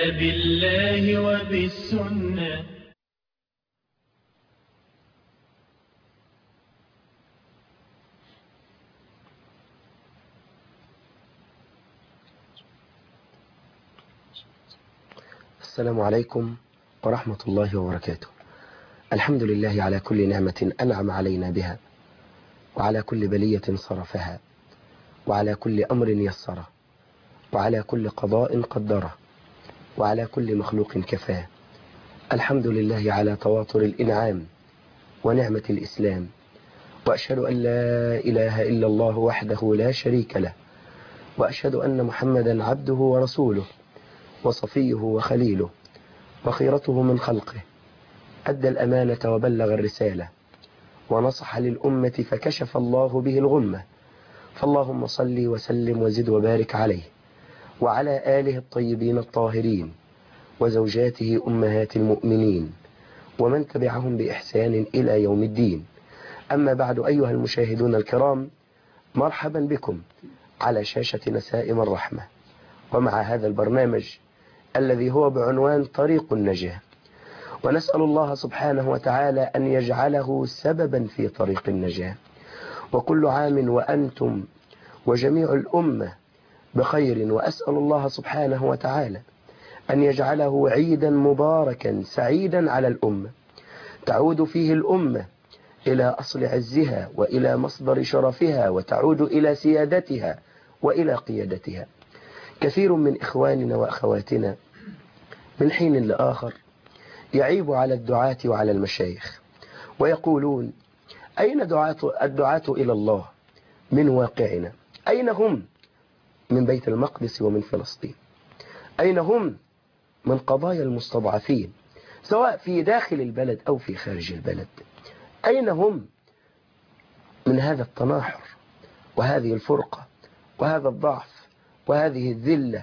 بكتاب الله وبالسنة. السلام عليكم ورحمة الله وبركاته. الحمد لله على كل نعمة أنعم علينا بها، وعلى كل بلية صرفها، وعلى كل أمر يسره، وعلى كل قضاء قدره، وعلى كل مخلوق كفاه. الحمد لله على تواتر الإنعام ونعمة الإسلام، وأشهد أن لا إله إلا الله وحده لا شريك له، وأشهد أن محمدا عبده ورسوله وصفيه وخليله وخيرته من خلقه. أدى الأمانة وبلغ الرسالة ونصح للأمة فكشف الله به الغمة. فاللهم صل وسلم وزد وبارك عليه وعلى آله الطيبين الطاهرين وزوجاته أمهات المؤمنين ومن تبعهم بإحسان إلى يوم الدين. أما بعد، أيها المشاهدون الكرام، مرحبا بكم على شاشة نسائم الرحمة، ومع هذا البرنامج الذي هو بعنوان طريق النجاة. ونسأل الله سبحانه وتعالى أن يجعله سببا في طريق النجاة. وكل عام وأنتم وجميع الأمة بخير، وأسأل الله سبحانه وتعالى أن يجعله عيدا مباركا سعيدا على الأمة، تعود فيه الأمة إلى أصل عزها وإلى مصدر شرفها، وتعود إلى سيادتها وإلى قيادتها. كثير من إخواننا وأخواتنا من حين لآخر يعيب على الدعاة وعلى المشايخ ويقولون: أين الدعاة إلى الله من واقعنا؟ أين هم من بيت المقدس ومن فلسطين؟ أين هم من قضايا المستضعفين سواء في داخل البلد أو في خارج البلد؟ أين هم من هذا التناحر وهذه الفرقة وهذا الضعف وهذه الذلة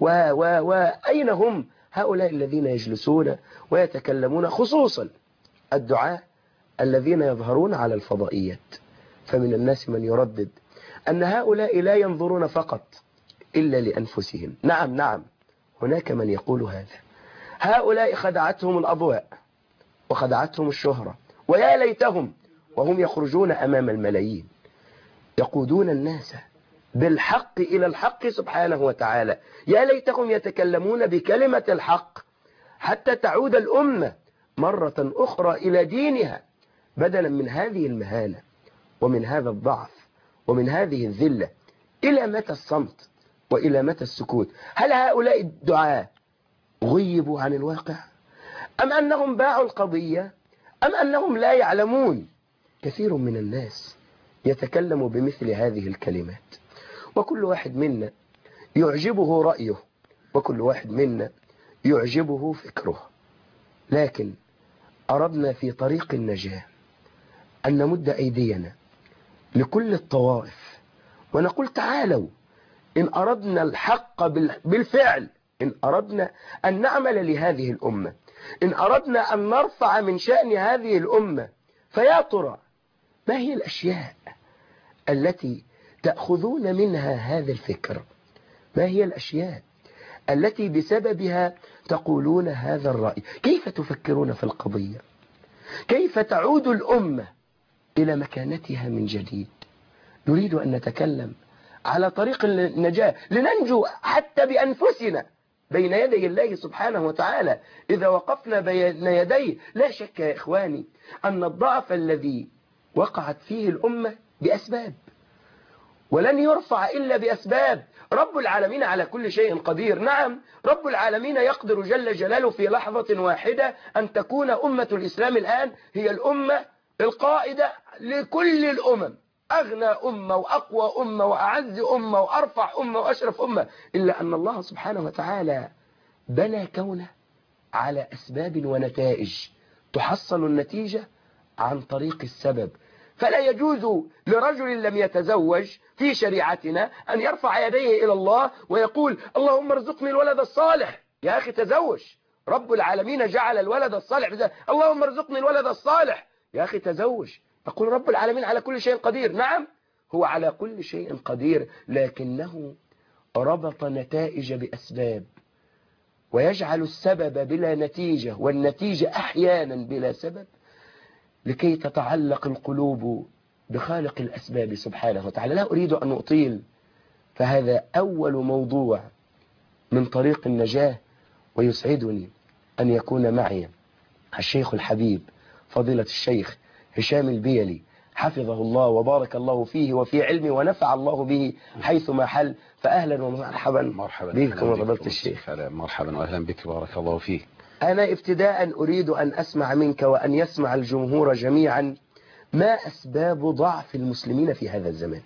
أين هم هؤلاء الذين يجلسون ويتكلمون، خصوصا الدعاة الذين يظهرون على الفضائيات؟ فمن الناس من يردد أن هؤلاء لا ينظرون فقط إلا لأنفسهم. نعم، هناك من يقول هذا. هؤلاء خدعتهم الأضواء وخدعتهم الشهرة، ويا ليتهم وهم يخرجون أمام الملايين يقودون الناس بالحق إلى الحق سبحانه وتعالى. يا ليتهم يتكلمون بكلمة الحق حتى تعود الأمة مرة أخرى إلى دينها، بدلا من هذه المهانة ومن هذا الضعف ومن هذه الذلة. إلى متى الصمت وإلى متى السكوت؟ هل هؤلاء الدعاة غيبوا عن الواقع، أم أنهم باعوا القضية، أم أنهم لا يعلمون؟ كثير من الناس يتكلم بمثل هذه الكلمات، وكل واحد منا يعجبه رأيه، وكل واحد منا يعجبه فكره. لكن أردنا في طريق النجاة أن نمد أيدينا لكل الطوائف ونقول: تعالوا، إن أردنا الحق بالفعل، إن أردنا أن نعمل لهذه الأمة، إن أردنا أن نرفع من شأن هذه الأمة، فيا ترى ما هي الأشياء التي تأخذون منها هذا الفكر؟ ما هي الأشياء التي بسببها تقولون هذا الرأي؟ كيف تفكرون في القضية؟ كيف تعود الأمة إلى مكانتها من جديد؟ نريد أن نتكلم على طريق النجاة لننجو حتى بأنفسنا بين يدي الله سبحانه وتعالى. إذا وقفنا بين يديه، لا شك يا إخواني أن الضعف الذي وقعت فيه الأمة بأسباب، ولن يرفع إلا بأسباب. رب العالمين على كل شيء قدير. نعم، رب العالمين يقدر جل جلاله في لحظة واحدة أن تكون أمة الإسلام الآن هي الأمة القائدة لكل الأمم، أغنى أمة وأقوى أمة وأعز أمة وأرفع أمة وأشرف أمة، إلا أن الله سبحانه وتعالى بنى كونه على أسباب ونتائج، تحصل النتيجة عن طريق السبب. فلا يجوز لرجل لم يتزوج في شريعتنا أن يرفع يديه إلى الله ويقول: اللهم ارزقني الولد الصالح. يا أخي تزوج، رب العالمين جعل الولد الصالح، اللهم ارزقني الولد الصالح. يا أخي تزوج. يقول رب العالمين على كل شيء قدير. نعم، هو على كل شيء قدير، لكنه ربط نتائج بأسباب. ويجعل السبب بلا نتيجة والنتيجة أحيانا بلا سبب، لكي تتعلق القلوب بخالق الأسباب سبحانه وتعالى. لا أريد أن أطيل، فهذا أول موضوع من طريق النجاة، ويسعدني أن يكون معي الشيخ الحبيب فضيلة الشيخ هشام البيلي حفظه الله وبارك الله فيه وفي علمه ونفع الله به حيثما حل. فأهلا ومرحبا بكم وفضيلة الشيخ. مرحبا وأهلا بك، بارك الله فيك. أنا ابتداء أريد أن أسمع منك وأن يسمع الجمهور جميعا، ما أسباب ضعف المسلمين في هذا الزمان؟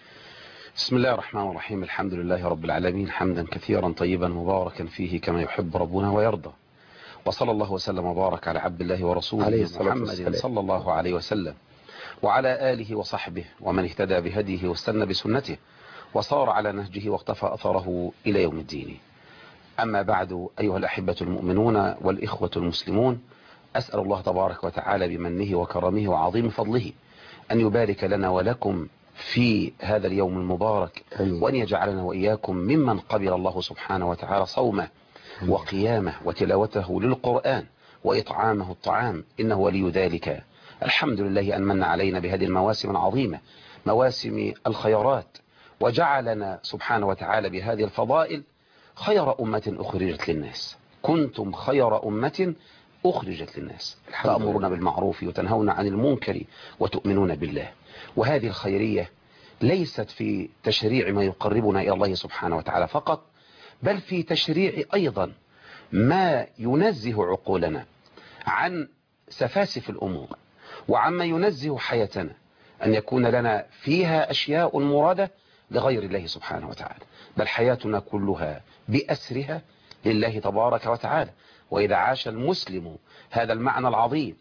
بسم الله الرحمن الرحيم، الحمد لله رب العالمين، حمدا كثيرا طيبا مباركا فيه كما يحب ربنا ويرضى، وصلى الله وسلم وبارك على عبد الله ورسوله محمد صلى الله عليه وسلم وعلى آله وصحبه ومن اهتدى بهديه واستنى بسنته وصار على نهجه واقتفى أثره إلى يوم الدين. أما بعد، أيها الأحبة المؤمنون والإخوة المسلمون، أسأل الله تبارك وتعالى بمنه وكرمه وعظيم فضله أن يبارك لنا ولكم في هذا اليوم المبارك، وأن يجعلنا وإياكم ممن قبل الله سبحانه وتعالى صومه وقيامه وتلاوته للقرآن وإطعامه الطعام، إنه ولي ذلك. الحمد لله أن من علينا بهذه المواسم العظيمة، مواسم الخيرات، وجعلنا سبحانه وتعالى بهذه الفضائل خير أمة أخرجت للناس. كنتم خير أمة أخرجت للناس، تأمرون بالمعروف وتنهون عن المنكر وتؤمنون بالله. وهذه الخيرية ليست في تشريع ما يقربنا إلى الله سبحانه وتعالى فقط، بل في تشريع أيضا ما ينزه عقولنا عن سفاسف الأمور وعما ينزه حياتنا، أن يكون لنا فيها أشياء مرادة لغير الله سبحانه وتعالى، بل حياتنا كلها بأسرها لله تبارك وتعالى. وإذا عاش المسلم هذا المعنى العظيم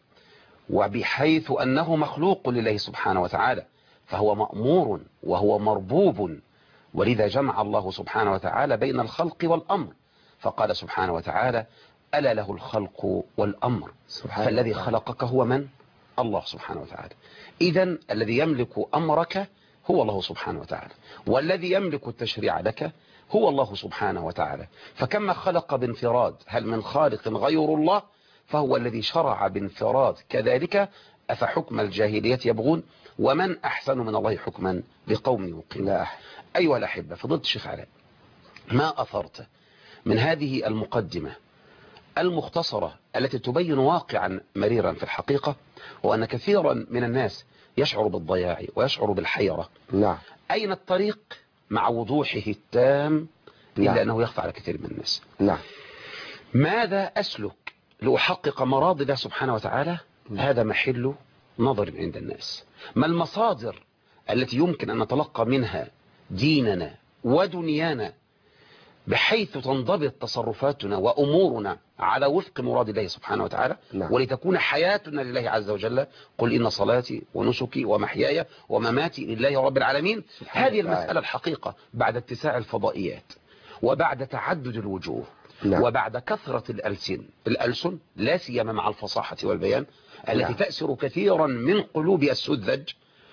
وبحيث أنه مخلوق لله سبحانه وتعالى، فهو مأمور وهو مربوب. ولذا جمع الله سبحانه وتعالى بين الخلق والأمر، فقال سبحانه وتعالى: ألا له الخلق والأمر. فالذي خلقك هو من؟ الله سبحانه وتعالى. إذن الذي يملك أمرك هو الله سبحانه وتعالى، والذي يملك التشريع لك هو الله سبحانه وتعالى. فكما خلق بانفراد، هل من خالق غير الله؟ فهو الذي شرع بانفراد كذلك. أفحكم الجاهلية يبغون ومن أحسن من الله حكما لقوم يوقنون. أيها الأحبة، فضلت الشيخ علاء، ما أثرت من هذه المقدمة المختصرة التي تبين واقعا مريرا في الحقيقة، وأن كثيرا من الناس يشعر بالضياع ويشعر بالحيرة. نعم. أين الطريق مع وضوحه التام، إلا أنه يخفى على كثير من الناس. نعم. ماذا أسلك لأحقق مراضي الله سبحانه وتعالى؟ هذا محل نظر عند الناس. ما المصادر التي يمكن أن نتلقى منها ديننا ودنيانا بحيث تنضبط تصرفاتنا وأمورنا على وفق مراد الله سبحانه وتعالى؟ ولتكون حياتنا لله عز وجل. قل إن صلاتي ونسكي ومحياي ومماتي لله رب العالمين. هذه المسألة الحقيقة بعد اتساع الفضائيات وبعد تعدد الوجوه وبعد كثرة الألسن لا سيما مع الفصاحة والبيان التي تأسر كثيرا من قلوب السذج.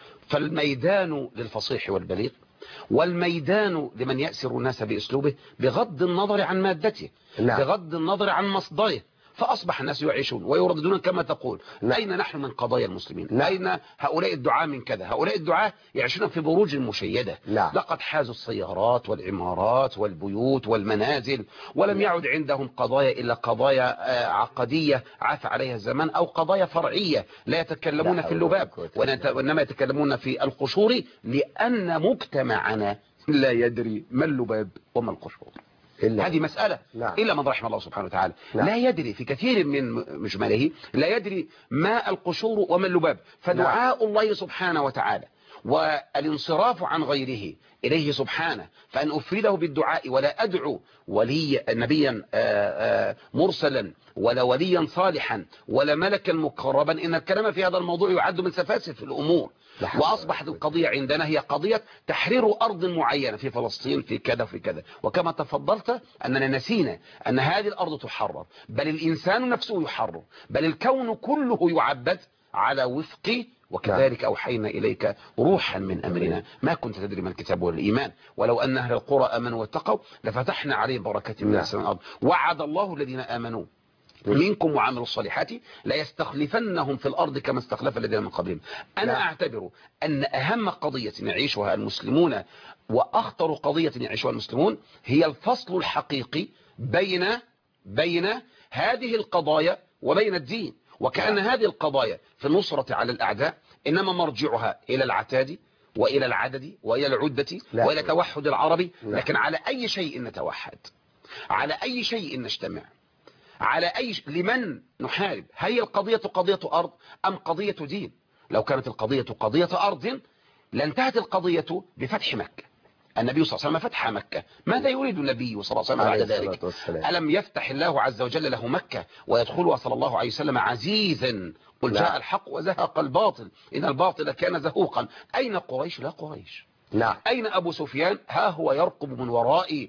فالميدان للفصيح والبليغ، والميدان لمن يأسر الناس بأسلوبه بغض النظر عن مادته، بغض النظر عن مصدره. فأصبح الناس يعيشون ويرددون كما تقول: أين نحن من قضايا المسلمين؟ أين هؤلاء الدعاة من كذا؟ هؤلاء الدعاة يعيشون في بروج مشيدة، لقد حازوا السيارات والعمارات والبيوت والمنازل، ولم يعد عندهم قضايا إلا قضايا عقدية عاف عليها الزمان، أو قضايا فرعية لا يتكلمون في اللباب وإنما يتكلمون في القشور، لأن مجتمعنا لا يدري ما اللباب وما القشور. هذه مسألة إلا من رحم الله سبحانه وتعالى. لا يدري في كثير من مجمله، لا يدري ما القشور وما اللباب. فدعاء الله سبحانه وتعالى والانصراف عن غيره إليه سبحانه، فأن أفرده بالدعاء ولا أدعو ولي نبيا مرسلا ولا وليا صالحا ولا ملكا مقربا، إن الكلام في هذا الموضوع يعد من سفاسف الأمور. وأصبحت القضية عندنا هي قضية تحرير أرض معينة في فلسطين، في كذا في كذا. وكما تفضلت أننا نسينا أن هذه الأرض تحرر، بل الإنسان نفسه يحرر، بل الكون كله يعبد على وفق وكذلك أوحينا إليك روحا من أمرنا ما كنت تدري ما الكتاب ولا الإيمان ولو أن أهل القرى آمنوا واتقوا لفتحنا عليهم بركات من السماء والأرض وعد الله الذين آمنوا منكم وعملوا الصالحات لا يستخلفنهم في الأرض كما استخلف الذين من قبلهم. أنا أعتبر أن أهم قضية يعيشها المسلمون وأخطر قضية يعيشها المسلمون هي الفصل الحقيقي بين هذه القضايا وبين الدين، وكأن هذه القضايا في النصرة على الأعداء إنما مرجعها إلى العتاد وإلى العدد وإلى العدة وإلى توحد العربي. لكن على أي شيء نتوحد، على أي شيء نجتمع، على لمن نحارب؟ هل القضية قضية أرض أم قضية دين؟ لو كانت القضية قضية أرض لانتهت القضية بفتح مكة. النبي صلى الله عليه وسلم فتح مكة، ماذا يريد النبي صلى الله عليه وسلم بعد ذلك؟ ألم يفتح الله عز وجل له مكة ويدخلها صلى الله عليه وسلم عزيزا؟ قل جاء الحق وزهق الباطل إن الباطل كان زهوقا. أين قريش؟ لا قريش. أين أبو سفيان؟ ها هو يرقب من وراء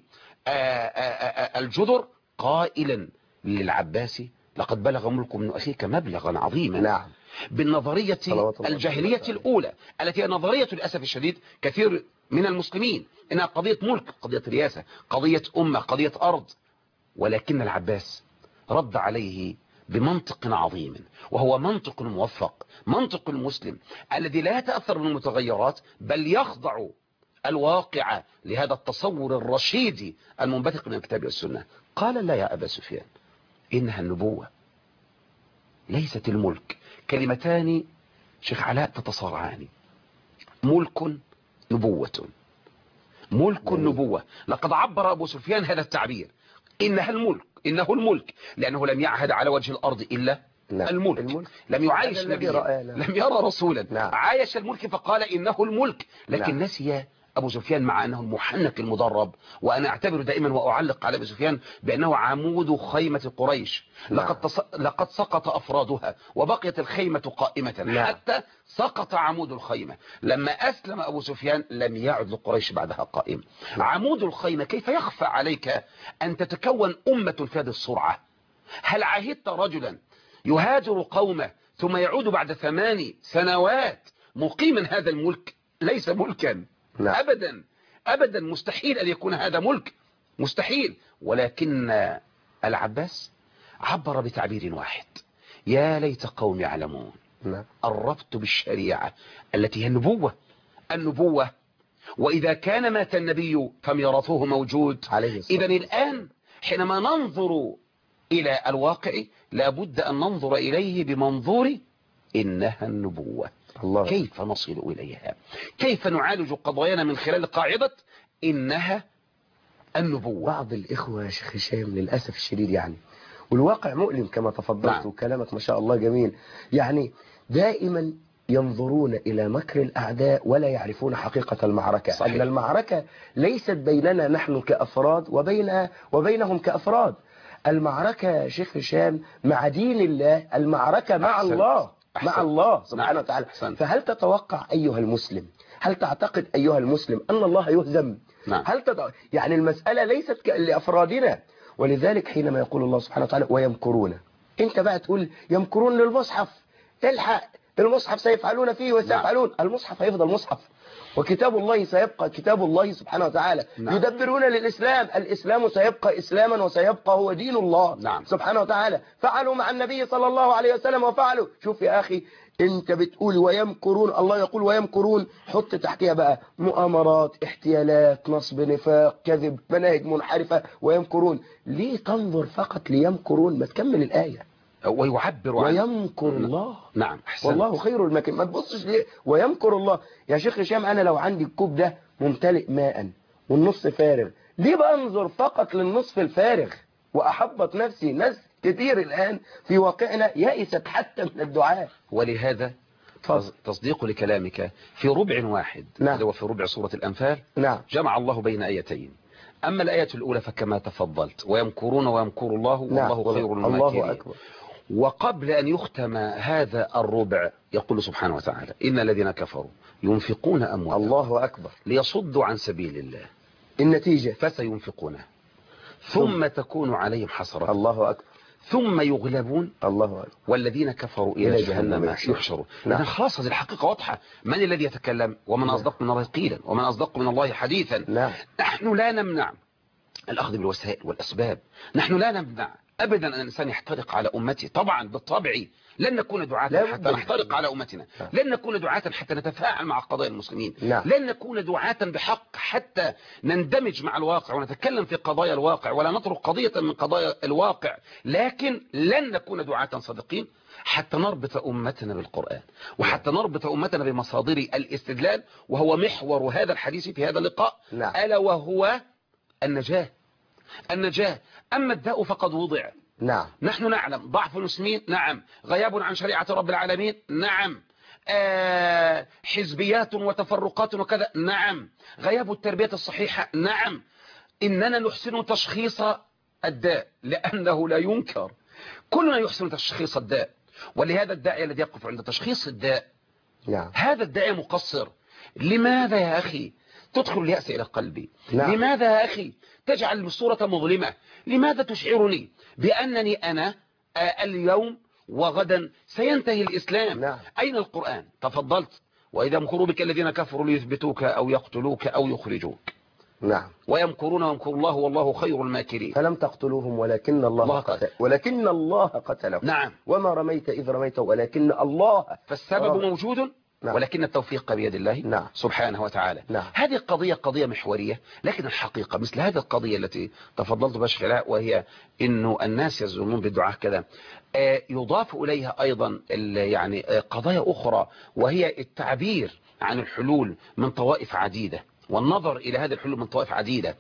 الجدر قائلا للعباس لقد بلغ ملك من أخيك مبلغا عظيما. بالنظرية الجاهلية الأولى التي هي نظرية للأسف الشديد كثير من المسلمين إنها قضية ملك، قضية رياسة، قضية أمة، قضية أرض. ولكن العباس رد عليه بمنطق عظيم وهو منطق موفق، منطق المسلم الذي لا يتأثر بالمتغيرات بل يخضع الواقع لهذا التصور الرشيد المنبثق من الكتاب والسنة. قال لا يا أبا سفيان، إنها النبوة ليست الملك. كلمتان شيخ علاء تتصارعان، ملك نبوة، ملك نبوة. لقد عبر أبو سفيان هذا التعبير إنها الملك، إنه الملك، لأنه لم يعهد على وجه الأرض إلا الملك. لم يعايش نبيا، لم يرى رسولا، عايش الملك فقال إنه الملك. لكن نسي أبو سفيان مع أنه المحنك المدرب، وأنا أعتبر دائما وأعلق على أبو سفيان بأنه عمود خيمة قريش. لقد سقط أفرادها وبقيت الخيمة قائمة حتى سقط عمود الخيمة. لما أسلم أبو سفيان لم يعد لقريش بعدها قائم. عمود الخيمة كيف يخفى عليك أن تتكون أمة في هذه السرعة؟ هل عهدت رجلا يهاجر قومه ثم يعود بعد 8 سنوات مقيما هذا الملك؟ ليس ملكا أبدا أبدا، مستحيل أن يكون هذا ملك، مستحيل. ولكن العباس عبر بتعبير واحد: يا ليت قوم يعلمون. قربت بالشريعة التي هي النبوة. النبوة، وإذا كان مات النبي فميراثه موجود. إذن الآن حينما ننظر إلى الواقع لابد أن ننظر إليه بمنظور إنها النبوة. كيف نصل إليها؟ كيف نعالج قضايانا من خلال قاعدة إنها النبوة؟ بعض الإخوة يا شيخ هشام للأسف الشديد يعني، والواقع مؤلم كما تفضلت، وكلامك ما شاء الله جميل، يعني دائما ينظرون إلى مكر الأعداء ولا يعرفون حقيقة المعركة. صحيح. أن المعركة ليست بيننا نحن كأفراد وبينهم كأفراد. المعركة يا شيخ هشام مع دين الله، المعركة مع الله، مع الله سبحانه وتعالى. فهل تتوقع أيها المسلم، هل تعتقد أيها المسلم أن الله يهزم؟ يعني المسألة ليست لأفرادنا. ولذلك حينما يقول الله سبحانه وتعالى ويمكرون، انت بقى تقول يمكرون للمصحف، الحق المصحف سيفعلون فيه وسيفعلون. المصحف هيفضل مصحف، وكتاب الله سيبقى كتاب الله سبحانه وتعالى. يدبرون للإسلام، الإسلام سيبقى إسلاما وسيبقى هو دين الله سبحانه وتعالى. فعلوا مع النبي صلى الله عليه وسلم وفعلوا. شوف يا أخي، انت بتقول ويمكرون، الله يقول ويمكرون، حط تحتها بقى مؤامرات، احتيالات، نصب، نفاق، كذب، مناهج منحرفة، ويمكرون. ليه تنظر فقط ليمكرون؟ ما تكمل الآية. ويعبر عن ويمكر الله. نعم، والله خير الماكرين. ما تبصش ليه ويمكر الله. يا شيخ هشام، أنا لو عندي الكوب ده ممتلئ ماء والنص فارغ، ليه بنظر فقط للنصف الفارغ وأحبط نفسي؟ ناس كتير الآن في واقعنا يئست حتى من الدعاء. ولهذا تصديق لكلامك في ربع واحد، هو في ربع سورة الأنفال، جمع الله بين آيتين. أما الآية الأولى فكما تفضلت ويمكرون ويمكر الله والله خير الماكرين. الله أكبر. وقبل أن يختم هذا الربع يقول سبحانه وتعالى إن الذين كفروا ينفقون أموالهم، الله أكبر، ليصدوا عن سبيل الله، النتيجة فسينفقونه ثم تكون عليهم حسرة، الله أكبر، ثم يغلبون الله أكبر. والذين كفروا إلى جهنم يحشرون. إذن خلاص هذه الحقيقة واضحة. من الذي يتكلم؟ ومن أصدق من الله قيلا ومن أصدق من الله حديثا. نحن لا نمنع الأخذ بالوسائل والأسباب، نحن لا نمنع أبدا أن الإنسان يحترق على أمته. طبعا بالطبع لن نكون دعاة حتى نحترق على أمتنا، لن نكون دعاة حتى نتفاعل مع قضايا المسلمين، لن نكون دعاة بحق حتى نندمج مع الواقع ونتكلم في قضايا الواقع ولا نترك قضية من قضايا الواقع، لكن لن نكون دعاة صادقين حتى نربط أمتنا بالقرآن وحتى نربط أمتنا بمصادر الاستدلال، وهو محور هذا الحديث في هذا اللقاء، ألا وهو النجاة. أما الداء فقد وضع. نحن نعلم ضعف المسلمين، نعم. غياب عن شريعة رب العالمين، نعم. حزبيات وتفرقات وكذا، نعم. غياب التربية الصحيحة، نعم. إننا نحسن تشخيص الداء لأنه لا ينكر، كلنا يحسن تشخيص الداء، ولهذا الداعي الذي يقف عند تشخيص الداء هذا الداعي مقصر. لماذا يا أخي تدخل اليأس إلى قلبي؟ لماذا يا أخي تجعل الصورة مظلمة؟ لماذا تشعرني بأنني أنا اليوم وغدا سينتهي الإسلام؟ أين القرآن؟ تفضلت. وإذا مكروا بك الذين كفروا ليثبتوك أو يقتلوك أو يخرجوك. ويمكرون ويمكر الله والله خير الماكرين. فلم تقتلوهم ولكن الله قتلهم. وما رميت إذ رميت ولكن الله. فالسبب موجود ولكن التوفيق بيد الله سبحانه وتعالى. هذه قضية محورية، لكن الحقيقة مثل هذه القضية التي تفضلت بها شيخ علاء، وهي إنه الناس يظنون بالدعاء كذا، يضاف إليها أيضا يعني قضايا أخرى، وهي التعبير عن الحلول من طوائف عديدة والنظر إلى هذه الحلول من طوائف عديدة.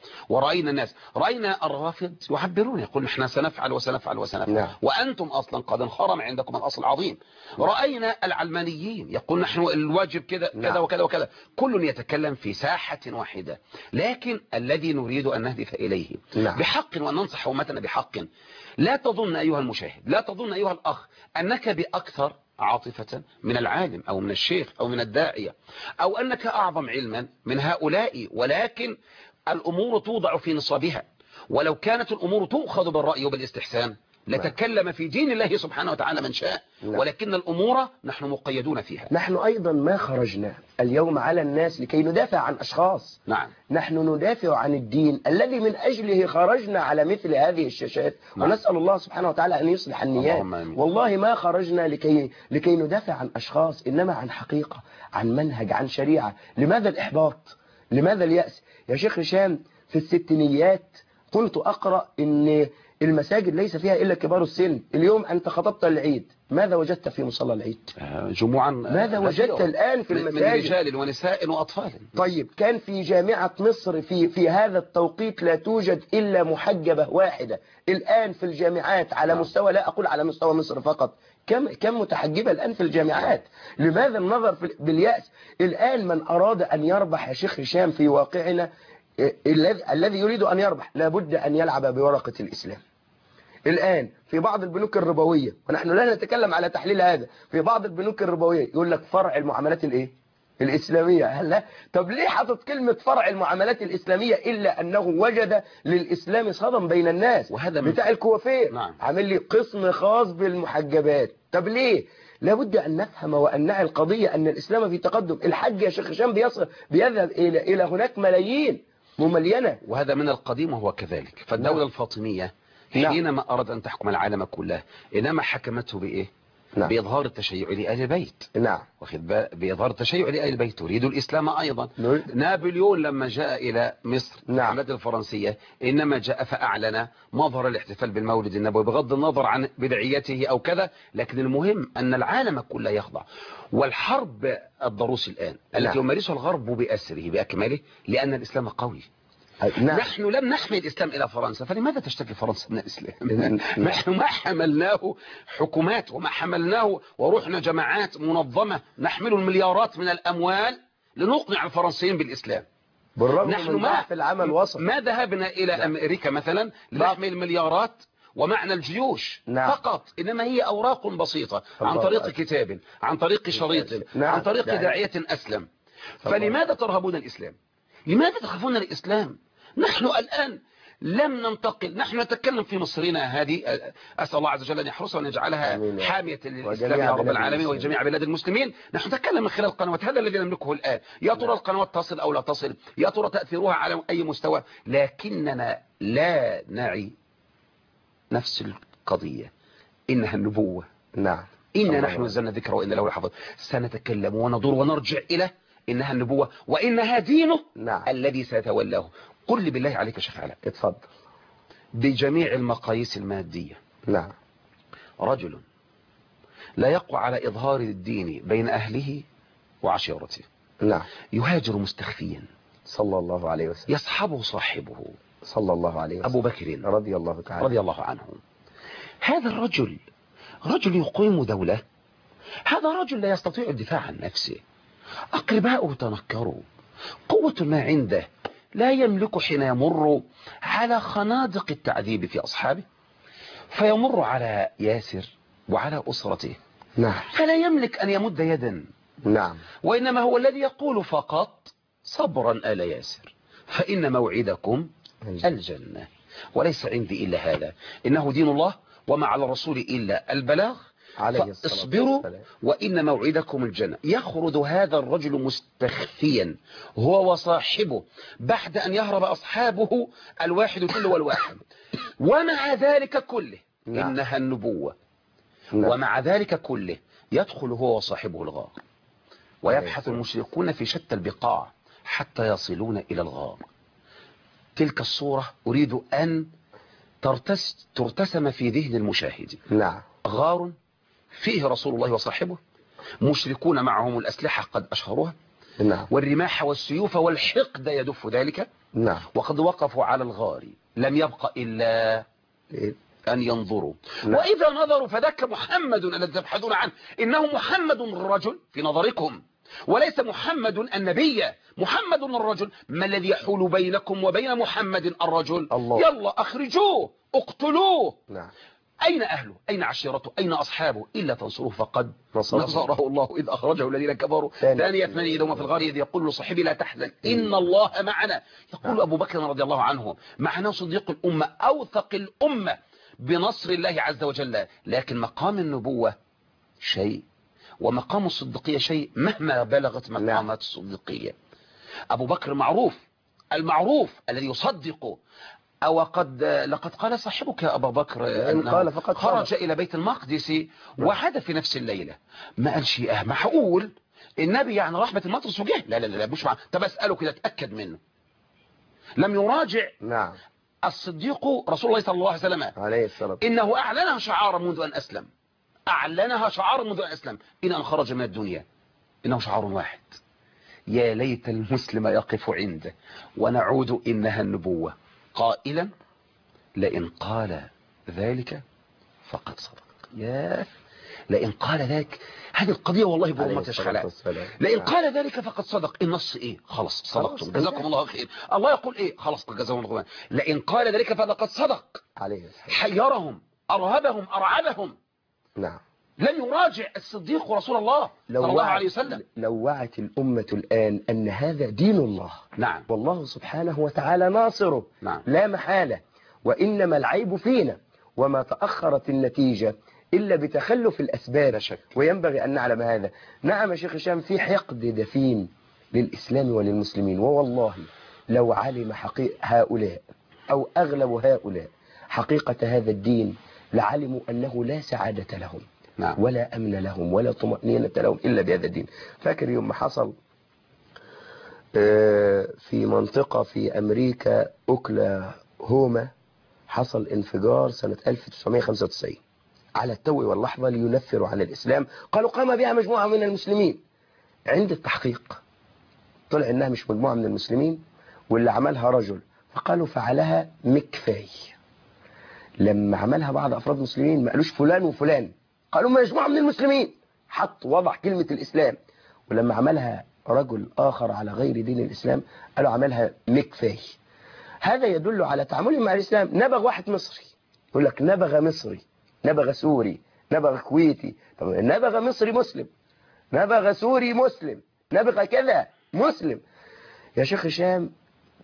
رأينا الرافض يعبرون، يقول نحن سنفعل وسنفعل وسنفعل، وأنتم أصلا قد انخرم عندكم الأصل العظيم. رأينا العلمانيين يقول نحن الواجب كذا كذا وكذا وكذا. كل يتكلم في ساحة واحدة، لكن الذي نريد أن نهدف إليه بحق وأن ننصح أمتنا بحق. لا تظن أيها المشاهد، لا تظن أيها الأخ أنك بأكثر عاطفة من العالم أو من الشيخ أو من الداعية، أو أنك أعظم علما من هؤلاء، ولكن الأمور توضع في نصابها. ولو كانت الأمور تؤخذ بالرأي وبالاستحسان لتكلم في دين الله سبحانه وتعالى من شاء، ولكن الأمور نحن مقيدون فيها. نحن أيضا ما خرجنا اليوم على الناس لكي ندافع عن أشخاص. نحن ندافع عن الدين الذي من أجله خرجنا على مثل هذه الشاشات. ونسأل الله سبحانه وتعالى أن يصلح النيات. والله ما خرجنا لكي ندافع عن أشخاص، إنما عن حقيقة، عن منهج، عن شريعة. لماذا الإحباط؟ لماذا اليأس؟ يا شيخ هشام، في الستينيات كنت أقرأ إن المساجد ليس فيها إلا كبار السن. اليوم أنت خطبت العيد، ماذا وجدت في مصلى العيد؟ جموعا. ماذا وجدت الآن في المساجد؟ من رجال ونساء وأطفال. طيب، كان في جامعة مصر في هذا التوقيت لا توجد إلا محجبة واحدة. الآن في الجامعات على مستوى، لا أقول على مستوى مصر فقط، كم متحجبة الآن في الجامعات؟ لماذا النظر باليأس؟ الآن من أراد أن يربح يا شيخ هشام في واقعنا، الذي يريد أن يربح لابد أن يلعب بورقة الإسلام. الآن في بعض البنوك الربوية، ونحن لا نتكلم على تحليل هذا، في بعض البنوك الربوية يقول لك فرع المعاملات الإسلامية. هلا طب ليه حاطط كلمة فرع المعاملات الإسلامية؟ إلا أنه وجد للإسلام صدم بين الناس. وهذا بتاع الكوافير عامل لي قسم خاص بالمحجبات. طب ليه؟ لابد أن نفهم وأن نعي القضية أن الإسلام في تقدم. الحج يا شيخ هشام بيذهب إلى هناك ملايين مملينة، وهذا من القديم وهو كذلك. فالدولة الفاطمية حينما أراد أن تحكم العالم كله إنما حكمته بإيه؟ بإظهار التشيع لآل البيت. بإظهار التشيع لآل البيت. تريد الإسلام أيضا. نابليون لما جاء إلى مصر الحملات الفرنسية إنما جاء فأعلن مظهر الاحتفال بالمولد النبوي بغض النظر عن بدعيته أو كذا، لكن المهم أن العالم كله يخضع. والحرب الضروس الآن التي يمارسها الغرب بأسره بأكمله لأن الإسلام قوي. نحن لم نحمل الإسلام إلى فرنسا، فلماذا تشتكي فرنسا من الإسلام؟ نحن ما حملناه حكومات وما حملناه ورحنا جماعات منظمة نحمل المليارات من الأموال لنقنع الفرنسيين بالإسلام. نحن ما في العمل وسط. ما ذهبنا إلى أمريكا مثلا لنحمل مليارات ومعنى الجيوش فقط، إنما هي أوراق بسيطة عن طريق كتاب، عن طريق شريط، عن طريق داعية أسلم. فلماذا ترهبون الإسلام؟ لماذا تخافون الإسلام؟ نحن الآن لم ننتقل. نحن نتكلم في مصرنا هذه، أسأل الله عز وجل أن يحرسها وأن يجعلها حامية للإسلام يا رب العالمين وجميع بلاد المسلمين. نحن نتكلم من خلال القنوات، هذا الذي نملكه الآن. يا ترى القنوات تصل أو لا تصل، يا ترى تأثيرها على أي مستوى، لكننا لا نعي نفس القضية، إنها النبوة. نعم. إنا نحن نزلنا الذكر وإنا له لحافظون. سنتكلم وندور ونرجع إلى إنها النبوة وإنها دينه. نعم. الذي سيتولاه. قل لي بالله عليك يا شيخ علاء، اتفضل. بجميع المقاييس المادية، نعم، رجل لا يقوى على إظهار الدين بين أهله وعشيرته، نعم، يهاجر مستخفيا صلى الله عليه وسلم، يصحبه صاحبه صلى الله عليه وسلم، أبو بكر رضي الله تعالى رضي الله عنه. هذا الرجل رجل يقيم دولة، هذا رجل لا يستطيع الدفاع عن نفسه، أقرباؤه تنكروا، قوة ما عنده لا يملك حين يمر على خنادق التعذيب في أصحابه، فيمر على ياسر وعلى أسرته. نعم. فلا يملك أن يمد يدا. نعم. وإنما هو الذي يقول فقط صبرا آل ياسر فإن موعدكم الجنة، وليس عندي إلا هذا، إنه دين الله وما على الرسول إلا البلاغ، فاصبروا وإن موعدكم الجنة. يخرج هذا الرجل مستخفيا هو وصاحبه بعد أن يهرب أصحابه الواحد كل والواحد، ومع ذلك كله نعم. إنها النبوة. نعم. ومع ذلك كله يدخل هو وصاحبه الغار، ويبحث المشركون في شتى البقاع حتى يصلون إلى الغار. تلك الصورة أريد أن ترتسم في ذهن المشاهد. نعم. غار فيه رسول الله وصاحبه، مشركون معهم الأسلحة قد أشهروها، نعم. والرماح والسيوف والحقد يدف ذلك. نعم. وقد وقفوا على الغار، لم يبق إلا أن ينظروا. نعم. وإذا نظروا فذاك محمد الذي تبحثون عنه، إنه محمد الرجل في نظركم، وليس محمد النبي. محمد الرجل. ما الذي يحول بينكم وبين محمد الرجل؟ الله. يلا أخرجوه، اقتلوه. نعم. أين أهله؟ أين عشيرته؟ أين أصحابه؟ إلا تنصروه فقد نصره الله إذ أخرجه الذين كفروا ثاني اثنين إذ هما في الغار إذ يقول لصاحبه لا تحزن إن الله معنا. يقول أبو بكر رضي الله عنه معنا صديق الأمة، أوثق الأمة بنصر الله عز وجل. لكن مقام النبوة شيء، ومقام الصديقية شيء مهما بلغت مقامات الصديقية. أبو بكر معروف، المعروف الذي يصدق. لقد قال صاحبك يا أبا بكر أنه خرج إلى بيت المقدس وعاد في نفس الليلة. ما قال شيء معقول النبي يعني راح بيت المقدس وجه؟ لا لا لا مش معه. طب أسأله كده أتأكد منه. لم يراجع. نعم. الصديق رسول الله صلى الله عليه وسلم عليه الصلاة إنه أعلنها شعارا منذ أن أسلم، أعلنها شعارا منذ أن أسلم إن أن خرج من الدنيا إنه شعار واحد. يا ليت المسلم يقف عنده ونعود إنها النبوة قائلا لئن قال ذلك فقد صدق. يا لئن قال ذلك، هذه القضية والله برمة الشخلاء. لئن قال ذلك فقد صدق. النص ايه؟ خلاص صدقتم جزاكم الله خير. الله يقول ايه؟ خلاص جزاكم الله خير. لئن قال ذلك فقد صدق. حيرهم، أرهبهم، أرعبهم. نعم. لم يراجع الصديق رسول الله صلى الله عليه وسلم. لو وعت الأمة الآن أن هذا دين الله. نعم. والله سبحانه وتعالى ناصره. نعم. لا محالة. وإنما العيب فينا، وما تأخرت النتيجة إلا بتخلف الأسباب. وينبغي أن نعلم هذا. نعم يا شيخ هشام، في حقد دفين للإسلام وللمسلمين. ووالله لو علم هؤلاء أو أغلب هؤلاء حقيقة هذا الدين لعلموا أنه لا سعادة لهم. نعم. ولا أمن لهم ولا طمأنينة لهم إلا بهذا الدين. فاكر يوم ما حصل في منطقة في أمريكا أوكلاهوما، حصل انفجار سنة 1995 على التو واللحظة لينفروا عن الإسلام. قالوا قام بها مجموعة من المسلمين. عند التحقيق طلع إنها مش مجموعة من المسلمين، واللي عملها رجل، فقالوا فعلها مكفاي. لما عملها بعض أفراد المسلمين ما قالوش فلان وفلان، قالوا مجموعة من المسلمين، وضع كلمة الإسلام. ولما عملها رجل آخر على غير دين الإسلام قالوا عملها مكفاي. هذا يدل على تعامله مع الإسلام. نبغ واحد مصري يقول لك نبغ مصري، نبغ سوري، نبغ كويتي. طب نبغ مصري مسلم، نبغ سوري مسلم، نبغ كذا مسلم. يا شيخ هشام،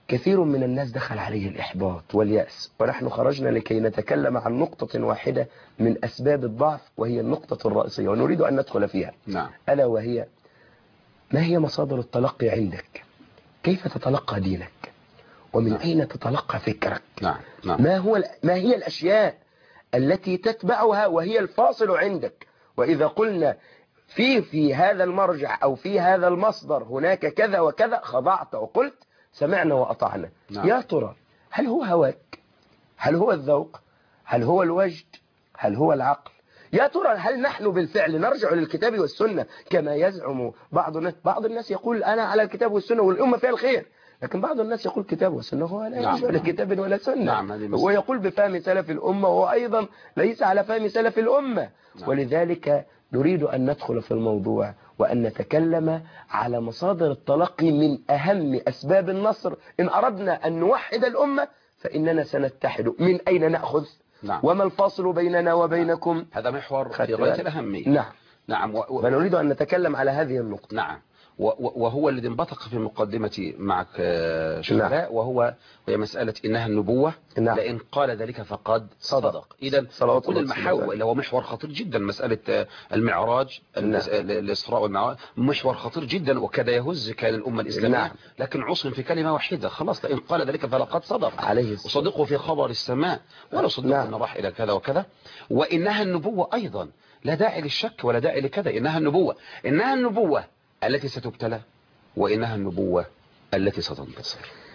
كثير من الناس دخل عليه الإحباط واليأس، ونحن خرجنا لكي نتكلم عن نقطة واحدة من أسباب الضعف، وهي النقطة الرئيسية ونريد أن ندخل فيها. نعم. ألا وهي: ما هي مصادر التلقي عندك؟ كيف تتلقى دينك؟ ومن أين تتلقى فكرك؟ نعم. نعم. ما هي الأشياء التي تتبعها وهي الفاصل عندك؟ وإذا قلنا في هذا المرجع أو في هذا المصدر هناك كذا وكذا، خضعت وقلت سمعنا وأطعنا. نعم. يا ترى هل هو هواك؟ هل هو الذوق؟ هل هو الوجد؟ هل هو العقل؟ يا ترى هل نحن بالفعل نرجع للكتاب والسنة كما يزعم بعض الناس؟ بعض الناس يقول أنا على الكتاب والسنة والأمة فيها الخير، لكن بعض الناس يقول كتاب وسنة هو لا يرجع لكتاب ولا سنة. نعم. ويقول بفهم سلف الأمة وهو أيضا ليس على فهم سلف الأمة. نعم. ولذلك نريد أن ندخل في الموضوع وأن نتكلم على مصادر التلقي من أهم أسباب النصر. إن أردنا أن نوحد الأمة فإننا سنتحد. من أين نأخذ؟ نعم. وما الفاصل بيننا وبينكم؟ هذا محور في غاية الأهمية. نعم. نعم. ونريد أن نتكلم على هذه النقطة. نعم. وهو الذي انبثق في مقدمتي معك شهداء، وهي مسألة إنها النبوة. نعم. لأن قال ذلك فقد صدق. إذا كل المحاور اللي هو محور خطير جدا، مسألة المعراج، الإسراء والمعراج، محور خطير جدا وكذا يهز كان الأمة الإسلامية. نعم. لكن عصم في كلمة واحدة خلاص، لأن قال ذلك فلقد صدق عليه وصدقه في خبر السماء ولا صدق. نعم. أن راح إلى كذا وكذا. وإنها النبوة أيضا، لا داعي للشك ولا داعي لكذا. إنها النبوة التي ستبتلى، وإنها النبوة التي ستنتصر.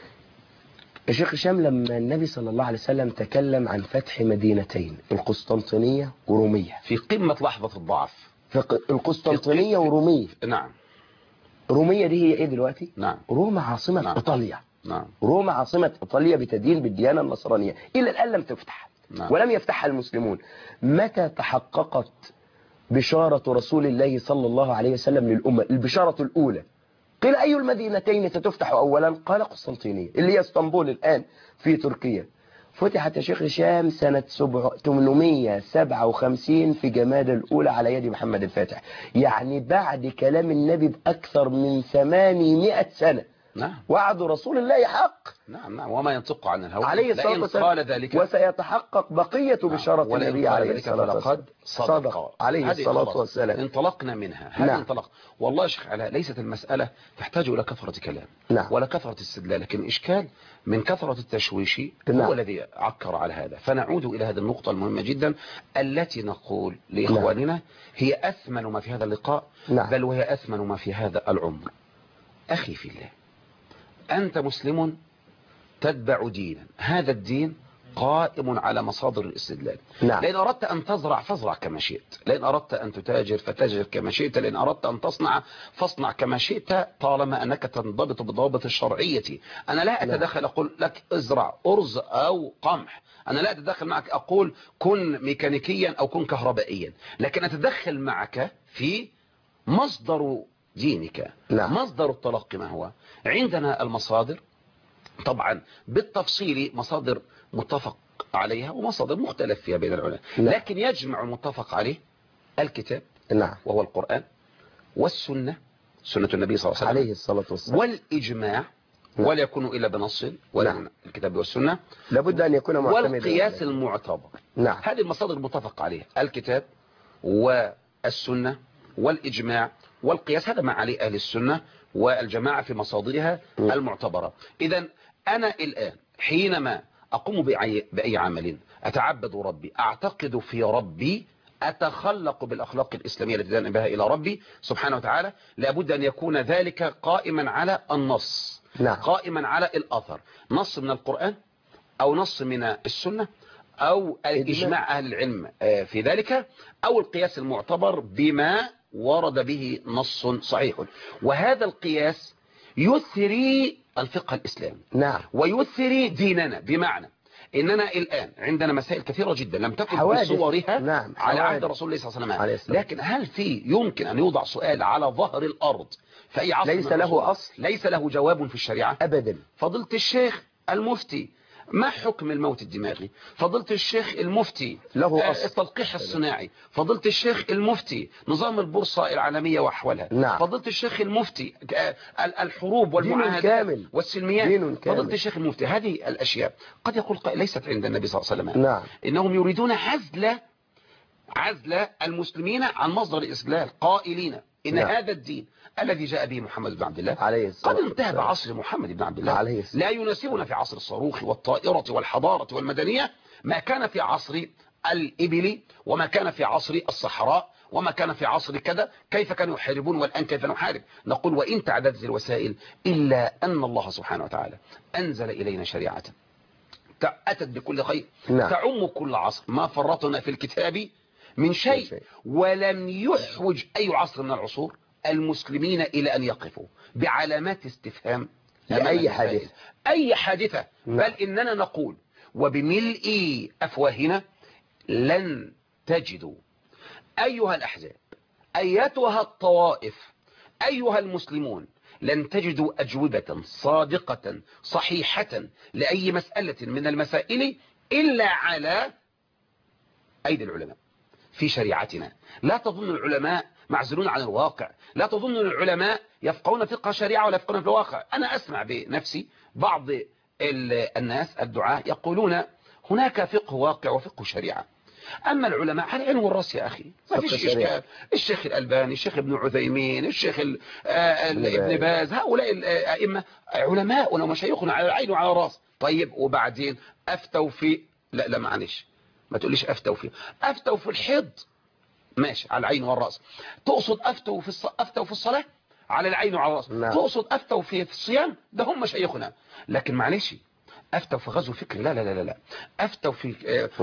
الشيخ هشام، لما النبي صلى الله عليه وسلم تكلم عن فتح مدينتين، القسطنطينية ورومية، في قمة لحظة الضعف، القسطنطينية ورومية. نعم. رومية دي هي ايه دلوقتي؟ نعم. روما عاصمة نعم. إيطاليا. نعم. روما عاصمة إيطاليا بتدين بالديانة النصرانية، إلى الآن لم تفتح. نعم. ولم يفتحها المسلمون. متى تحققت بشارة رسول الله صلى الله عليه وسلم للأمة؟ البشارة الأولى قيل أي المدينتين ستفتح أولا؟ قال قسطنطينية، اللي هي اسطنبول الآن في تركيا. فتحت يا شيخ هشام سنة 857 في جمادى الأولى على يد محمد الفاتح، يعني بعد كلام النبي بأكثر من 800 سنة. نعم. وعد رسول الله حق. نعم. وما ينطق عن الهوى عليه الصلاة والسلام. قال ذلك وسيتحقق بقية بشارة النبي عليه الصلاة والسلام. صدق عليه الصلاة والسلام. انطلقنا منها. هذه نعم. انطلق. والله يا شيخ علاء، ليست المسألة تحتاج إلى كثرة كلام. نعم. ولا كثرة استدلال، لكن الإشكال من كثرة التشويش نعم. هو الذي عكر على هذا. فنعود إلى هذه النقطة المهمة جدا التي نقول لإخواننا نعم. هي أثمن ما في هذا اللقاء. نعم. بل وهي أثمن ما في هذا العمر. أخي في الله، أنت مسلم تتبع دينا، هذا الدين قائم على مصادر الاستدلال. نعم. لأن أردت أن تزرع فازرع كما شئت، لأن أردت أن تتاجر فتاجر كما شئت، لأن أردت أن تصنع فاصنع كما شئت، طالما أنك تنضبط بضوابط الشرعية. أنا لا أتدخل أقول لك ازرع أرز أو قمح، أنا لا أتدخل معك أقول كن ميكانيكيا أو كن كهربائيا، لكن أتدخل معك في مصدر دينك. نعم. مصدر التلقي ما هو؟ عندنا المصادر طبعا بالتفصيل، مصادر متفق عليها ومصادر مختلف فيها بين العلماء. نعم. لكن يجمع المتفق عليه الكتاب، نعم، وهو القرآن، والسنة، سنة النبي صلى الله عليه وسلم، عليه الصلاة والسلام، والإجماع. نعم. ولا يكون إلا بنص ولا نعم. الكتاب والسنة، لابد أن يكون معتمدا، والقياس المعتبر. نعم. هذه المصادر المتفق عليها الكتاب والسنة والإجماع والقياس، هذا ما عليه أهل السنة والجماعة في مصادرها المعتبرة. إذن أنا الآن حينما أقوم بأي عمل أتعبد ربي، أعتقد في ربي، أتخلق بالأخلاق الإسلامية التي دان بها إلى ربي سبحانه وتعالى، لابد أن يكون ذلك قائما على النص. نعم. قائما على الأثر، نص من القرآن أو نص من السنة أو إجماع أهل العلم في ذلك، أو القياس المعتبر بما ورد به نص صحيح. وهذا القياس يثري الفقه الإسلامي، نعم، ويثري ديننا، بمعنى إننا الآن عندنا مسائل كثيرة جدا لم تكن بصورها نعم. على عهد رسول الله صلى الله عليه وسلم. لكن هل يمكن أن يوضع سؤال على ظهر الأرض في أي عصر ليس له أصل، ليس له جواب في الشريعة أبدا؟ فضيلة الشيخ المفتي ما حكم الموت الدماغي؟ فضيلة الشيخ المفتي له أصل. التلقيح الصناعي. فضيلة الشيخ المفتي نظام البورصة العالمية وأحوالها. نعم. فضيلة الشيخ المفتي الحروب والمعاهدات والسلميات. فضيلة الشيخ المفتي هذه الأشياء قد يقول ليست عند النبي صلى الله عليه وسلم. نعم. إنهم يريدون عزل المسلمين عن مصدر الإسلام قائلين إن نعم. هذا الدين الذي جاء به محمد بن عبد الله عليه الصلاة قد انتهى والسلام. بعصر محمد بن عبد الله عليه الصلاة. لا يناسبنا في عصر الصاروخ والطائرة والحضارة والمدنية ما كان في عصر الإبل وما كان في عصر الصحراء وما كان في عصر كذا. كيف كانوا يحاربون والآن كيف نحارب؟ نقول وإن تعددت الوسائل إلا أن الله سبحانه وتعالى أنزل إلينا شريعة أتت بكل خير. نعم. تعم كل عصر ما فرطنا في الكتاب من شيء ولم يحوج أي عصر من العصور المسلمين إلى أن يقفوا بعلامات استفهام لأي حادثة. أي حادثة. نعم. بل إننا نقول وبملء أفواهنا لن تجدوا أيها الأحزاب أيتها الطوائف أيها المسلمون لن تجدوا أجوبة صادقة صحيحة لأي مسألة من المسائل إلا على أيدي العلماء في شريعتنا. لا تظن العلماء معزولون عن الواقع. لا تظن العلماء يفقهون فقه شريعة ولا يفقهون في الواقع. أنا أسمع بنفسي بعض الناس الدعاة يقولون هناك فقه واقع وفقه شريعة. أما العلماء على العين والراس يا أخي ما فيش إشكال. الشيخ الألباني الشيخ ابن عثيمين الشيخ ابن باز هؤلاء الأئمة علماء ومشايخنا على العين وعلى الراس. طيب وبعدين أفتوا في لا معلش ما تقوليش أفتوا في الحيض ماشي على العين والراس. تقصد أفتوا في الصلاة على العين وعلى الراس. تقصد أفتوا في الصيام ده هم مشايخنا. لكن معلش أفتوا في غزو فكري لا أفتوا في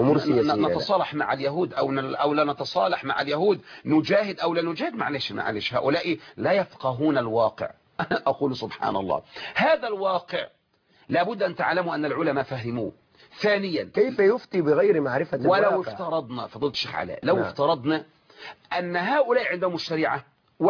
نتصالح مع اليهود أو لا نتصالح مع اليهود نجاهد أو لا نجاهد. معلش هؤلاء لا يفقهون الواقع. أقول سبحان الله هذا الواقع لابد أن تعلموا أن العلماء فهموه. ثانيا كيف يفتي بغير معرفة الواقع؟ ولو افترضنا فضلت الشيخ علاء لو افترضنا أن هؤلاء عندهم الشريعة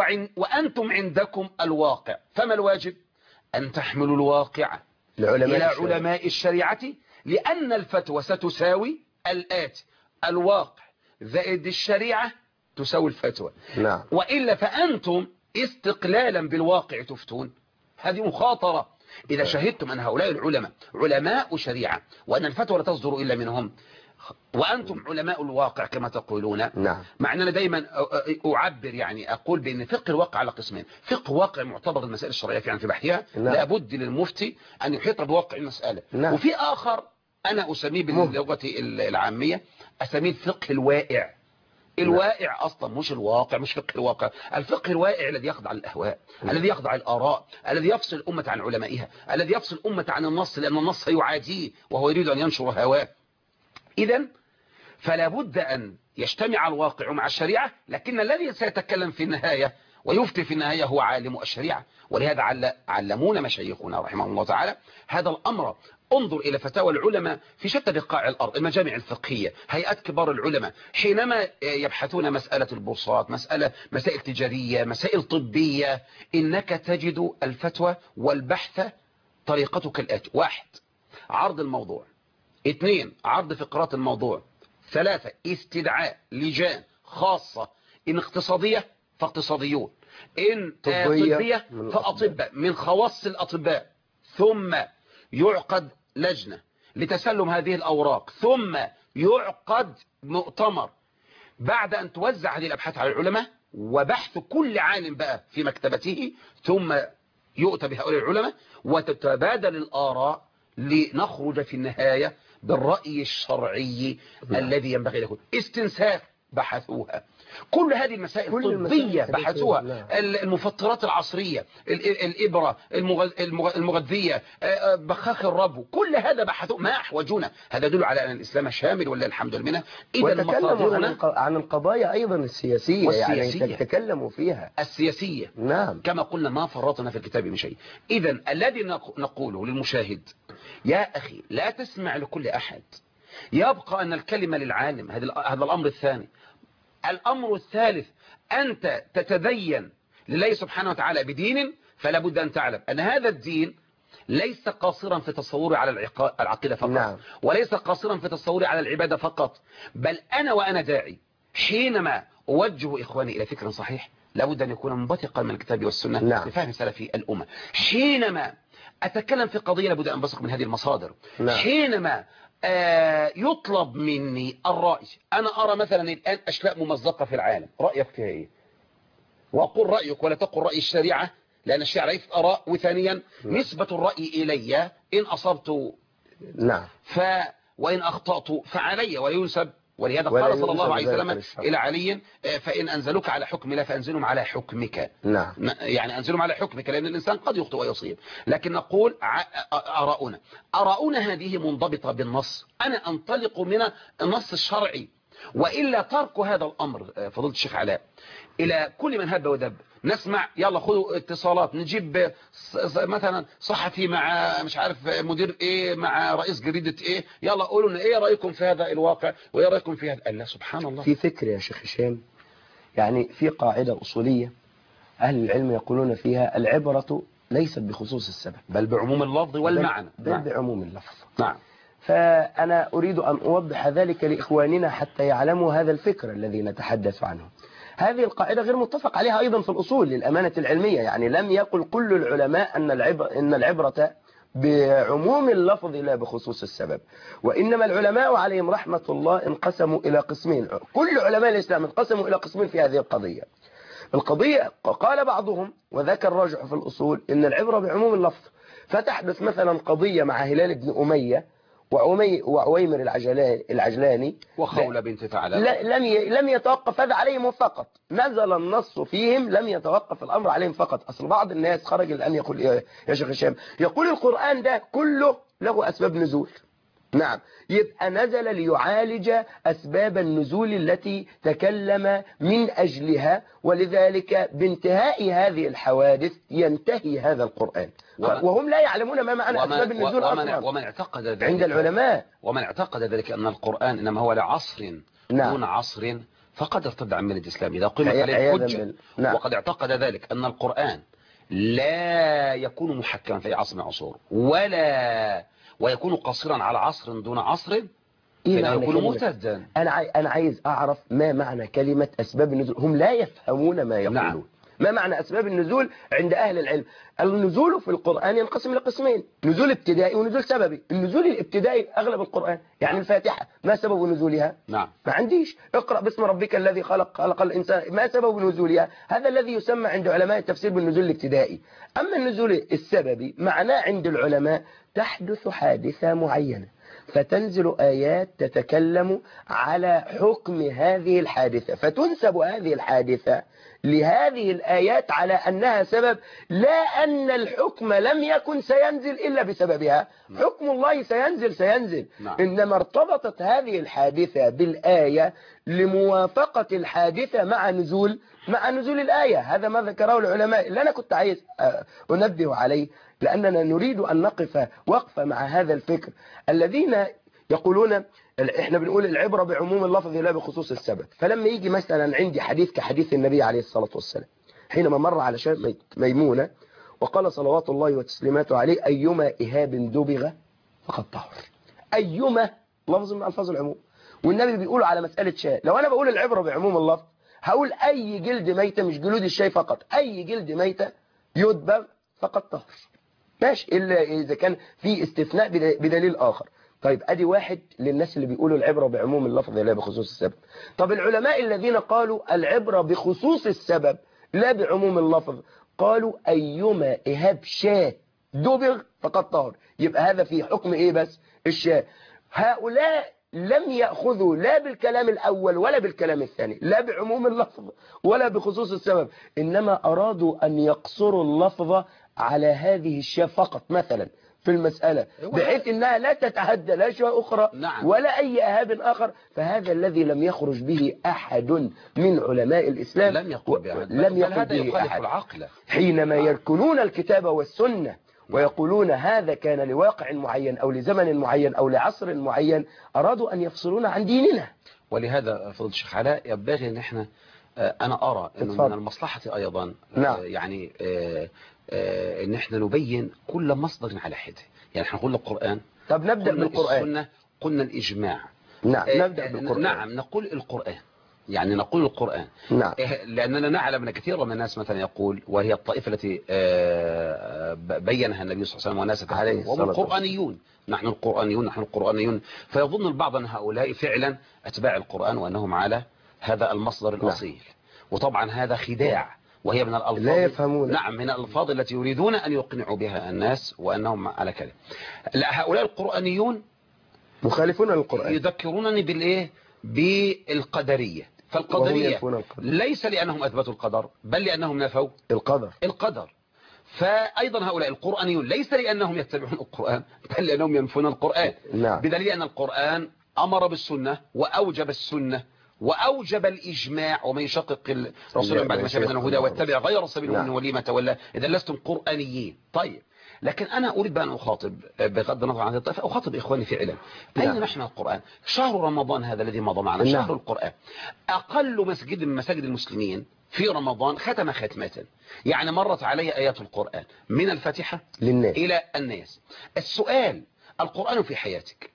وأنتم عندكم الواقع فما الواجب؟ أن تحملوا الواقع إلى علماء الشريعة لأن الفتوى ستساوي الآتي الواقع زائد الشريعة تساوي الفتوى. نعم. وإلا فأنتم استقلالا بالواقع تفتون. هذه مخاطرة. إذا شهدتم أن هؤلاء العلماء علماء شريعة وأن الفتوى لا تصدر إلا منهم وأنتم علماء الواقع كما تقولون. نعم. مع أننا دايما أعبر أقول بأن فقه الواقع على قسمين. فقه واقع معتبر المسائل الشرعية في بحثها. نعم. لابد للمفتي أن يحيط بواقع المسألة. نعم. وفي آخر أنا أسميه باللغة العامية أسميه الفقه الواقع. الواقع أصلا مش الواقع مش فقه الواقع. الفقه الواقع الذي يخضع للأهواء الذي يخضع الآراء الذي يفصل الأمة عن علمائها الذي يفصل الأمة عن النص لأن النص يعاديه وهو يريد أن ينشر هواه. إذن فلا بد أن يجتمع الواقع مع الشريعة لكن الذي سيتكلم في النهاية ويفتي في النهاية هو عالم الشريعة. ولهذا علمونا مشايخنا رحمه الله تعالى هذا الأمر. انظر إلى فتاوى العلماء في شتى بقاع الأرض المجامع الفقهية هيئات كبار العلماء حينما يبحثون مسألة البورصات مسائل تجارية مسائل طبية إنك تجد الفتوى والبحث طريقته كالآتي: 1 عرض الموضوع 2 عرض فقرات الموضوع 3 استدعاء لجان خاصة إن اقتصادية فاقتصاديون إن طبية فأطباء من خواص الأطباء ثم يعقد لجنة لتسلم هذه الأوراق ثم يعقد مؤتمر بعد أن توزع هذه الأبحاث على العلماء وبحث كل عالم بقى في مكتبته ثم يؤتى بهؤلاء العلماء وتتبادل الآراء لنخرج في النهاية بالرأي الشرعي الذي ينبغي له. استنساخ بحثوها. كل هذه المسائل الطبية بحثوها. المفطرات العصرية الإبرة المغذية بخاخ الربو كل هذا بحثوه. ما أحوجونا. هذا يدل على أن الإسلام شامل ولا الحمد لله. وتكلموا عن القضايا أيضا السياسية يعني تتكلموا فيها السياسية. نعم. كما قلنا ما فرطنا في الكتاب من شيء. إذن الذي نقوله للمشاهد يا أخي لا تسمع لكل أحد. يبقى أن الكلمة للعالم. هذا الأمر الثاني. الأمر الثالث أنت تتدين لله سبحانه وتعالى بدين فلا بد أن تعلم أن هذا الدين ليس قاصرا في تصوري على العقيدة فقط. نعم. وليس قاصرا في تصوري على العبادة فقط، بل أنا وأنا داعي حينما أوجه إخواني إلى فكر صحيح لابد أن يكون منبثقا من الكتاب والسنة. نعم. لفهم سلفي الأمة. حينما أتكلم في قضية لابد أن أنبثق من هذه المصادر. نعم. حينما يطلب مني الرأي، أنا أرى مثلا الآن أشلاء ممزقة في العالم، رأيك فيها إيه؟ وأقول رأيك ولا تقل رأي الشريعة، لأن الشريعة ليست آراء. وثانيا نسبة الرأي إلي، إن أصبت نعم وإن أخطأت فعلي ولا ينسب. ولهذا قال صلى الله عليه وسلم إلى علي: فإن أنزلوك على حكم لا فأنزلهم على حكمك. نعم. يعني أنزلهم على حكمك، لأن الإنسان قد يخطئ ويصيب، لكن نقول أراؤنا هذه منضبطة بالنص. أنا أنطلق من النص الشرعي، وإلا ترك هذا الأمر فضيلة الشيخ علاء إلى كل من هب ودب. نسمع يلا خذوا اتصالات، نجيب مثلا صحفي مع مش عارف مدير ايه مع رئيس جريدة ايه، يلا قولوا لنا ايه رأيكم في هذا الواقع وايه رأيكم في هذا. الله سبحان الله. في فكر يا شيخ هشام، يعني في قاعدة أصولية أهل العلم يقولون فيها: العبرة ليست بخصوص السبب بل بعموم اللفظ والمعنى. بل نعم. بعموم اللفظ. نعم. فأنا أريد أن أوضح ذلك لإخواننا حتى يعلموا هذا الفكر الذي نتحدث عنه. هذه القاعدة غير متفق عليها أيضا في الأصول للأمانة العلمية، يعني لم يقل كل العلماء أن العبرة بعموم اللفظ لا بخصوص السبب، وإنما العلماء عليهم رحمة الله انقسموا إلى قسمين. كل علماء الإسلام انقسموا إلى قسمين في هذه القضية. قال بعضهم وذاك الراجح في الأصول إن العبرة بعموم اللفظ، فتحدث مثلا قضية مع هلال بن أمية وعويمر العجلاني وخولة بنت ثعلبة، لم يتوقف هذا عليهم فقط، نزل النص فيهم، لم يتوقف الأمر عليهم فقط. أصل بعض الناس خرج الآن يقول يا شيخ هشام، يقول القرآن ده كله له أسباب نزول. نعم، يبقى نزل ليعالج أسباب النزول التي تكلم من أجلها، ولذلك بانتهاء هذه الحوادث ينتهي هذا القرآن، وهم لا يعلمون ما معنى أسباب النزول أصلا. ومن اعتقد ذلك عند العلماء، ومن اعتقد ذلك أن القرآن إنما هو لعصر دون عصر فقد ارتد عن ملة الإسلام إذا قيمت عليه الحجة. وقد اعتقد ذلك أن القرآن لا يكون محكما في عصر من العصور ويكون قصيرا على عصر دون عصر، يكون مرتدا. أنا عايز أعرف ما معنى كلمة أسباب النزول. هم لا يفهمون ما يقولون. نعم. ما معنى أسباب النزول عند أهل العلم؟ النزول في القرآن ينقسم إلى قسمين: نزول ابتدائي ونزول سببي. النزول الابتدائي أغلب القرآن، يعني الفاتحة ما سبب نزولها؟ نعم. ما عنديش. اقرأ باسم ربك الذي خلق الإنسان، ما سبب نزولها؟ هذا الذي يسمى عند علماء التفسير بالنزول الابتدائي. أما النزول السببي معناه عند العلماء تحدث حادثة معينة فتنزل آيات تتكلم على حكم هذه الحادثة، فتنسب هذه الحادثة لهذه الآيات على أنها سبب، لا أن الحكم لم يكن سينزل إلا بسببها. حكم الله سينزل. إنما ارتبطت هذه الحادثة بالآية لموافقة الحادثة مع نزول الآية. هذا ما ذكره العلماء، اللي أنا كنت عايز أنبه عليه، لأننا نريد أن نقف وقفة مع هذا الفكر. الذين يقولون احنا بنقول العبرة بعموم اللفظ لا بخصوص السبب، فلما يجي مثلا عندي حديث كحديث النبي عليه الصلاة والسلام حينما مر على شاب ميمونة وقال صلوات الله وتسليماته عليه: أيما إهاب دبغ فقد طهر. أيما لفظ من ألفاظ العموم، والنبي بيقول على مسألة شاء. لو أنا بقول العبرة بعموم اللفظ هقول أي جلد ميتة، مش جلود الشاي فقط، أي جلد ميتة يدبغ فقد طهر، ماشي، إلا إذا كان في استثناء بدليل آخر. طيب أدي واحد للناس اللي بيقولوا العبرة بعموم اللفظ لا بخصوص السبب. طب العلماء الذين قالوا العبرة بخصوص السبب لا بعموم اللفظ قالوا أيما إهاب شاة دبغ فقد طهر. يبقى هذا في حكم إيه بس؟ الشاة. هؤلاء لم يأخذوا لا بالكلام الأول ولا بالكلام الثاني، لا بعموم اللفظ ولا بخصوص السبب، إنما أرادوا أن يقصروا اللفظ على هذه الشاة فقط مثلا في المسألة، بحيث أنها لا تتعدى لا شيء أخرى. نعم. ولا أي أهاب آخر. فهذا الذي لم يخرج به أحد من علماء الإسلام، لم يقل به أحد العقل. حينما يركنون الكتاب والسنة ويقولون هذا كان لواقع معين أو لزمن معين أو لعصر معين، أرادوا أن يفصلون عن ديننا. ولهذا فضل الشيخ علاء ينبغي أن احنا أنا أرى أنه اتفضل. من المصلحة أيضا نعم. يعني أن احنا نبين كل مصدر على حده. يعني احنا قلنا القرآن، طب نبدأ قلنا بالقرآن. السنة، قلنا الإجماع. نعم نبدأ بالقرآن. نعم نقول القرآن، يعني نقول القرآن. نعم. لأننا نعلم أن كثير من الناس مثلا يقول، وهي الطائفة التي بينها النبي صلى الله عليه وسلم وناس وهم القرآنيون، نحن القرآنيون، نحن القرآنيون. فيظن البعض أن هؤلاء فعلا أتباع القرآن وأنهم على هذا المصدر الأصيل. نعم. وطبعا هذا خداع، وهي من الألفاظ لا يفهمون. نعم، من الألفاظ التي يريدون أن يقنعوا بها الناس وأنهم على كذا. لا، هؤلاء القرآنيون مخالفون للقرآن يذكرونني بالإيه؟ بالقدرية. فالقدرية ليس لأنهم أثبتوا القدر، بل لأنهم نفوا القدر. فأيضا هؤلاء القرآنيون ليس لأنهم يتبعون القرآن، بل لأنهم ينفون القرآن. نعم. بدليل أن القرآن أمر بالسنة وأوجب السنة وأوجب الإجماع، ومن يشقق الرسول بعد ما شاء بنا الهدى واتبع غير سبيل المؤمنين ولي ما تولى إذا لستم قرآنيين. طيب، لكن أنا أريد أن أخاطب بغض النظر عن الطائفة، أخاطب إخواني فعلا. أين نحن القرآن؟ شهر رمضان هذا الذي مضى معنا شهر القرآن. أقل مسجد من مساجد المسلمين في رمضان ختم ختمة، يعني مرت علي آيات القرآن من الفاتحة للناس إلى الناس. السؤال: القرآن في حياتك،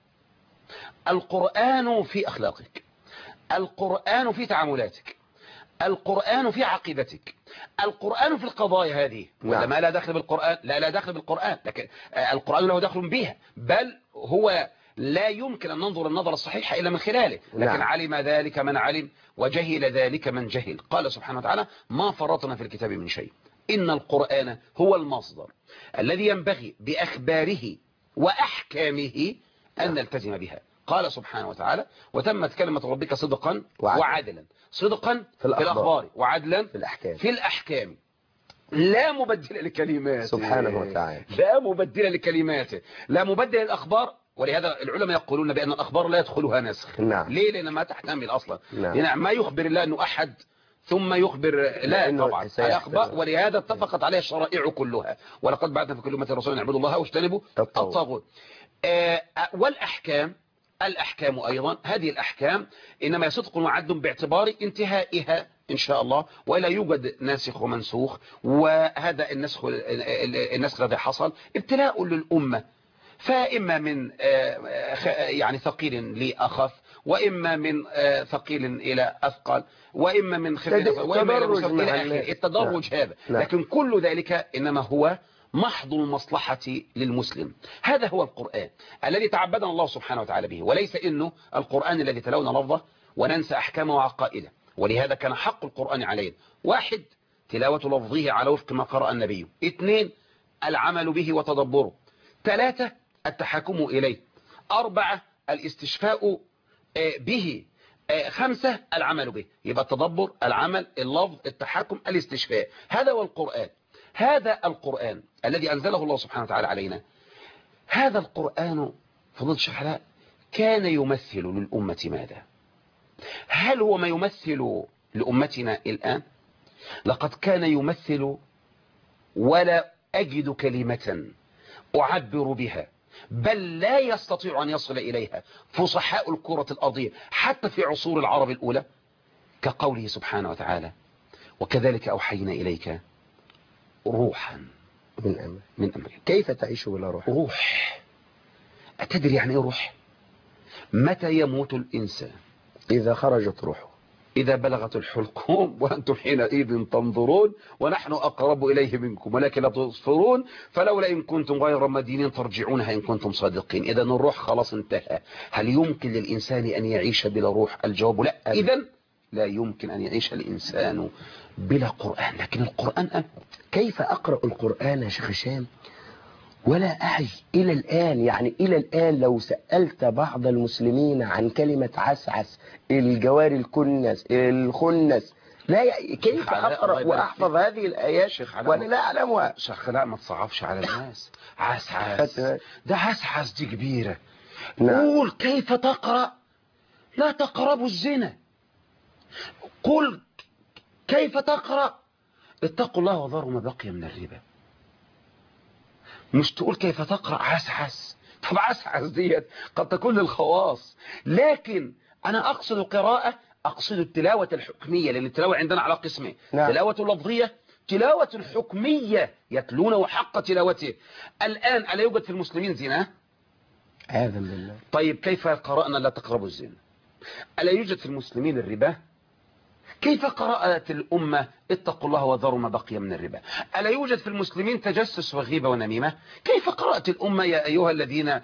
القرآن في أخلاقك، القرآن في تعاملاتك، القرآن في عقيدتك، القرآن في القضايا هذه. ولا ما لا دخل بالقرآن؟ لا دخل بالقرآن، لكن القرآن له دخل بها، بل هو لا يمكن أن ننظر النظر الصحيح إلا من خلاله. لكن علم ذلك من علم وجهل ذلك من جهل. قال سبحانه وتعالى: ما فرطنا في الكتاب من شيء. إن القرآن هو المصدر الذي ينبغي بأخباره وأحكامه أن نلتزم بها. قال سبحانه وتعالى: وتمت كلمة ربك صدقا وعدلا. صدقا في الأخبار وعدلا في الأحكام. لا مبدل لكلماته سبحانه وتعالى، لا مبدل لكلماته، لا مبدل للأخبار. ولهذا العلماء يقولون بأن الأخبار لا يدخلها نسخ. نعم. ليه؟ لأن ما تحتمل أصلا. نعم. يعني ما يخبر الله أنه أحد ثم يخبر لا طبعا الأخبار. ولهذا اتفقت عليه الشرائع كلها. ولقد بعثنا في كل أمة رسولا يعبدوا الله واجتنبوا الطاغوت. والأحكام، الأحكام أيضا، هذه الأحكام إنما صدق وعدل باعتبار انتهائها إن شاء الله، ولا يوجد ناسخ ومنسوخ. وهذا النسخ الذي حصل ابتلاء للأمة، فإما من يعني ثقيل لأخف، وإما من ثقيل إلى أثقل، وإما من خفيف وإما إلى آخر التدرج هذا. لكن كل ذلك إنما هو محض المصلحة للمسلم. هذا هو القرآن الذي تعبدنا الله سبحانه وتعالى به، وليس إنه القرآن الذي تلونا لفظه وننسى أحكامه وعقائده. ولهذا كان حق القرآن علينا: 1. تلاوة لفظه على وفق ما قرأ النبي. 2. العمل به وتدبره. 3. التحكم إليه. 4. الاستشفاء به. 5. العمل به. يبقى التدبر، العمل، اللفظ، التحكم، الاستشفاء. هذا هو القرآن. هذا القرآن الذي أنزله الله سبحانه وتعالى علينا. هذا القرآن فضيلة الشيخ علاء كان يمثل للأمة ماذا؟ هل هو ما يمثل لأمتنا الآن؟ لقد كان يمثل، ولا أجد كلمة أعبر بها، بل لا يستطيع أن يصل إليها فصحاء الكرة الأرضية حتى في عصور العرب الأولى، كقوله سبحانه وتعالى: وكذلك أوحينا إليك روحا من أمرك. كيف تعيش بلا روح؟ روح. أتدري يعني إيه روح؟ متى يموت الإنسان؟ إذا خرجت روحه، إذا بلغت الحلقوم وأنتم حينئذ تنظرون ونحن أقرب إليه منكم ولكن لا تبصرون، فلولا إن كنتم غير مدينين ترجعونها إن كنتم صادقين. إذا الروح خلاص انتهى. هل يمكن للإنسان أن يعيش بلا روح؟ الجواب لا. إذن لا يمكن أن يعيش الإنسان بلا قرآن. لكن القرآن كيف أقرأ القرآن يا شيخ هشام ولا أعي إلى الآن؟ يعني إلى الآن لو سألت بعض المسلمين عن كلمة عسعس، الجوار الكنس، الخنس، كيف أقرأ وأحفظ هذه الآيات وأنا لا أعلمها؟ شيخ لا، ما تصعبش على الناس. عسعس ده عسعس دي كبيرة. قول كيف تقرأ لا تقربوا الزنا. قل كيف تقرأ اتقوا الله وذروا ما بقي من الربا. مش تقول كيف تقرأ عسعس. طب عسعس ديت قد تكون للخواص، لكن أنا أقصد قراءة أقصد التلاوة الحكمية، لأن التلاوة عندنا على قسمين، نعم. تلاوة لفظية، تلاوة حكمية يتلونه حق تلاوته. الآن ألا يوجد في المسلمين زنا؟ عياذا بالله. طيب كيف قرأنا لا تقربوا الزنا؟ ألا يوجد في المسلمين الربا؟ كيف قرأت الأمة اتقوا الله وذروا ما بقي من الربا؟ ألا يوجد في المسلمين تجسس وغيبة ونميمة؟ كيف قرأت الأمة يا أيها الذين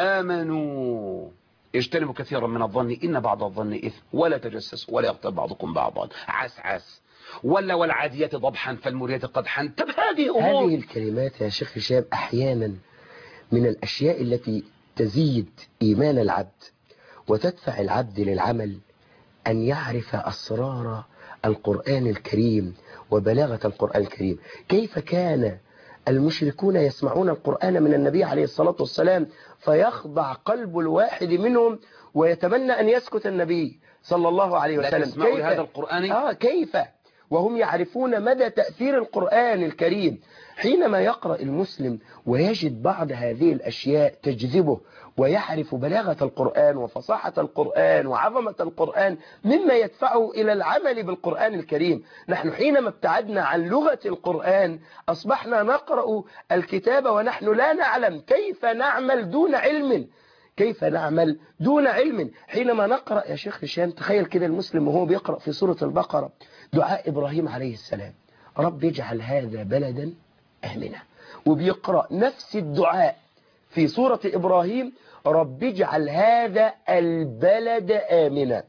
آمنوا اجتنبوا كثيرا من الظن إن بعض الظن إثم ولا تجسسوا ولا يغتب بعضكم بعضا عس عس ولا والعاديات ضبحا فالمريات قدحا. طب هذه أمور. هذه الكلمات يا شيخ هشام أحيانا من الأشياء التي تزيد إيمان العبد وتدفع العبد للعمل، أن يعرف أسرار القرآن الكريم وبلاغة القرآن الكريم. كيف كان المشركون يسمعون القرآن من النبي عليه الصلاة والسلام فيخضع قلب الواحد منهم ويتمنى أن يسكت النبي صلى الله عليه لا وسلم. تسمعوا هذا القرآن؟ كيف وهم يعرفون مدى تأثير القرآن الكريم. حينما يقرأ المسلم ويجد بعض هذه الأشياء تجذبه ويعرف بلاغة القرآن وفصاحة القرآن وعظمة القرآن مما يدفعه إلى العمل بالقرآن الكريم. نحن حينما ابتعدنا عن لغة القرآن أصبحنا نقرأ الكتاب ونحن لا نعلم كيف نعمل دون علم. كيف نعمل دون علم؟ حينما نقرأ يا شيخ هشام تخيل كده المسلم وهو بيقرأ في سورة البقرة دعاء إبراهيم عليه السلام، رب اجعل هذا بلدا آمنا، وبيقرأ نفس الدعاء في سورة إبراهيم رب اجعل هذا البلد آمنا.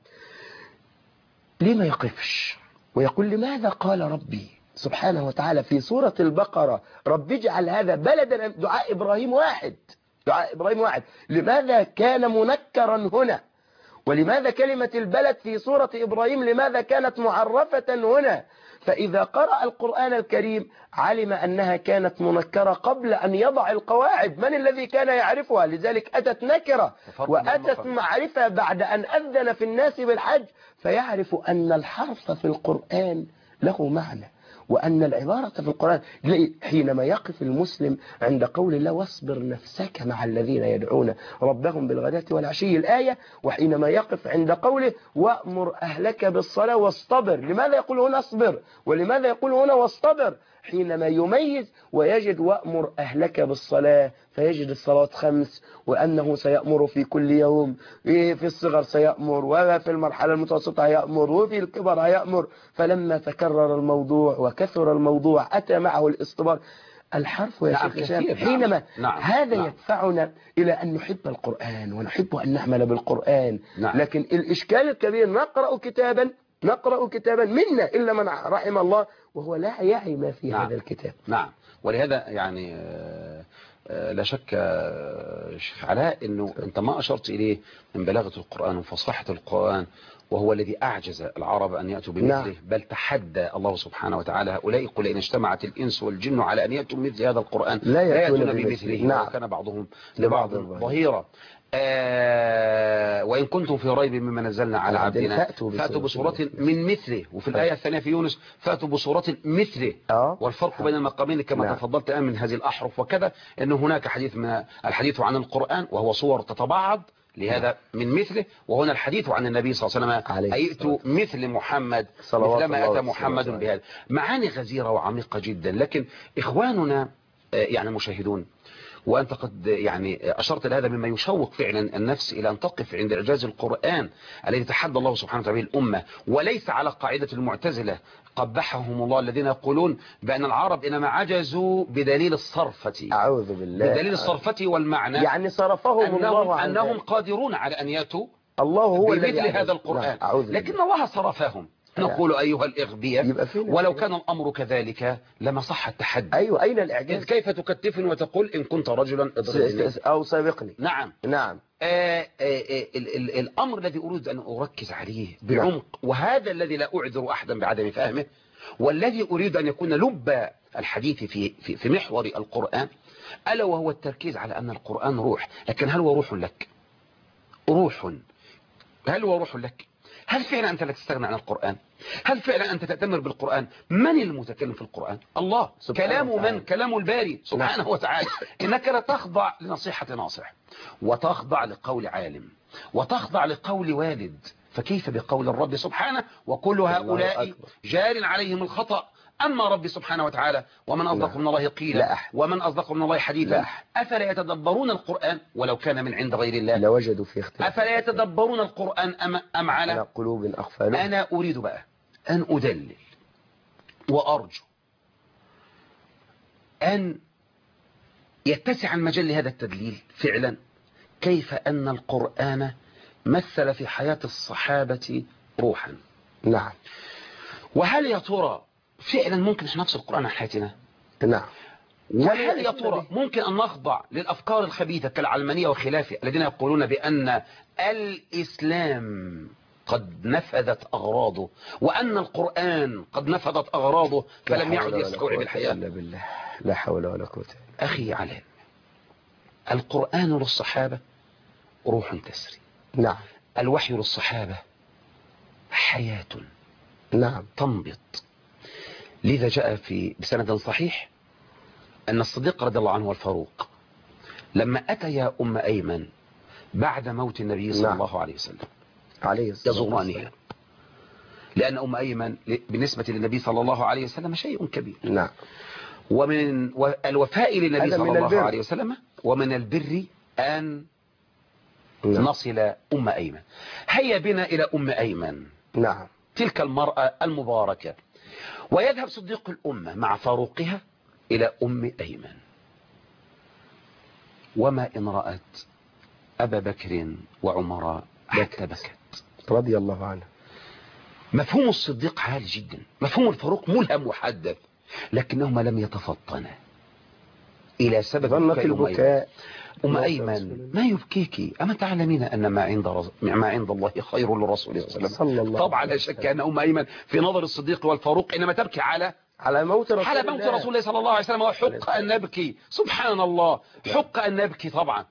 ليه ما يقفش ويقول لماذا قال ربي سبحانه وتعالى في سورة البقرة رب اجعل هذا بلدا؟ دعاء إبراهيم واحد، دعاء إبراهيم واحد. لماذا كان منكرا هنا؟ ولماذا كلمة البلد في سورة إبراهيم لماذا كانت معرفة هنا؟ فإذا قرأ القرآن الكريم علم أنها كانت منكرة قبل أن يضع القواعد. من الذي كان يعرفها؟ لذلك أتت نكرة وأتت معرفة بعد أن أذن في الناس بالحج، فيعرف أن الحرف في القرآن له معنى وأن العبارة في القرآن. حينما يقف المسلم عند قول الله واصبر نفسك مع الذين يدعون ربهم بالغداة والعشي الآية، وحينما يقف عند قوله وأمر أهلك بالصلاة واصطبر، لماذا يقول هنا اصبر ولماذا يقول هنا واصطبر؟ حينما يميز ويجد وأمر أهلك بالصلاة فيجد الصلاة 5 وأنه سيأمر في كل يوم، في الصغر سيأمر وفي المرحلة المتوسطة هيأمر وفي الكبر هيأمر. فلما تكرر الموضوع وكثر الموضوع أتى معه الاصطبار. الحرف يا شيخ هشام حينما هذا يدفعنا إلى أن نحب القرآن ونحب أن نعمل بالقرآن. لكن الإشكال الكبير نقرأ كتابا منا إلا من رحم الله وهو لا يعي ما في هذا الكتاب. نعم. ولهذا يعني لا شك شيخ علاء أنه أنت ما أشرت إليه من بلاغة القرآن وفصاحة القرآن، وهو الذي أعجز العرب أن يأتوا بمثله. بل تحدى الله سبحانه وتعالى هؤلاء قل إن اجتمعت الإنس والجن على أن يأتوا مثل هذا القرآن لا يأتون بمثله وكان بعضهم لبعض ظهيرا. وإن كنتم في ريب مما نزلنا على عبدنا فأتوا بصورة من مثله. وفي الآية الثانية في يونس فأتوا بصورة مثله. والفرق بين المقامين كما تفضلت الآن من هذه الأحرف وكذا أنه هناك الحديث عن القرآن وهو صور تتبعض لهذا من مثله، وهنا الحديث عن النبي صلى الله عليه وسلم أيئتوا مثل محمد مثلما أتى محمد بهذا. معاني غزيرة وعميقة جدا. لكن إخواننا يعني المشاهدون وأنت قد يعني أشرت لهذا مما يشوق فعلا النفس إلى أن تقف عند إعجاز القرآن الذي تحدى الله سبحانه وتعالى الأمة، وليس على قاعدة المعتزلة قبحهم الله الذين يقولون بأن العرب إنما عجزوا بدليل الصرفة. أعوذ بالله. بدليل الصرفة والمعنى يعني صرفهم الله أنهم قادرون على أن يأتوا الله هو بمثل هذا القرآن، لكن الله صرفهم. نقول أيها الإغبياء ولو كان الأمر كذلك لما صح التحدي. أيوة أين الإعجاز؟ كيف تكتفني وتقول إن كنت رجلا اضربني أو سابقني. نعم. الأمر الذي أريد أن أركز عليه بعمق وهذا الذي لا أعذر أحدا بعدم فهمه والذي أريد أن يكون لب الحديث في محور القرآن ألا وهو التركيز على أن القرآن روح. لكن هل هو روح لك؟ هل هو روح لك؟ هل فعلا أنت لا تستغنى عن القرآن؟ هل فعلا أنت تأتمر بالقرآن؟ من المتكلم في القرآن؟ الله. كلام من؟ كلام الباري سبحانه وتعالى. إنك لا تخضع لنصيحة ناصح وتخضع لقول عالم وتخضع لقول والد فكيف بقول الرب سبحانه وكل هؤلاء جار عليهم الخطأ. أما رب سبحانه وتعالى ومن أصدق من الله قيلا ومن أصدق من الله حديثا أفلا يتدبرون القرآن ولو كان من عند غير الله لوجدوا فيه اختلاف. أفلا يتدبرون القرآن أم على قلوب أقفالها. أنا أريد بقى أن أدلل وأرجو أن يتسع المجال لهذا التدليل فعلا، كيف أن القرآن مثل في حياة الصحابة روحا. نعم. وهل يا ترى فعلا ممكن نفس القرآن عن حياتنا؟ نعم. وهل يا ترى ممكن أن نخضع للأفكار الخبيثة كالعلمانية وخلافه الذين يقولون بأن الإسلام قد نفذت أغراضه وأن القرآن قد نفذت أغراضه فلم يعد يستوعب الحياة؟ بالله لا حول ولا قوة. أخي علي، القرآن للصحابة روح تسري. نعم. الوحي للصحابة حياة. نعم. تنبط. لذا جاء بسند صحيح أن الصديق رضي الله عنه والفاروق لما أتيا أم أيمن بعد موت النبي صلى الله عليه وسلم يزورانها، لأن أم أيمن بالنسبة للنبي صلى الله عليه وسلم شيء كبير. نعم. ومن الوفاء للنبي صلى الله عليه وسلم ومن البر أن نصل أم أيمن. هيا بنا إلى أم أيمن. نعم. تلك المرأة المباركة. ويذهب صديق الأمة مع فاروقها إلى أم أيمن، وما إن رأت أبا بكر وعمر حتى بكت رضي الله عنه. مفهوم الصديق عالي جدا، مفهوم الفاروق ملهم وحدث، لكنهما لم يتفطنا إلى سبب البكاء. أم أيمن ما يبكيك؟ أما تعلمين أن ما عند الله خير للرسول صلى الله عليه وسلم. طبعا لا شك أن أم أيمن في نظر الصديق والفاروق إنما تبكي على موت رسول الله صلى الله عليه وسلم. وحق أن نبكي، سبحان الله، حق أن نبكي طبعا.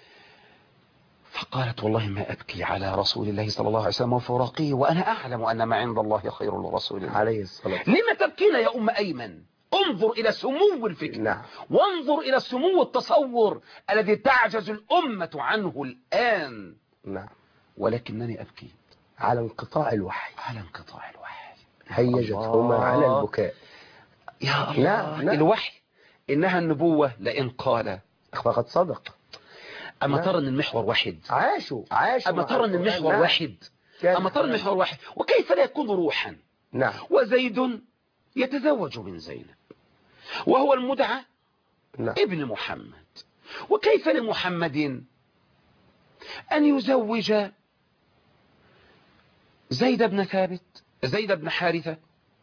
فقالت والله ما أبكي على رسول الله صلى الله عليه وسلم وفراقه وأنا أعلم أن ما عند الله خير للرسول عليه الصلاة والسلام. لما تبكين يا أم أيمن؟ انظر إلى سمو الفكر. نعم. وانظر إلى سمو التصور الذي تعجز الأمة عنه الآن. نعم. ولكنني أبكي على انقطاع الوحي. على انقطاع الوحي. هيجتهما على البكاء. يا الله. نعم. الوحي إنها النبوة لئن قال فقد صدق. أما ترى أن المحور واحد. عاشوا أما ترى أن المحور واحد. أما ترى المحور واحد. وكيف لا يكون روحا؟ نعم. وزيد يتزوج من زينب وهو المدعى ابن محمد. وكيف لمحمد أن يزوج زيد بن ثابت زيد بن حارثة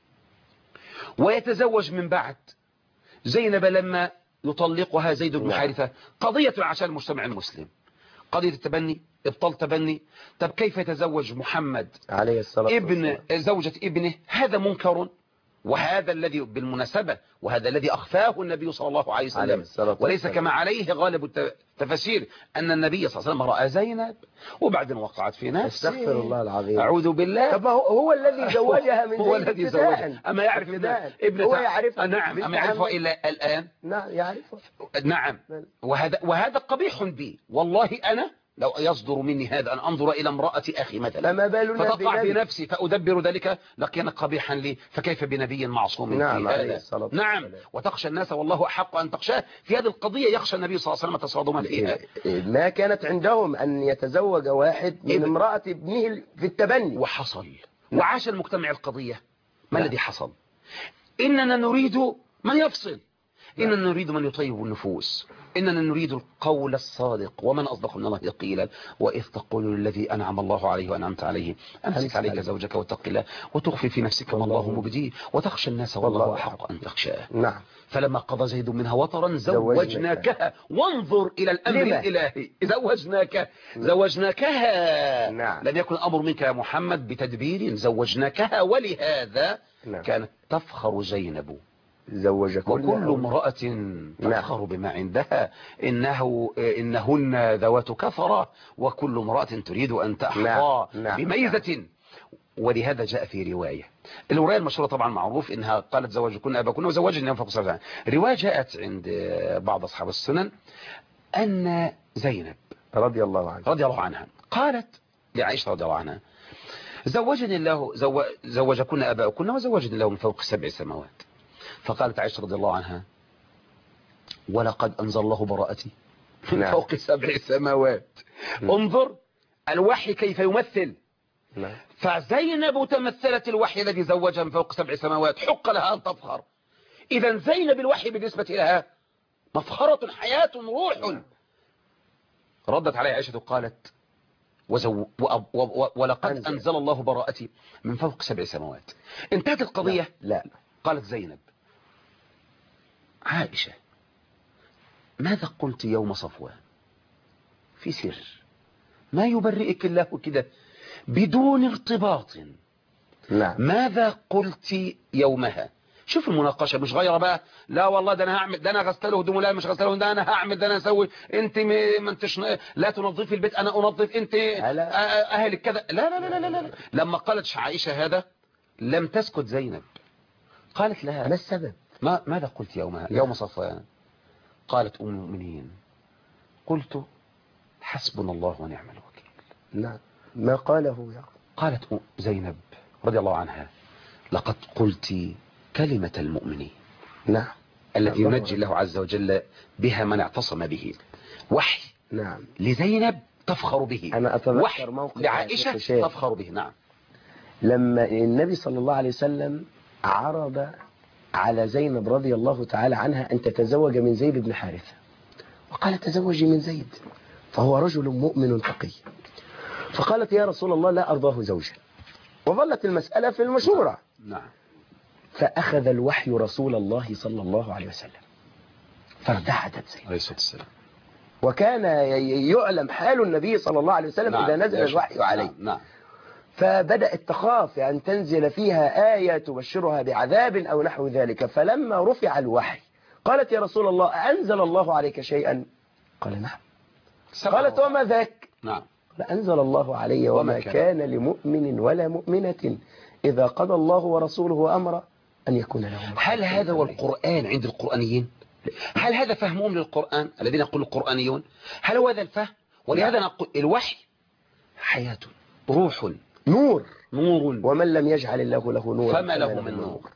ويتزوج من بعد زينب لما يطلقها زيد بن حارثة؟ قضية عشان المجتمع المسلم، قضية التبني، ابطال تبني. طب كيف يتزوج محمد عليه الصلاة ابن زوجة ابنه؟ هذا منكر. وهذا الذي بالمناسبة وهذا الذي أخفاه النبي صلى الله عليه وسلم، وليس كما عليه غالب التفاسير أن النبي صلى الله عليه وسلم رأى زينب وبعدين وقعت في نفسه. استغفر الله العظيم. أعوذ بالله. طب هو الذي زوجها من هو الذي زوجها. أما يعرف ابنة هو يعرفها. نعم. أما يعرفها إلا الآن. نعم يعرفها. نعم. وهذا قبيح بي. والله أنا لو يصدر مني هذا أن أنظر إلى امرأة أخي مثلا فتقع في نفسي فأدبر ذلك لكان قبيحا لي، فكيف بنبي معصوم في هذا؟ نعم. وتخشى الناس والله أحق أن تخشاه. في هذه القضية يخشى النبي صلى الله عليه وسلم تصادما فيها. ما كانت عندهم أن يتزوج واحد من امرأة ابنه في التبني. وحصل. وعاش المجتمع القضية. ما الذي حصل؟ إننا نريد من يفصل، إننا نريد من يطيب النفوس، إننا نريد القول الصادق. ومن أصدق من الله قيلا وإذ تقول للذي أنعم الله عليه وأنعمت عليه أمسك عليك زوجك واتق الله وتخفي في نفسك ما الله مبديه وتخشى الناس والله أحق أن تخشاه. نعم. فلما قضى زيد منها وطرا زوجناكها. وانظر إلى الأمر الإلهي. زوجناكها. نعم. لم يكن أمر منك يا محمد بتدبير، زوجناكها. ولهذا كانت تفخر زينب وكل امرأة تفخر بما عندها. إنهن ذوات كثرة وكل امرأة تريد أن تحظى بميزة. ولهذا جاء في رواية، الرواية المشهورة طبعا معروف إنها قالت زوجكن أباكن وزوجنا فوق سبعة. رواية جاءت عند بعض أصحاب السنن أن زينب رضي الله عنها قالت لعائشة رضي الله عنها زوجني الله زوجكن أباؤكن وزوجني الله من فوق 7 سماوات. فقالت عائشة رضي الله عنها ولقد أنزل الله براءتي من فوق 7 سماوات. انظر الوحي كيف يمثل. فزينب تمثلت الوحي الذي زوجها من فوق 7 سماوات، حق لها أن تفخر. إذا زينب الوحي بالنسبة لها مفخرة، حياة، روح. ردت عليه عائشة قالت ولقد أنزل الله براءتي من فوق 7 سماوات. انتهت القضية. لا. قالت زينب عائشة ماذا قلت يوم صفوان في سر ما يبرئك الله كده بدون ارتباط؟ لا. ماذا قلت يومها؟ شوف المناقشة مش غير بقى لا والله ده انا هعمل، ده انا غسله هدومه، لا مش غسله، ده انا هعمل، ده انا اسوي، انت ما انتش لا تنظفي البيت انا انظف، انت اهلك كذا. لا لا لا لا لا. لما قالت عائشة هذا لم تسكت زينب، قالت لها ما السبب؟ ماذا قلت يومها يوم صفوان؟ قالت ام المؤمنين قلت حسبنا الله ونعم الوكيل. لا ما قاله يا قالت زينب رضي الله عنها لقد قلت كلمة المؤمنين. نعم. التي ينجي الله عز وجل بها من اعتصم به. وحي. نعم. لزينب تفخر به. أنا أتذكر موقف لعائشة تفخر به. نعم. لما النبي صلى الله عليه وسلم عرض على زينب رضي الله تعالى عنها أن تتزوج من زيد بن حارثة، وقال تزوجي من زيد فهو رجل مؤمن تقي، فقالت يا رسول الله لا أرضاه زوجا، وظلت المسألة في المشورة. نعم. فأخذ الوحي رسول الله صلى الله عليه وسلم فارتحتت زينب عليه الصلاة والسلام. وكان يعلم حال النبي صلى الله عليه وسلم. نعم. إذا نزل الوحي عليه. نعم. فبدأت تخاف أن تنزل فيها آية تبشرها بعذاب أو نحو ذلك. فلما رفع الوحي قالت يا رسول الله أنزل الله عليك شيئا؟ قال نعم. قالت وما ذاك؟ نعم. أنزل الله علي وما كان لمؤمن ولا مؤمنة إذا قضى الله ورسوله أمرا أن يكون لهم. هل هذا هو القرآن عند القرآنيين؟ هل هذا فهمهم للقرآن الذين يقولوا القرآنيون؟ هل هو هذا الفهم؟ ولهذا نقول الوحي حياة، روح، نور. ومن لم يجعل الله له نور فما له من نور.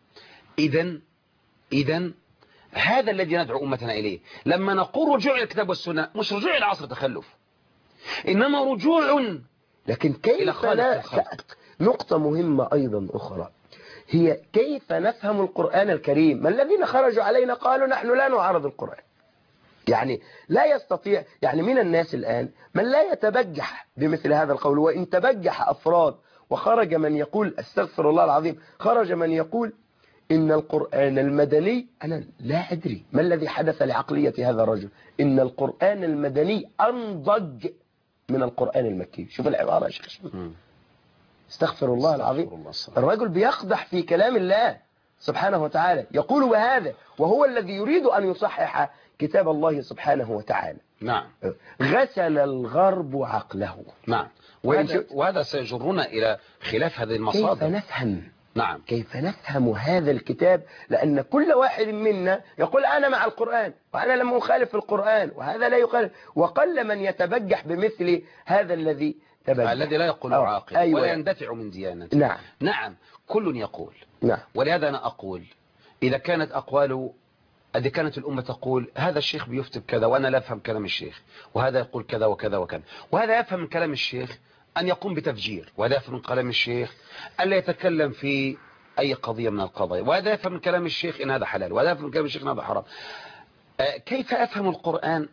إذن هذا الذي ندعو أمتنا إليه. لما نقول رجوع إلى الكتاب والسنة مش رجوع إلى عصر تخلف، إنما رجوع لكن كيف نقطة مهمة أيضا أخرى هي كيف نفهم القرآن الكريم. ما الذين خرجوا علينا قالوا نحن لا نعارض القرآن، يعني لا يستطيع، يعني من الناس الآن من لا يتبجح بمثل هذا القول، وإن تبجح أفراد وخرج من يقول استغفر الله العظيم، خرج من يقول إن القرآن المدني، أنا لا أدري ما الذي حدث لعقلية هذا الرجل، إن القرآن المدني أنضج من القرآن المكي. شوف العبارة يا شيخ، استغفر الله العظيم. الرجل بيقدح في كلام الله سبحانه وتعالى، يقول بهذا وهو الذي يريد أن يصحح كتاب الله سبحانه وتعالى. نعم. غسل الغرب عقله. نعم. وهذا سيجرنا إلى خلاف هذه المصادر. كيف نفهم؟ نعم. كيف نفهم هذا الكتاب؟ لأن كل واحد منا يقول أنا مع القرآن وأنا لم أخالف القرآن وهذا لا يخالف، وقل من يتبجح بمثل هذا الذي تبجح، الذي لا يقول عاقل. أيوة. ولا يندفع من ديانته. نعم. نعم. كل يقول. نعم. ولهذا أنا أقول إذا كانت الأمة تقول هذا الشيخ بيفتي بكذا وأنا لا أفهم كلام الشيخ، وهذا يقول كذا وكذا وكذا، وهذا يفهم من كلام الشيخ أن يقوم بتفجير، وهذا يفهم من كلام الشيخ ألا يتكلم في أي قضية من القضايا، وهذا يفهم من كلام الشيخ إن هذا حلال، وهذا يفهم من كلام الشيخ إن هذا حرام. كيف أفهم القرآن؟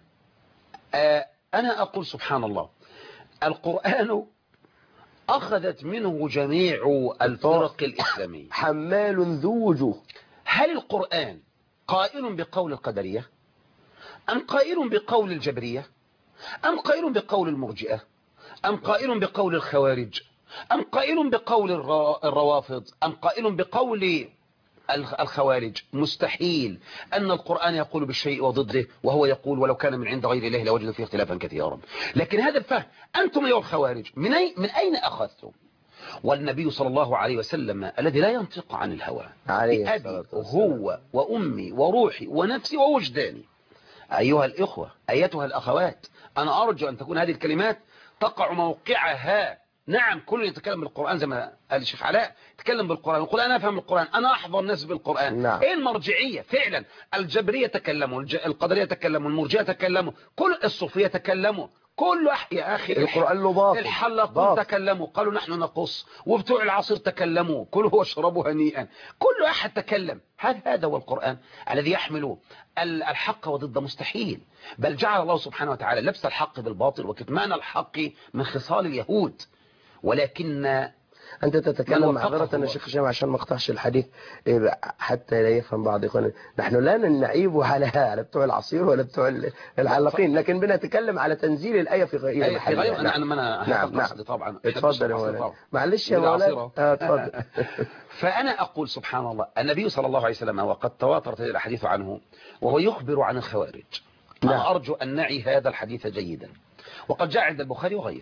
أنا أقول سبحان الله، القرآن أخذت منه جميع الفرق الإسلامية، حمال ذو وجوه. هل القرآن قائل بقول القدرية، أم قائل بقول الجبرية، أم قائل بقول المرجئة، أم قائل بقول الخوارج، أم قائل بقول الروافض، أم قائل بقول الخوارج؟ مستحيل أن القرآن يقول بالشيء وضده، وهو يقول ولو كان من عند غير الله لوجدوا فيه اختلافا كثيرا. لكن هذا الفهم أنتم أيها الخوارج من أين أخذتم؟ والنبي صلى الله عليه وسلم الذي لا ينطق عن الهوى، بأبي هو وأمي وروحي ونفسي ووجداني. أيها الإخوة أيتها الأخوات، أنا أرجو أن تكون هذه الكلمات تقع موقعها نعم كل يتكلم بالقرآن زي ما قال الشيخ علاء، تكلم بالقرآن ويقول أنا أفهم القرآن، أنا أحضر الناس بالقرآن. نعم. إيه المرجعية فعلا؟ الجبرية تكلموا، القدرية تكلموا، المرجئة تكلموا، كل الصوفية تكلموا، كل يا أخي القرآن له باطل، الحلاقون تكلموا قالوا نحن نقص، وبتوع العصير تكلموا كلوا واشربوا هنيئا، كل أحد تكلم. هذا هو القرآن الذي يحمل الحق وضد مستحيل. بل جعل الله سبحانه وتعالى لبس الحق بالباطل وكتمان الحق من خصال اليهود. ولكن أنت تتكلم معذرة يا شيخ هشام عشان ما اقطعش الحديث حتى لا يفهم بعض إخواننا، نحن لا نعيب على بتوع العصير ولا بتوع العلاقين، لكن بنتكلم على تنزيل الآية في غير محلها. نعم طبعا. اتفضل يا مولانا. معلش يا مولانا. اتفضل. فأنا أقول سبحان الله، النبي صلى الله عليه وسلم وقد تواترت الحديث عنه وهو يخبر عن الخوارج. أنا أرجو أن نعي هذا الحديث جيدا، وقد جاء عند البخاري وغيره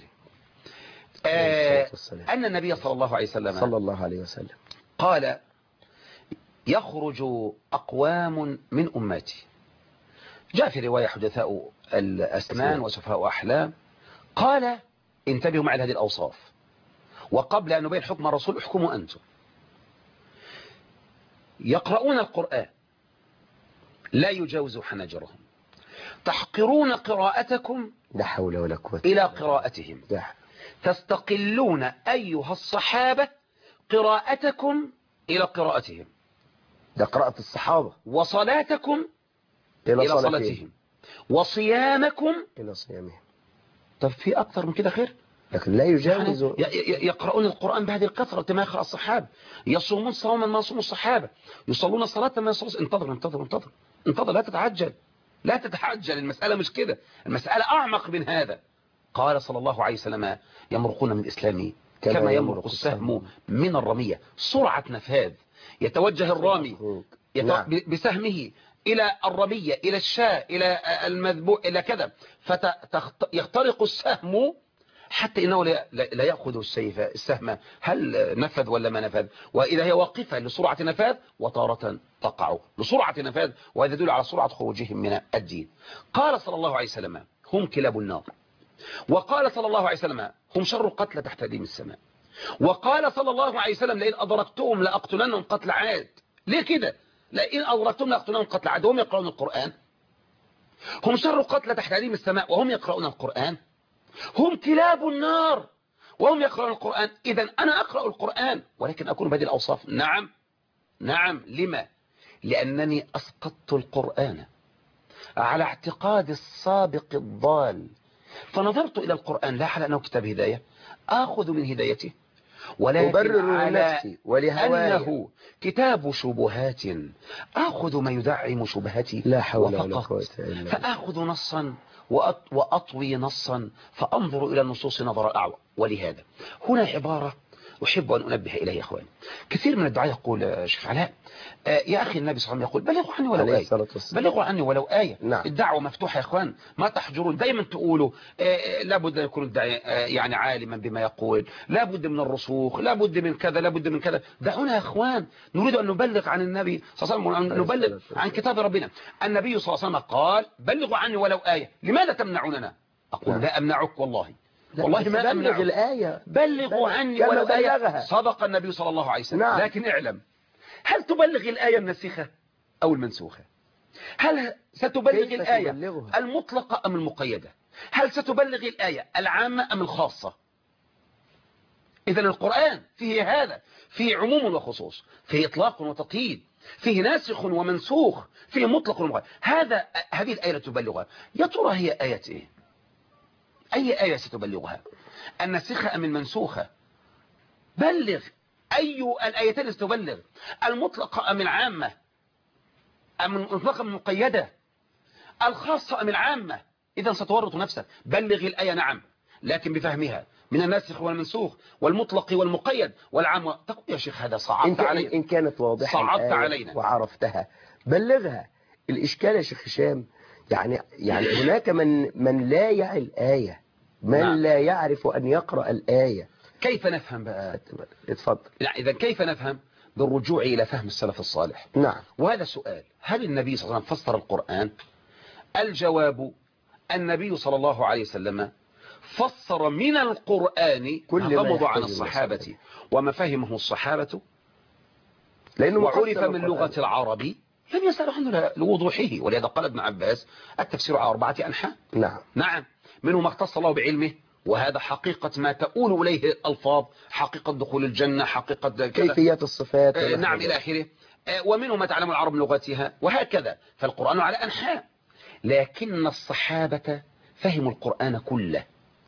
أن النبي صلى الله عليه وسلم قال يخرج أقوام من أمتي. جاء في رواية حدثاء الأسنان وسفهاء أحلام. قال انتبهوا مع هذه الأوصاف، وقبل أن نبين حكم الرسول احكموا أنتم. يقرؤون القرآن لا يجاوز حناجرهم، تحقرون قراءتكم لا حول ولا قوة إلى قراءتهم، تستقلون أيها الصحابة قراءتكم إلى قراءتهم، ده قراءة الصحابة، وصلاتكم إلى صلاتهم، وصيامكم إلى صيامهم. طب في أكثر من كده خير؟ لكن لا يجاوز. يقرؤون القرآن بهذه الكثرة كما يقرأ الصحابة، يصومون صوما ما يصوم الصحابة، يصلون صلاة ما يصلون. انتظر لا تتعجل، لا تتعجل، المسألة مش كده، المسألة أعمق من هذا. قال صلى الله عليه وسلم يمرقون من الإسلام كما يمرق السهم من الرمية، سرعة نفاذ. يتوجه الرامي بسهمه إلى الرمية، إلى الشاة، إلى المذبوح، إلى كذا، فيخترق السهم حتى إنه لا يأخذ السهم هل نفذ ولا ما نفذ، وإذا هي واقفة لسرعة نفاذ، وتارة تقع لسرعة نفاذ، وهذا يدل على سرعة خروجهم من الدين. قال صلى الله عليه وسلم هم كلاب النار، وقال صلى الله عليه وسلم هم شر قتل تحت ديم السماء، وقال صلى الله عليه وسلم لئن أدركتهم لأقتلنهم قتل عاد. ليه كده؟ لئن أدركتهم لأقتلنهم قتل عاد وهم يقرؤون القرآن. هم شر قتل تحت ديم السماء وهم يقرؤون القرآن. هم كلاب النار وهم يقرؤون القرآن. إذا أنا أقرأ القرآن ولكن أكون بهذه الأوصاف. نعم. لما؟ لأنني أسقطت القرآن على اعتقاد السابق الضال، فنظرت إلى القرآن لا على أنه كتاب هداية أخذ من هدايته، ولكن على أنه كتاب شبهات أخذ ما يدعم شبهتي. لا حول ولا قوة إلا بالله. فأخذ نصا وأطوي نصا فأنظر إلى النصوص نظر أعوى. ولهذا هنا عبارة أحب أن أنبه إليه يا أخواني. كثير من الدعاء يقول شيخ علاء يا أخي النبي صلى الله عليه وسلم يقول بلغوا عني ولو آية، بلغوا عني ولو آية. نعم. الدعوة مفتوحة يا أخوان، ما تحجرون. دايما تقولوا لابد أن يكون الداعي يعني عالما بما يقول، لابد من الرسوخ، لابد من كذا، لابد من كذا. دعونا يا أخوان نريد أن نبلغ عن النبي صلى الله عليه وسلم، نبلغ عن كتاب ربنا. النبي صلى الله عليه وسلم قال بلغوا عني ولو آية. لماذا تمنعوننا؟ أقول لا أمنعك والله ما بلغ الآية، بلغوا عني ولو آية. صدق النبي صلى الله عليه وسلم. نعم. لكن اعلم، هل تبلغ الآية الناسخة أو المنسوخة؟ هل ستبلغ الآية المطلقة أم المقيدة؟ هل ستبلغ الآية العامة أم الخاصة؟ إذن القرآن فيه هذا، فيه عموم وخصوص، فيه إطلاق وتقييد، فيه ناسخ ومنسوخ، فيه مطلق ومقيد. هذه الآية تبلغها. يا ترى هي آية إيه؟ أي آية ستبلغها؟ الناسخة أم المنسوخة؟ بلغ أي الآيتين ستبلغ، المطلقة أم العامة، أم المطلقة أم المقيدة، الخاصة أم العامة؟ إذا ستورط نفسك. بلغ الآية نعم، لكن بفهمها من الناسخ والمنسوخ والمطلق والمقيد والعام. تقول يا شيخ هذا صعبت علينا. إن كانت واضحة صعبت علينا وعرفتها بلغها. الإشكال يا شيخ هشام يعني هناك من لا يعي الآية، من لا يعرف أن يقرأ الآية. كيف نفهم بقى؟ اتفضل. لا إذا كيف نفهم؟ بالرجوع إلى فهم السلف الصالح. نعم. وهذا سؤال، هل النبي صلى الله عليه وسلم فسر القرآن؟ الجواب النبي صلى الله عليه وسلم فسر من القرآن كل ما ما غمض عن يحتاج الصحابة وما فهمه الصحابة لأنه وعرف مقسم من القرآن. لغة العرب لم يسأل عنه لوضوحه. ولهذا قال ابن عباس التفسير على 4 أنحاء. نعم نعم، منه ما اختص الله بعلمه، وهذا حقيقة ما تؤول إليه الألفاظ، حقيقة دخول الجنة، حقيقة كذا، كيفيات الصفات نعم إلى آخره. ومنه ما تعلم العرب لغتها وهكذا. فالقرآن على أنحاء، لكن الصحابة فهموا القرآن كله.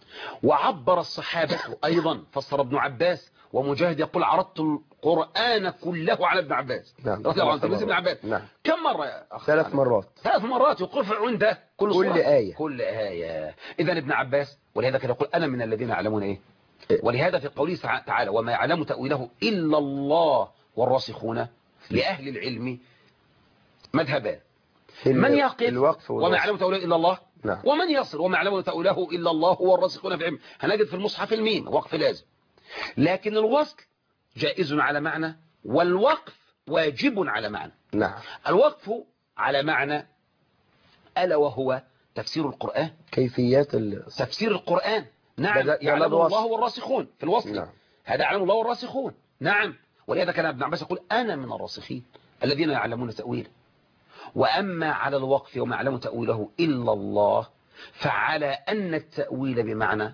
وعبر الصحابة أيضا، فسر ابن عباس ومجاهد يقول عرضت القرآن كله على ابن عباس نعم. رضي الله عنه تلميذ ابن عباس. نعم. كم مرة يا أخي؟ 3 مرات. 3 مرات يقف عنده كل كل آية. كل آية. إذا ابن عباس ولهذا كان يقول أنا من الذين يعلمون إيه. ولهذا في قوله تعالى وما يعلم تأويله إلا الله والراسخون، لأهل العلم مذهبان: من يقف وما يعلم تأويله إلا الله، نعم. ومن يصل وما يعلم تأويله إلا الله هو الراسخون في العلم. هنجد في المصحف الميم وقف لازم، لكن الوصل جائز على معنى والوقف واجب على معنى. نعم. الوقف على معنى ألا وهو تفسير القرآن، كيفيات تفسير القرآن. نعم، يعلم الله والراسخون في الوصل. نعم. هذا يعلم الله والراسخون. نعم. ولهذا كان ابن عباس يقول أنا من الراسخين الذين يعلمون تأويله. وأما على الوقف وما يعلم تأويله إلا الله، فعلى أن التأويل بمعنى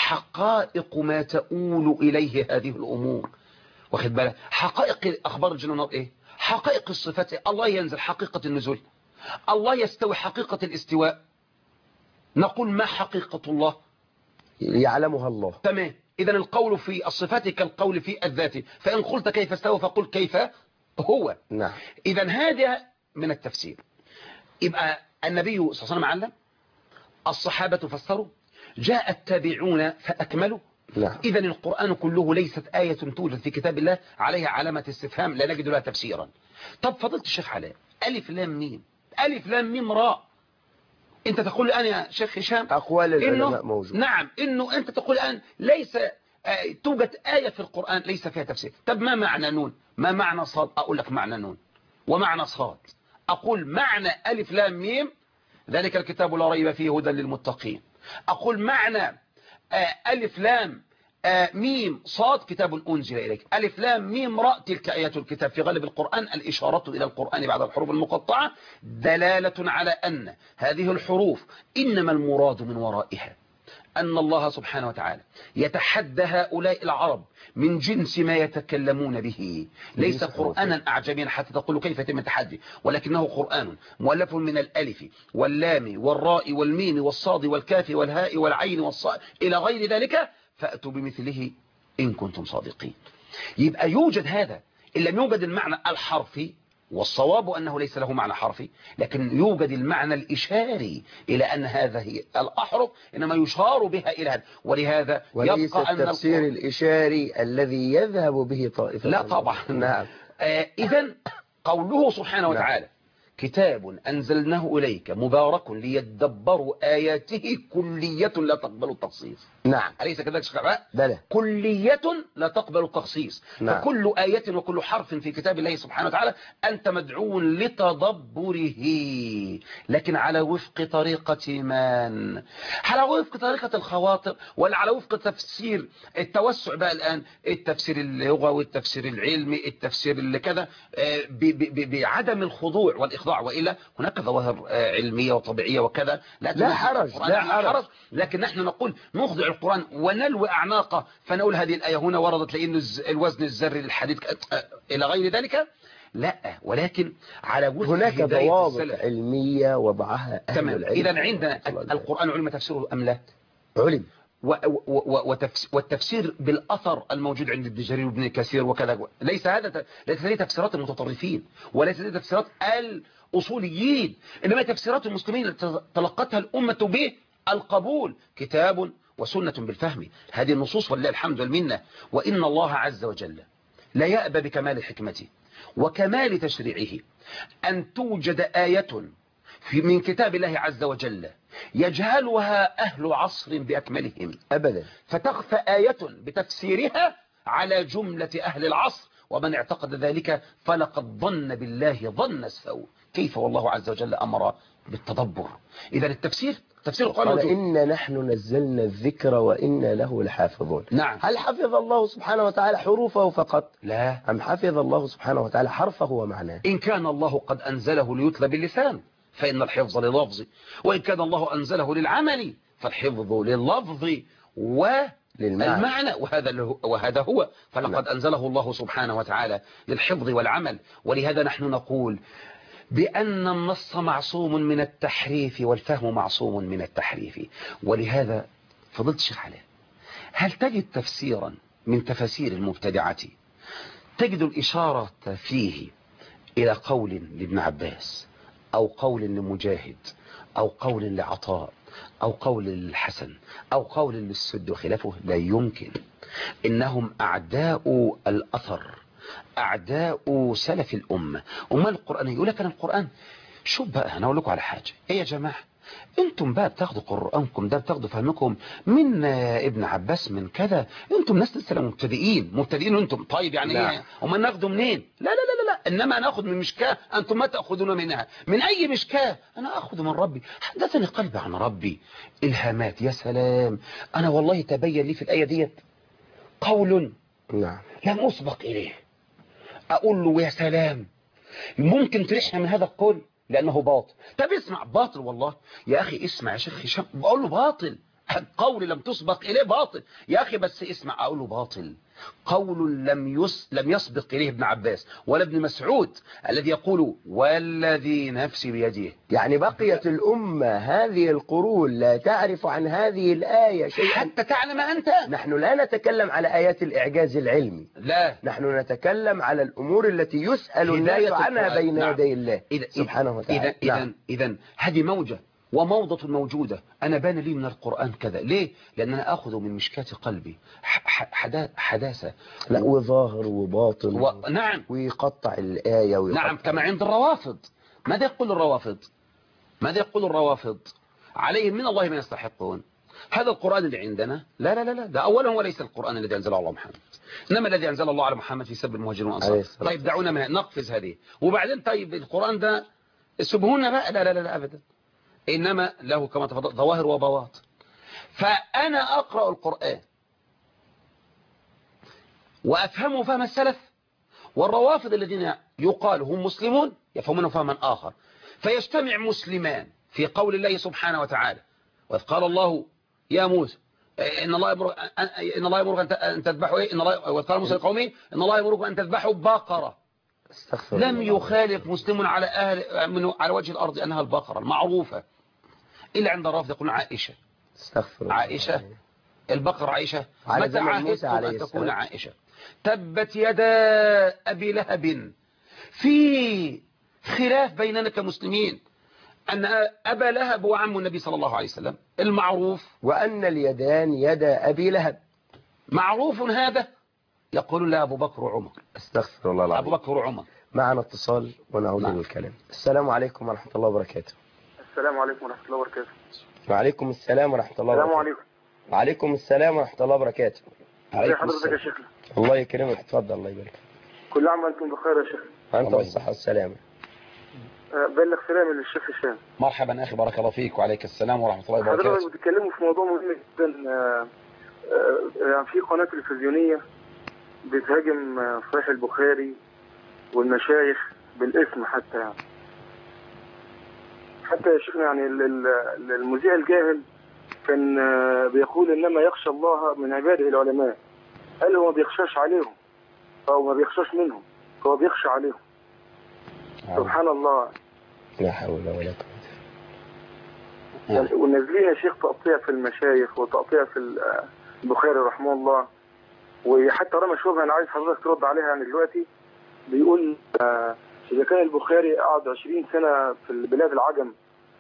حقائق ما تؤول إليه هذه الأمور. واخد بالك؟ حقائق أخبار الجنة والنار إيه؟ حقائق الصفات. الله ينزل، حقيقة النزول. الله يستوي، حقيقة الاستواء. نقول ما حقيقة الله؟ يعلمها الله. تمام. إذن القول في الصفات كالقول في الذات، فإن قلت كيف استوى فقل كيف هو. نعم. إذن هذا من التفسير. يبقى النبي صلى الله عليه وسلم علم، الصحابة فسروا، جاء التابعون فأكملوا. نعم. إذن القرآن كله ليست آية توجد في كتاب الله عليها علامة استفهام لا نجد لها تفسيرا. طب فضلت الشيخ علاء، ألف لام ميم، ألف لام ميم راء، أنت تقول الآن يا شيخ هشام أقوال العلماء موجود. نعم، إنه أنت تقول الآن ليس توجد آية في القرآن ليس فيها تفسير. طب ما معنى نون؟ ما معنى صاد؟ أقول لك معنى نون ومعنى صاد. أقول معنى ألف لام ميم ذلك الكتاب لا ريب فيه هدى للمتقين. أقول معنى ألف لام ميم صاد كتاب أنزل إليك. ألف لام ميم راء تلك آيات الكتاب. في غالب القرآن الإشارة إلى القرآن بعد الحروف المقطعة دلالة على أن هذه الحروف إنما المراد من ورائها أن الله سبحانه وتعالى يتحدى هؤلاء العرب من جنس ما يتكلمون به. ليس قرآنا أعجميا حتى تقول كيف يتم التحدي، ولكنه قرآن مؤلف من الألف واللام والراء والميم والصاد والكاف والهاء والعين والصاء إلى غير ذلك، فأتوا بمثله إن كنتم صادقين. يبقى يوجد هذا، إن لم يوجد المعنى الحرفي، والصواب أنه ليس له معنى حرفي، لكن يوجد المعنى الإشاري إلى أن هذه الأحرف إنما يشار بها إلى هذا. ولهذا وليس التفسير الإشاري الذي يذهب به طائفة. لا طبعا. نعم. إذن قوله سبحانه وتعالى كتاب أنزلناه إليك مبارك ليدبروا آياته كلية لا تقبل التخصيص. نعم. أليس كذلك شكرا؟ بلى. كلية لا تقبل التخصيص. نعم. فكل آية وكل حرف في كتاب الله سبحانه وتعالى أنت مدعو لتدبره، لكن على وفق طريقة من؟ على وفق طريقة الخواطر، ولا على وفق تفسير التوسع بقى الآن، التفسير اللغوي، التفسير العلمي، التفسير اللي كذا، بعدم الخضوع والإخضاع. وإلا هناك ظواهر علمية وطبيعية وكذا لا حرج، لا حرج. لكن نحن نقول نخضع القرآن ونلوي أعناقه، فنقول هذه الآية هنا وردت لأن الوزن الذري للحديد إلى غير ذلك. لا، ولكن على وفق هناك ضوابط علمية وضعها أهل العلم. إذا عندنا القرآن علم تفسيره أم لا؟ علم. والتفسير بالأثر الموجود عند ابن جرير وابن كثير وكذا. ليس هذه تفسيرات المتطرفين، وليس هذه تفسيرات الأصوليين، إنما تفسيرات المسلمين تلقتها الأمة بالقبول، كتاب وسنة بالفهم. هذه النصوص ولله الحمد والمنة. وإن الله عز وجل لا يأبى بكمال حكمته وكمال تشريعه أن توجد آية من كتاب الله عز وجل يجهلها أهل عصر بأكملهم أبدا، فتخفى آية بتفسيرها على جملة أهل العصر، ومن اعتقد ذلك فلقد ظن بالله ظن السوء. كيف والله عز وجل أمر بالتدبر. إذا التفسير القرآن قال موجود. إنا نحن نزلنا الذكر وإنا له لحافظون. نعم. هل حفظ الله سبحانه وتعالى حروفه فقط؟ لا، أم حفظ الله سبحانه وتعالى حرفه ومعناه؟ إن كان الله قد أنزله ليتلى باللسان فإن الحفظ لللفظ، وإن كان الله أنزله للعمل فالحفظ لللفظ والمعنى، وهذا هو. فلقد أنزله الله سبحانه وتعالى للحفظ والعمل. ولهذا نحن نقول بأن النص معصوم من التحريف والفهم معصوم من التحريف. ولهذا فضلت الشيخ علاء، هل تجد تفسيرا من تفاسير المبتدعة تجد الإشارة فيه إلى قول لابن عباس أو قول لمجاهد أو قول لعطاء أو قول للحسن أو قول للسد وخلافه؟ لا يمكن. إنهم أعداء الأثر، أعداء سلف الأمة. وما القرآن يقول لك أنا القرآن شوف بقى، أنا أقول لكم على حاجة. إيه يا جماعة، انتم بقى بتاخدوا قرآنكم ده، بتاخدوا فهمكم من ابن عباس من كذا، انتم ناس لسه مبتدئين انتم. طيب يعني لا. ايه؟ وما ناخده منين؟ لا لا لا لا، انما ناخد من مشكاه انتم ما تاخذون منها. من اي مشكاه؟ انا اخذ من ربي، حدثني قلبي عن ربي. الهامات، يا سلام. انا والله تبين لي في الايه ديت قول نعم. لم اسبق اليه، اقول له يا سلام، ممكن تريحنا من هذا القول لأنه باطل. طب اسمع، باطل والله يا أخي، اسمع يا شيخ هشام، بقول له باطل. قول لم تسبق إليه باطل يا أخي، بس اسمع أقول له باطل. قول لم يسبق إليه ابن عباس ولا ابن مسعود الذي يقول والذي نفسي بيده. يعني بقيت الأمة هذه القرون لا تعرف عن هذه الآية شيئا حتى تعلم أنت. نحن لا نتكلم على آيات الإعجاز العلمي، لا، نحن نتكلم على الأمور التي يسأل الناس عنها بين يدي الله سبحانه وتعالى. إذا هذه موجة وموضة موجودة. أنا بان لي من القرآن كذا، ليه؟ لأن أنا أخذ من مشكات قلبي حداثة، لا، وظاهر وباطن نعم، ويقطع الآية ويقطع. نعم، كما عند الروافض. ماذا يقول الروافض؟ عليهم من الله ما يستحقون. هذا القرآن اللي عندنا لا لا لا لا، ده أولا وليس القرآن الذي أنزله على محمد، إنما الذي أنزل الله على محمد في سب المهاجرين والأنصار. طيب دعونا نقفز هذه، وبعدين طيب القرآن ده سبهونا بقى. لا لا لا أبدا، إنما له كما تفضل ظواهر وبواطن. فأنا أقرأ القرآن وأفهمه فهم السلف، والروافض الذين يقال هم مسلمون يفهمون فهما آخر. فيجتمع مسلمان في قول الله سبحانه وتعالى، وإذ قال الله يا موسى إن الله يأمرك أن تذبحوا إيه؟ وإذ قال موسى لقومه إن الله يأمركم أن تذبحوا بقرة. لم يخالف مسلم على وجه الأرض أنها البقرة المعروفة، إلا عند الرافض يقولون عائشة. عائشة البقرة عائشة. متى عاهدتم أن تكون عائشة؟ تبت يدا أبي لهب. في خلاف بيننا كمسلمين أن أبا لهب وعم النبي صلى الله عليه وسلم المعروف، وأن اليدان يدا أبي لهب معروف هذا. يقولون لا، أبو بكر وعمر. استغفر الله العظيم. أبو بكر وعمر. معنا اتصال ونعود للكلام. السلام عليكم ورحمة الله وبركاته. السلام عليكم ورحمة الله وبركاته. وعليكم السلام ورحمة الله وبركاته. السلام عليكم. وعليكم السلام ورحمة الله وبركاته. ازي حضرتك يا شيخ؟ الله يكرمك، اتفضل. الله يبارك. كل عام وانتم بخير يا شيخ. وانت بالصحة والسلامة. بلغ سلامي للشيخ هشام. مرحبا أخي، بارك الله فيك. وعليك السلام ورحمة الله وبركاته. حضرتك بتتكلموا في موضوع مهم جدا. يعني في قناة تلفزيونية بتهاجم صحيح البخاري والمشايخ بالاسم حتى يا شيخنا. يعني المذيع الجاهل كان بيقول إنما يخشى الله من عباده العلماء. قال هو ما بيخشاش عليهم أو ما بيخشاش منهم، هو بيخشى عليهم. سبحان الله. لا حول ولا قوة. ونازلين يا شيخ تقطيع في المشايخ وتقطيع في البخاري رحمه الله. وحتى رمى شبهة أنا عايز حضرتك ترد عليها. يعني دلوقتي بيقول إذا كان البخاري قعد 20 سنة في بلاد العجم،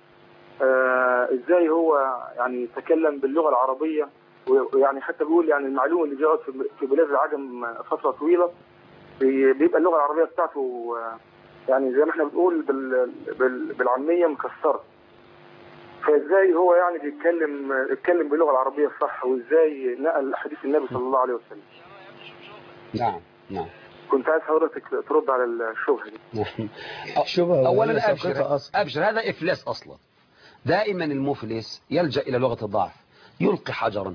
إزاي هو يعني تكلم باللغة العربية؟ ويعني حتى بيقول يعني المعلوم اللي جاءت في بلاد العجم فترة طويلة بيبقى اللغة العربية بتاعته يعني زي ما احنا بنقول بالعامية مكسرة. فازاي هو يعني بيتكلم باللغة العربية الصح، وازاي نقل حديث النبي صلى الله عليه وسلم؟ نعم نعم. كنت عايز حضرتك ترد على الشبهة دي. شبهة أولا أصلا. أبشر هذا إفلاس أصلا. دائما المفلس يلجأ إلى لغة الضعف، يلقي حجرا،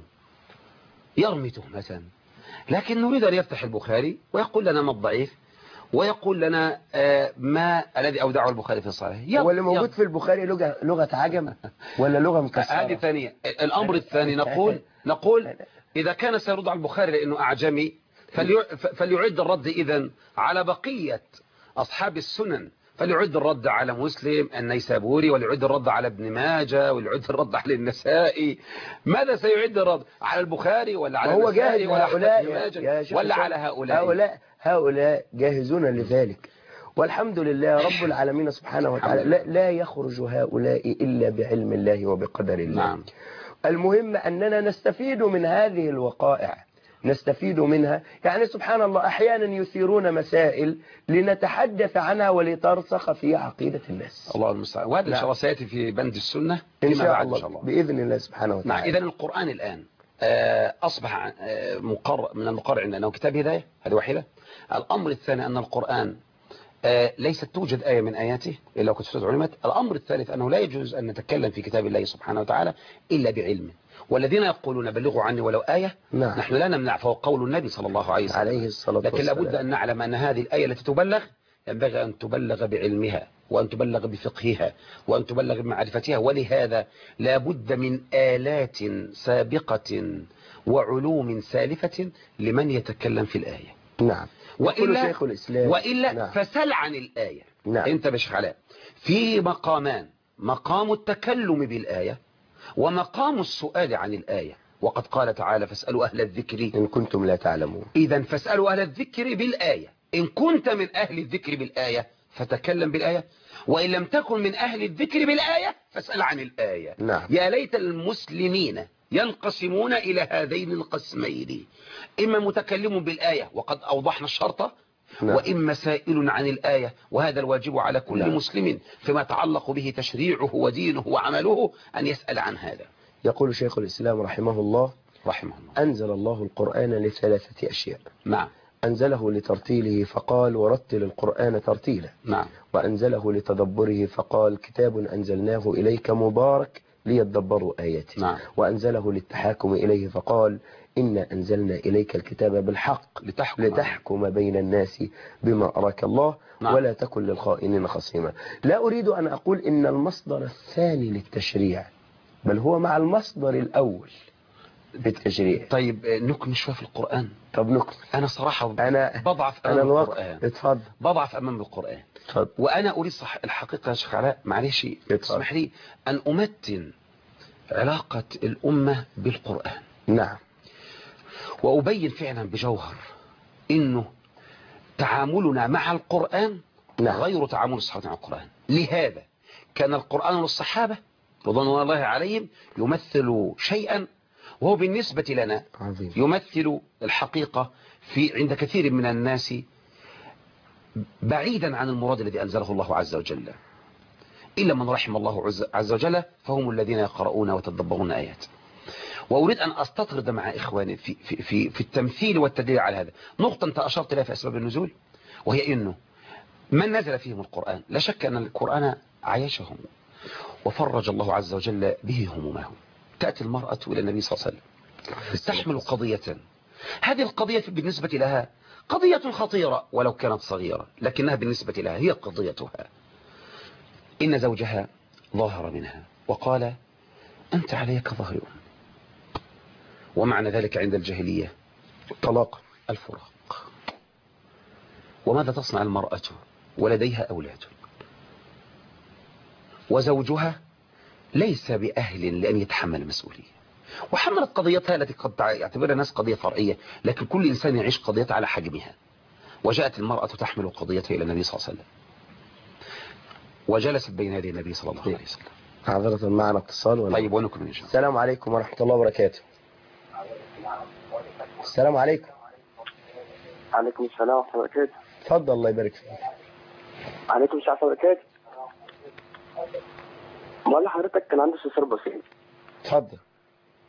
يرمي تهمة. لكن نريد أن يفتح البخاري ويقول لنا ما الضعيف، ويقول لنا ما الذي أودعه البخاري في الصحيح. هو اللي موجود في البخاري لغة عجم ولا لغة مكسرة؟ هذه ثانية. الأمر الثاني نقول إذا كان سيرد على البخاري لأنه أعجمي فليعد الرد إذن على بقية أصحاب السنن، فليعد الرد على مسلم النيسابوري، وليعد الرد على ابن ماجه، وليعد الرد على النسائي. ماذا سيعد الرد على البخاري ولا على النسائي ولا على ابن ماجه ولا على هؤلاء جاهزون لذلك، والحمد لله رب العالمين سبحانه وتعالى لا يخرج هؤلاء إلا بعلم الله وبقدر الله. نعم. المهم أننا نستفيد من هذه الوقائع، نستفيد منها. يعني سبحان الله أحيانا يثيرون مسائل لنتحدث عنها ولترسخ في عقيدة الناس. الله المستعان. وهذا إن شاء الله سيأتي في بند السنة إن شاء الله بإذن الله سبحانه وتعالى. نعم. إذن القرآن الآن أصبح من المقرر عندنا أنه كتاب هداية، هذه واحدة. الأمر الثاني أن القرآن ليست توجد آية من آياته إلا وقد علمت. الأمر الثالث أنه لا يجوز أن نتكلم في كتاب الله سبحانه وتعالى إلا بعلمه. والذين يقولون بلغوا عني ولو آية، نعم. نحن لا نمنع، فهو قول النبي صلى الله عليه وسلم. لكن لابد أن نعلم أن هذه الآية التي تبلغ ينبغي أن تبلغ بعلمها، وأن تبلغ بفقهها، وأن تبلغ بمعرفتها. ولهذا لابد من آلات سابقة وعلوم سالفة لمن يتكلم في الآية. نعم. وإلا, شيخ الإسلام. وإلا نعم. فسل عن الآية. نعم. انت بشيخ علاء في مقامان: مقام التكلم بالآية، ومقام السؤال عن الآية. وقد قال تعالى: فاسألوا أهل الذكر إن كنتم لا تعلمون. إذن فاسألوا أهل الذكر بالآية. إن كنت من أهل الذكر بالآية فتكلم بالآية، وإن لم تكن من أهل الذكر بالآية فاسأل عن الآية. نعم. يا ليت المسلمين ينقسمون إلى هذين القسمين: إما متكلم بالآية وقد أوضحنا الشرط، نعم. وإما سائل عن الآية، وهذا الواجب على كل نعم. مسلم فيما يتعلق به تشريعه ودينه وعمله أن يسأل عن هذا. يقول شيخ الإسلام رحمه الله: أنزل الله القرآن لثلاثة أشياء. نعم. أنزله لترتيله فقال: ورتل القرآن ترتيلا. نعم. وأنزله لتدبره فقال: كتاب أنزلناه إليك مبارك ليتدبروا آياته. نعم. وأنزله للتحاكم إليه فقال: إنا أنزلنا إليك الكتاب بالحق لتحكم بين الناس بما أراك الله. نعم. ولا تكن للخائنين خصيما. لا أريد أن أقول إن المصدر الثاني للتشريع، بل هو مع المصدر الأول بالتشريع. طيب نكمل شوية في القرآن. طب نكمل. أنا صراحة بضعف أمام القرآن. اتفضل. بضعف أمام القرآن. اتفضل. وأنا أريد الحقيقة يا شيخ علاء، معلش اسمح لي أن أمتن علاقة الأمة بالقرآن. نعم. وأبين فعلا بجوهر إنه تعاملنا مع القرآن نعم. غير تعامل الصحابة مع القرآن. لهذا كان القرآن والصحابة رضوان الله عليهم يمثل شيئا، وهو بالنسبة لنا عظيم. يمثل الحقيقة عند كثير من الناس بعيدا عن المراد الذي أنزله الله عز وجل، إلا من رحم الله عز وجل فهم الذين يقرؤون وتدبرون آيات. وأريد أن أستطرد مع إخواني في التمثيل والتدليل على هذا نقطة أنت أشرت لها في أسباب النزول، وهي إنه من نزل فيهم القرآن لا شك أن القرآن عايشهم وفرج الله عز وجل به همومهم. تأتي المرأة إلى النبي صلى الله عليه وسلم تحمل قضية، هذه القضية بالنسبة لها قضية خطيرة ولو كانت صغيرة، لكنها بالنسبة لها هي قضيتها. إن زوجها ظاهر منها وقال: أنت علي كظهر أم. ومعنى ذلك عند الجاهلية طلاق، الفراق. وماذا تصنع المرأة ولديها أولاد وزوجها ليس بأهل لأن يتحمل المسؤولية، وحملت قضيتها التي قد يعتبرها الناس قضية فرعية، لكن كل إنسان يعيش قضيتها على حجمها. وجاءت المرأة تحمل قضيتها إلى النبي صلى الله عليه وسلم، وجلست بين يدي النبي صلى الله عليه وسلم. حضرة معنا اتصال ولا؟ طيب ونكمل إن شاء الله. السلام عليكم ورحمة الله وبركاته. السلام عليكم. عليكم السلام ورحمة الله وبركاته. اتفضل الله يبارك فيك. عليكم السلام ورحمة الله وبركاته. بقول لحضرتك كان عندي استفسار بسيط. اتفضل.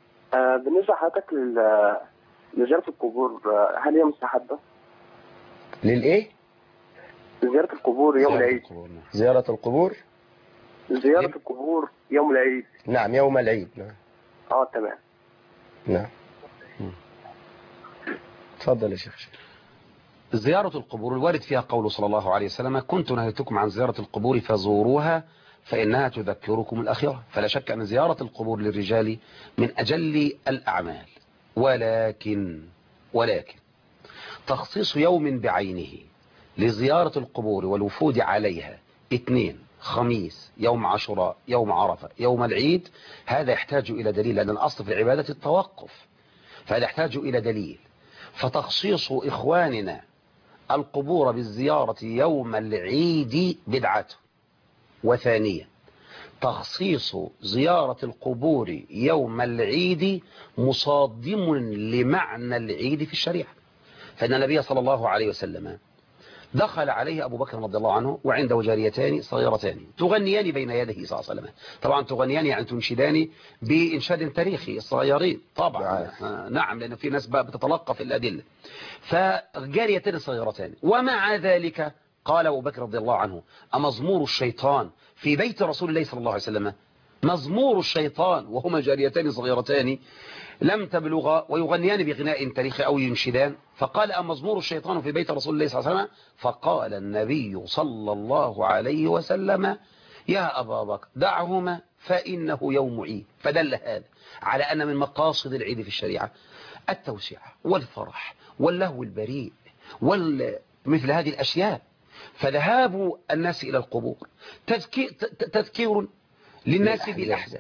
بالنسبة لحضرتك لزيارة القبور، هل هي مستحبة؟ للإيه؟ زيارة القبور يوم العيد. زيارة القبور. زيارة القبور يوم العيد. نعم يوم العيد. نعم. تمام. نعم. تفضل يا شيخ. زيارة القبور الوارد فيها قوله صلى الله عليه وسلم: كنت نهيتكم عن زيارة القبور فزوروها فإنها تذكركم الآخرة. فلا شك أن زيارة القبور للرجال من أجل الأعمال، ولكن تخصيص يوم بعينه لزيارة القبور والوفود عليها، 2 خميس، يوم عاشوراء، يوم عرفة، يوم العيد، هذا يحتاج إلى دليل، لأن الأصل في العبادة التوقف، فهذا يحتاج إلى دليل. فتخصيص إخواننا القبور بالزيارة يوم العيد بدعة. وثانيا تخصيص زيارة القبور يوم العيد مصادم لمعنى العيد في الشريعة، فإن النبي صلى الله عليه وسلم دخل عليه أبو بكر رضي الله عنه وعنده جاريتان صغيرتان تغنيان بين يديه صلى الله عليه وسلم. طبعا تغنيان يعني تنشدان بإنشاد تاريخي الصغيرين طبعا. نعم، لأن في ناس بتتلقى في الأدلة. فجاريتان صغيرتان، ومع ذلك قال أبو بكر رضي الله عنه: أمزمور الشيطان في بيت رسول الله صلى الله عليه وسلم؟ مزمور الشيطان وهما جاريتان صغيرتان لم تبلغا ويغنيان بغناء تاريخي أو ينشدان. فقال: أمزمور الشيطان في بيت رسول الله صلى الله عليه وسلم؟ فقال النبي صلى الله عليه وسلم: يا أبا بكر دعهما فإنه يوم عيد. فدل هذا على أن من مقاصد العيد في الشريعة التوسعة والفرح واللهو البريء مثل هذه الأشياء. فذهاب الناس إلى القبور تذكير للناس بالأحزان،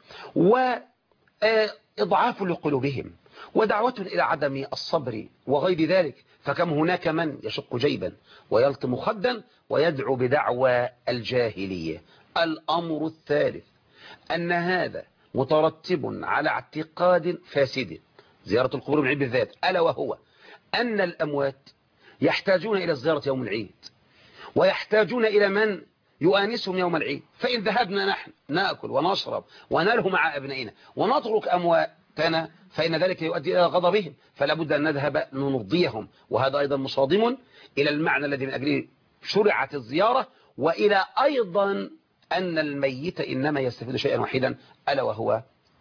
وإضعاف لقلوبهم، ودعوة إلى عدم الصبر وغير ذلك. فكم هناك من يشق جيبا ويلطم خدا ويدعو بدعوى الجاهلية. الأمر الثالث أن هذا مترتب على اعتقاد فاسد، زيارة القبور من العيد بالذات، ألا وهو أن الأموات يحتاجون إلى الزيارة يوم العيد، ويحتاجون إلى من يؤانسهم يوم العيد. فإن ذهبنا نحن نأكل ونشرب ونلهو مع أبنائنا ونترك أمواتنا فإن ذلك يؤدي إلى غضبهم، فلا بد أن نذهب نرضيهم. وهذا أيضا مصادم إلى المعنى الذي من أجله شرعت الزيارة، وإلى أيضا أن الميت إنما يستفيد شيئا واحدا، ألا وهو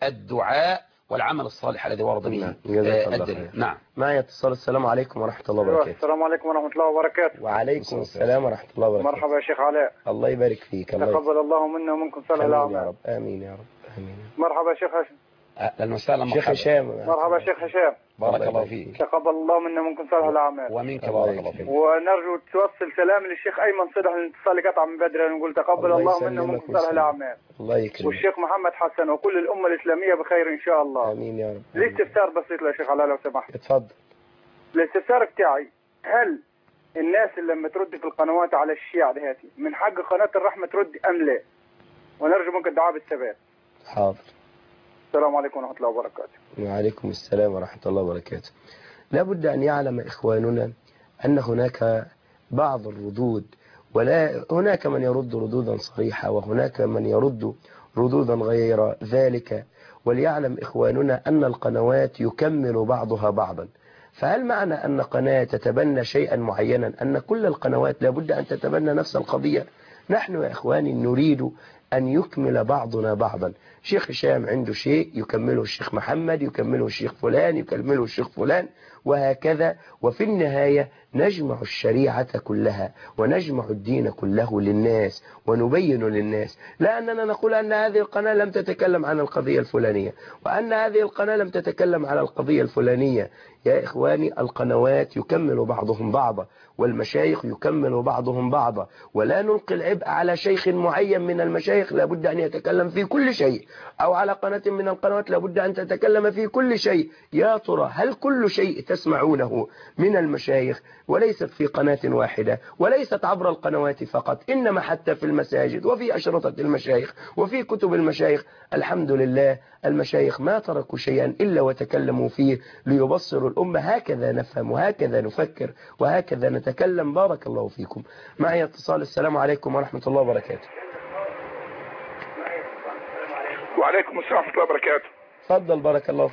الدعاء والعمل الصالح الذي ورد به الدليل. نعم. معي اتصال. السلام عليكم ورحمة الله وبركاته. السلام عليكم ورحمة الله وبركاته. وعليكم السلام ورحمة الله وبركاته. مرحبا يا شيخ علاء. الله يبارك فيك. تقبل الله منا ومنكم صالح الأعمال. يا رب. آمين يا رب. آمين. مرحبا يا شيخ هشام. أهلا وسهلا. شيخ هشام. مرحبا شيخ هشام. بارك الله فيك. تقبل الله منا ومنكم صالح الأعمال. ومنك بارك الله فيك. ونرجو توصل سلام للشيخ أيمن صدح الاتصال قطع من بدري، نقول تقبل الله منا ومنكم صالح الأعمال. الله يكرمك. والشيخ محمد حسن وكل الأمة الإسلامية بخير إن شاء الله. آمين يا رب. لي استفسار بسيط يا شيخ علاء لو سمحت. اتفضل. الاستفسار بتاعي: هل الناس اللي لما ترد في القنوات على الشيعة دهاتي من حق قناة الرحمة ترد أم لا؟ ونرجو منك الدعاء بالثبات. حاضر. السلام عليكم ورحمة الله وبركاته. وعليكم السلام ورحمة الله وبركاته. لا بد أن يعلم إخواننا أن هناك بعض الردود، ولا هناك من يرد ردودا صريحة وهناك من يرد ردودا غير ذلك. وليعلم إخواننا أن القنوات يكمل بعضها بعضا. فهل معنى أن قناة تتبنى شيئا معينا أن كل القنوات لابد أن تتبنى نفس القضية؟ نحن يا إخواني نريد أن يكمل بعضنا بعضا. شيخ هشام عنده شيء يكمله الشيخ محمد، يكمله الشيخ فلان، يكمله الشيخ فلان، وهكذا. وفي النهاية نجمع الشريعة كلها ونجمع الدين كله للناس ونبين للناس، لا أننا نقول أن هذه القناة لم تتكلم عن القضية الفلانية وأن هذه القناة لم تتكلم عن القضية الفلانية. يا إخواني القنوات يكمل بعضهم بعضا والمشايخ يكمل بعضهم بعضا، ولا نلقي العبء على شيخ معين من المشايخ لابد أن يتكلم في كل شيء، أو على قناة من القنوات لابد أن تتكلم في كل شيء. يا ترى هل كل شيء تسمعونه من المشايخ وليست في قناة واحدة وليست عبر القنوات فقط، إنما حتى في المساجد وفي أشرطة المشايخ وفي كتب المشايخ؟ الحمد لله المشايخ ما تركوا شيئا إلا وتكلموا فيه ليبصروا الأمة. هكذا نفهم وهكذا نفكر وهكذا نتكلم. بارك الله فيكم. معي اتصال. السلام عليكم ورحمة الله وبركاته. وعليكم السلام ورحمة الله وبركاته. تفضل. بارك الله فيك.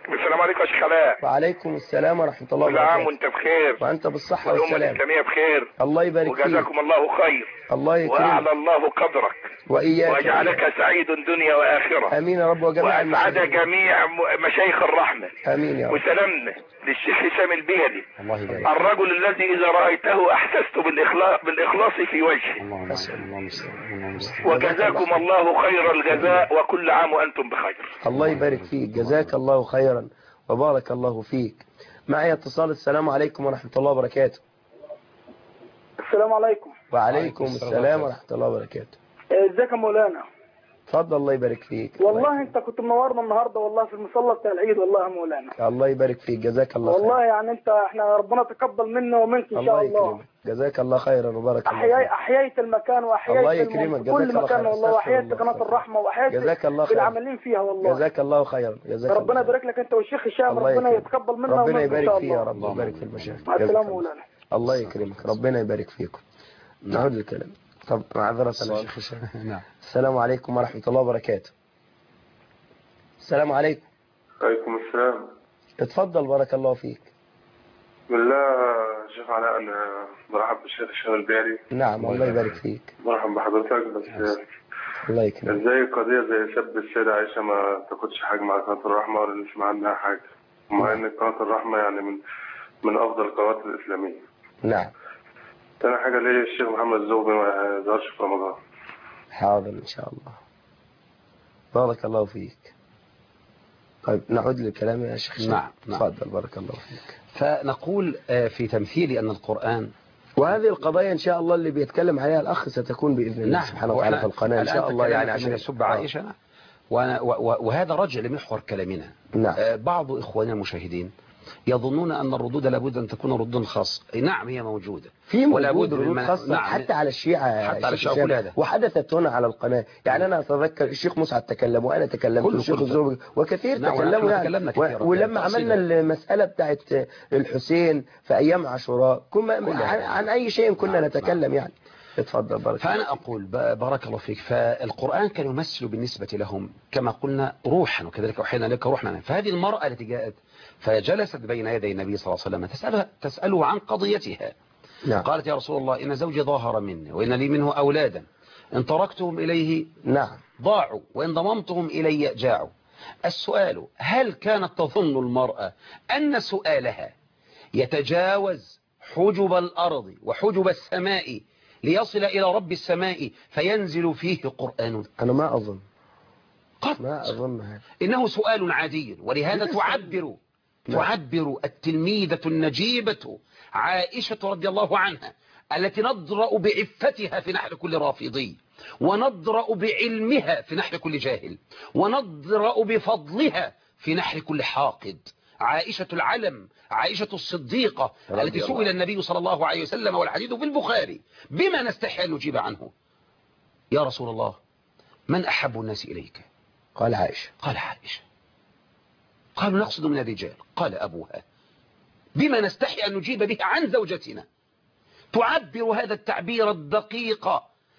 السلام عليكم يا شيخ علاء. وعليكم السلام ورحمة الله كل عام وبركاته. وانت بخير وأنت بالصحة والأمة والسلام. الإسلامية بخير. الله يبارك فيك. وجزاكم الله خير. الله يكرمك. وأعلى الله قدرك وإياك. وجعلك سعيد دنيا وآخرة. آمين يا رب. وجميع وأسعد جميع مشايخ الرحمة. آمين يا رب. وسلامنا للشيخ هشام البيهلي، الله يبارك. الرجل الذي إذا رأيته أحسست بالإخلاص في وجهه. اللهم اللهم وجزاكم الله خير الجزاء وكل عام وأنتم بخير. الله يبارك فيك. جزاك الله خيرا وبارك الله فيك. معي اتصال. السلام عليكم ورحمة الله وبركاته. السلام عليكم. وعليكم السلام ورحمة الله وبركاته. ازيك يا مولانا؟ اتفضل. الله يبارك فيك. والله انت كنت منورنا النهارده والله في المصلى بتاع العيد والله يا مولانا. الله يبارك فيك. جزاك الله خير. والله يعني احنا ربنا تقبل منا ومنك ان شاء الله. الله يكرمك. جزاك الله خيرا وبارك الله فيك. احييت المكان الله واحييت يكرمك. جزاك كل الله مكان خير. والله، واحييت قناه الرحمه جزاك الله واحييت خير. بالعاملين فيها والله. جزاك الله خيرا. جزاك ربنا الله. يبارك لك انت والشيخ هشام، ربنا يتقبل منا ربنا ومنك ان يبارك شاء فيه يا الله. رب ويبارك في المشايخ. مع السلامه مولانا. الله يكرمك. ربنا يبارك فيكم. نعود للكلام. طب معذرة يا شيخ هشام. نعم. السلام عليكم ورحمة الله وبركاته. السلام عليكم. عليكم السلام. اتفضل. بارك الله فيك. بسم الله. شيخ علاء، انا برحب بالشيخ هشام البيهلي. نعم. الله يبارك فيك. مرحبا بحضرتك. بس الله يكرمك. ازاي قضيه زي سب السيده عائشه ما تاخدش حاجه مع قناه الرحمه ولا نسمع عنها حاجه، ومع ان قناه الرحمه يعني من افضل القنوات الاسلاميه. نعم. تاني حاجه ليه الشيخ محمد الزغبي ما يظهرش في رمضان؟ حاضر ان شاء الله. بارك الله فيك. طيب نعود للكلام يا شيخ هشام. نعم. تفضل. بارك الله فيك. فنقول في تمثيل أن القرآن، وهذه القضايا ان شاء الله اللي بيتكلم عليها الاخ ستكون باذن الله سبحانه وتعالى في القناه ان شاء الله، يعني عشان يسب عائشه. وهذا رجع لمحور كلامنا. نعم. بعض اخواننا المشاهدين يظنون ان الردود لابد ان تكون ردود خاصه. نعم هي موجوده في موجود ردود خاصه. نعم. حتى على الشيعة. حتى على الشيعة كل هذا. وحدثت هنا على القناه. يعني انا اتذكر الشيخ مسعد تكلم وانا تكلمت والشيخ الزغبي وكثير تكلموا يعني. ولما عملنا المساله بتاعت الحسين في ايام عاشوراء عن اي شيء كنا نتكلم يعني. اتفضل. بارك الله. فأنا أقول بارك الله فيك. فالقرآن كان يمثل بالنسبة لهم كما قلنا روحا، وكذلك أوحينا لك روحنا. فهذه المرأة التي جاءت فجلست بين يدي النبي صلى الله عليه وسلم تسأله عن قضيتها. نعم. قالت يا رسول الله إن زوجي ظاهر مني وإن لي منه أولادا، إن تركتهم إليه نعم ضاعوا وإن ضممتهم إلي جاعوا. السؤال: هل كانت تظن المرأة أن سؤالها يتجاوز حجب الأرض وحجب السماء ليصل إلى رب السماء فينزل فيه قرآن؟ أنا ما أظن. ما أظن هذا. إنه سؤال عادي. ولهذا تعبر التلميذة النجيبة عائشة رضي الله عنها التي نضرأ بعفتها في نحر كل رافضي، ونضرأ بعلمها في نحر كل جاهل، ونضرأ بفضلها في نحر كل حاقد. عائشة العلم، عائشة الصديقة التي سئل النبي صلى الله عليه وسلم والحديث في البخاري: بما نستحي أن نجيب عنه يا رسول الله؟ من أحب الناس إليك؟ قال عائشة. قال عائشة. قالوا نقصد من الرجال. قال أبوها. بما نستحي أن نجيب به عن زوجتنا؟ تعبر هذا التعبير الدقيق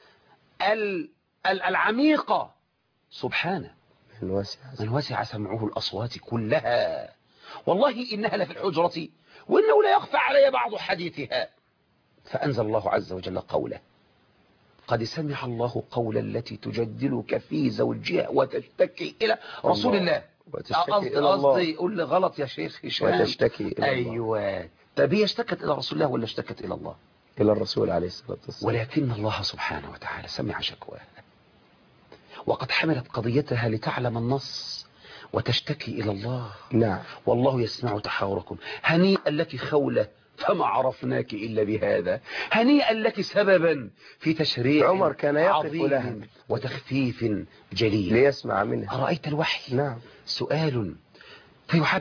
العميق. سبحانه من وسع سمعه الأصوات كلها. والله إنها لفي الحجرة وإنه لا يخفى علي بعض حديثها. فأنزل الله عز وجل قوله: قد سمع الله قول التي تجادلك في زوجها وتشتكي إلى رسول الله. قصدي قول لي غلط يا شيخ هشام. وتشتكي إلى الله. أيوة. طب هي اشتكت إلى رسول الله ولا اشتكت إلى الله؟ إلى الرسول عليه الصلاة والسلام. ولكن الله سبحانه وتعالى سمع شكواها، وقد حملت قضيتها لتعلم النص وتشتكي إلى الله. نعم. والله يسمع تحاوركم. هنيئا لك خولة فما عرفناك إلا بهذا. هنيئا لك سببا في تشريع عمر كان يقف لها وتخفيف جليل ليسمع منها. أرأيت الوحي؟ نعم. سؤال فيحب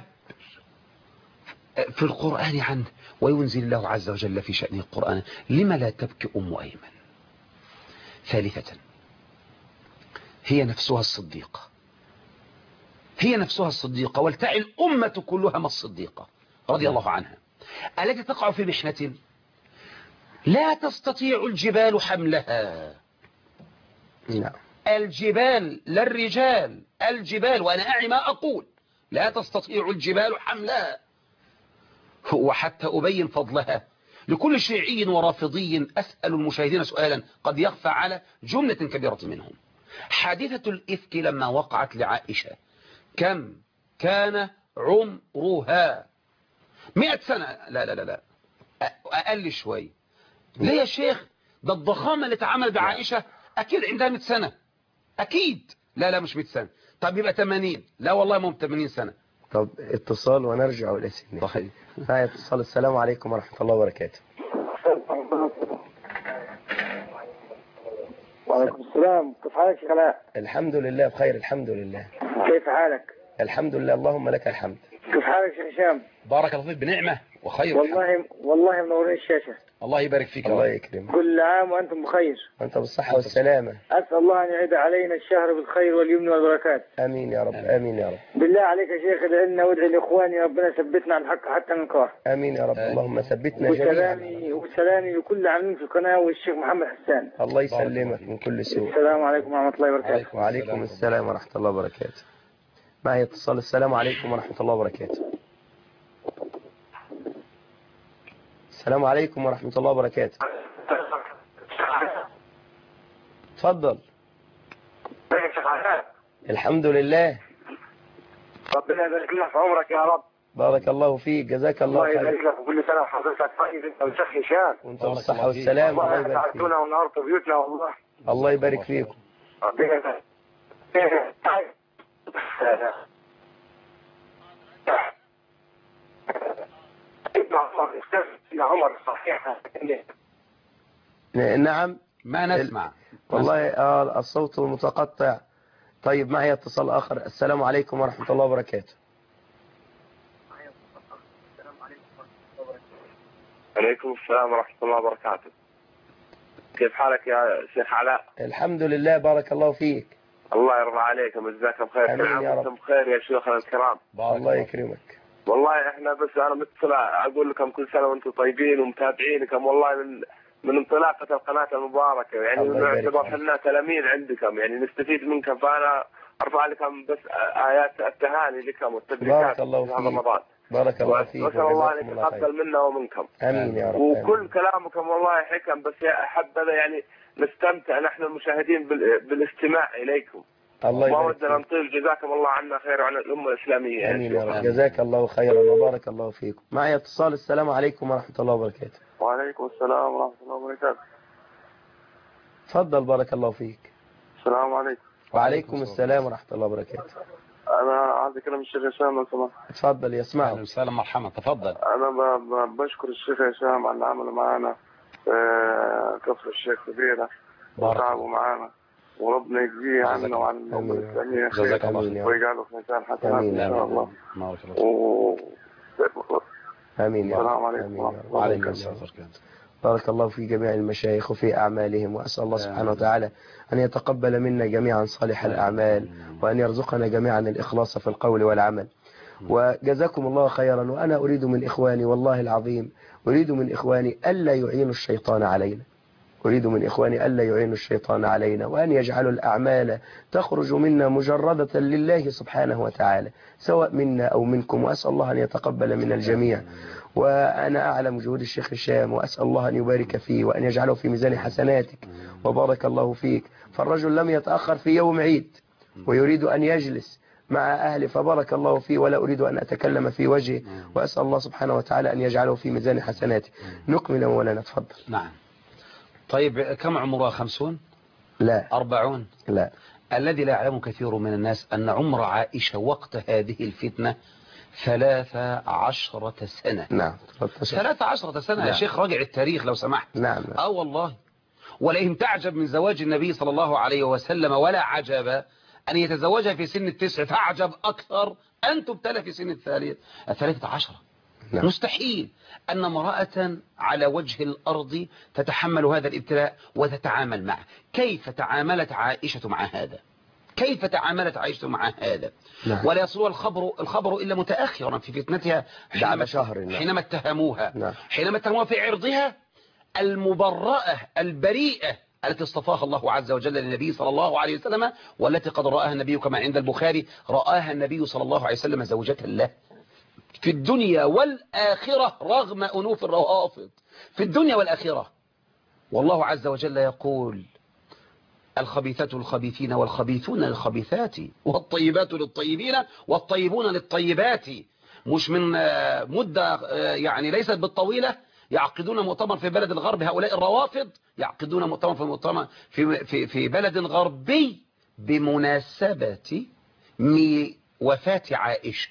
في القرآن عنه وينزل الله عز وجل في شأن القرآن: لما لا تبكي أم أيمن؟ ثالثة: هي نفسها الصديقة ولتعي الأمة كلها ما الصديقة رضي الله عنها، التي تقع في محنة لا تستطيع الجبال حملها. نعم. الجبال لا الرجال، الجبال، وأنا أعي ما أقول، لا تستطيع الجبال حملها. وحتى أبين فضلها لكل شيعي ورافضي أسأل المشاهدين سؤالا قد يخفى على جملة كبيرة منهم. حادثة الإفك لما وقعت لعائشة كم كان عمرها؟ 100 سنة؟ لا لا لا لا، أقل شوي. ليه يا شيخ؟ ده الضخامة اللي اتعمل بعائشة أكيد عندها 100 سنة أكيد. لا لا مش 100 سنة. طب يبقى 80. لا والله ما 80 سنة. طب اتصال ونرجع إلى سنة. صحيح. اتصال. السلام عليكم ورحمة الله وبركاته. وعليكم السلام. كيف حالك يا خلاء؟ الحمد لله بخير الحمد لله. كيف حالك؟ الحمد لله اللهم لك الحمد. كيف حالك يا هشام؟ بارك الله فيك بنعمة وخير. والله منورين الشاشة. الله يبارك فيك. الله يكرمك. كل عام وأنتم بخير. وأنت بالصحة والسلامة. أسأل الله أن يعيد علينا الشهر بالخير واليمن والبركات. آمين يا رب. آمين يا رب. بالله عليك يا شيخ ادعي لنا وادعي لإخواني ربنا يثبتنا على الحق حتى نلقاه. آمين يا رب. اللهم ثبتنا جميعا. وسلامي لكل عاملين في القناة والشيخ محمد حسان. الله يسلمك من كل سوء. السلام عليكم ورحمة الله وبركاته. وعليكم السلام ورحمة الله وبركاته. معي اتصال. السلام عليكم ورحمة الله وبركاته. السلام عليكم ورحمة الله وبركاته. تفضل. الحمد لله. ربنا يبارك لنا في عمرك يا رب. بارك الله فيك. جزاك الله خير. الله يبارك لك وكل سنة وحضرتك طيب انت والشيخ هشام. وانت بالصحة والسلام. الله يبارك فيك. ساعدتونا ونورتوا بيوتنا والله. الله يبارك فيكم. ربنا يبارك. عمر صحيح. نعم ما نسمع والله الصوت متقطع. طيب معي اتصال آخر. السلام عليكم ورحمة الله وبركاته. عليكم السلام ورحمة الله وبركاته. كيف حالك يا شيخ علاء؟ الحمد لله بارك الله فيك. الله يرضى عليك ويجزاك بخير. آمين يا رب. وانتم بخير يا شيوخنا الكرام. الله يكرمك. والله احنا بس انا متصل اقول لكم كل سنة وانتم طيبين ومتابعينكم والله من انطلاقة القناة المباركة يعني نعتبر احنا تلاميذ عندكم يعني نستفيد منكم. فانا ارفع لكم بس ايات التهاني لكم والتبريكات. بارك الله فيك. رمضان. بارك الله فيك. واسال الله ان يتقبل منا ومنكم. امين يا رب. وكل كلامكم والله حكم بس حبذا يعني نستمتع نحن المشاهدين بالاستماع اليكم. الله ما يبارك ودنا فيك. نطيل. جزاكم الله عنا خير وعن الامه الاسلاميه. امين يا رب. جزاك الله خيرا وبارك الله فيكم. معي اتصال. السلام عليكم ورحمة الله وبركاته. وعليكم السلام ورحمه الله وبركاته. تفضل بارك الله فيك. السلام عليكم. وعليكم السلام ورحمة الله وبركاته. انا عايز اكلم الشيخ هشام لو سمحت. تفضل يسمعك. أهلا وسهلا مرحبا. تفضل. انا بشكر الشيخ هشام على اللي عمله معانا كفر الشيخ كبيره وتعبوا معانا وربنا يجزيه عنا وعن الامه الاسلاميه خير. جزاك الله خير. ويجعله في ميزان حسنات ان شاء الله. امين يا رب. السلام عليكم آمين يا رب. وعليكم السلام ورحمة الله. بارك الله في جميع المشايخ وفي أعمالهم، وأسأل الله سبحانه وتعالى أن يتقبل منا جميعا صالح الأعمال، وأن يرزقنا جميعا الإخلاص في القول والعمل. وجزاكم الله خيرا. وأنا أريد من إخواني والله العظيم أريد من إخواني ألا يعينوا الشيطان علينا. أريد من إخواني ألا يعينوا الشيطان علينا، وأن يجعلوا الأعمال تخرج منا مجردة لله سبحانه وتعالى سواء منا أو منكم، وأسأل الله أن يتقبل من الجميع. وأنا أعلم جهود الشيخ هشام، وأسأل الله أن يبارك فيه وأن يجعله في ميزان حسناتك، وبارك الله فيك. فالرجل لم يتأخر في يوم عيد ويريد أن يجلس مع أهله، فبارك الله فيه، ولا أريد أن أتكلم في وجهه، وأسأل الله سبحانه وتعالى أن يجعله في ميزان حسناته. نكمل ولا نتفضل. نعم. طيب كم عمرها؟ 50؟ لا 40؟ لا. الذي لا يعلم كثير من الناس أن عمر عائشة وقت هذه الفتنة 13 سنة. نعم 13 سنة. نعم. يا شيخ راجع التاريخ لو سمحت. نعم. والله. ولئن تعجب من زواج النبي صلى الله عليه وسلم ولا عجب أن يتزوجها في سن 9، فأعجب أكثر أن تبتلى في سن 13. نعم. مستحيل أن امرأة على وجه الأرض تتحمل هذا الابتلاء وتتعامل معه. كيف تعاملت عائشة مع هذا؟ كيف تعاملت عائشة مع هذا؟ نعم. ولا يصل الخبر إلا متأخرا في فتنتها بعد شهر. نعم. حينما اتهموها. نعم. حينما اتهموها في عرضها المبرأة البريئة التي اصطفاها الله عز وجل للنبي صلى الله عليه وسلم، والتي قد رآها النبي كما عند البخاري، رآها النبي صلى الله عليه وسلم زوجة له في الدنيا والآخرة رغم أنوف الروافض، في الدنيا والآخرة. والله عز وجل يقول: الخبيثات للخبيثين والخبيثون للخبيثات والطيبات للطيبين والطيبون للطيبات. مش من مدة يعني ليست بالطويلة يعقدون مؤتمر في بلد الغرب، هؤلاء الروافض يعقدون مؤتمر في بلد غربي بمناسبة وفاة عائشة،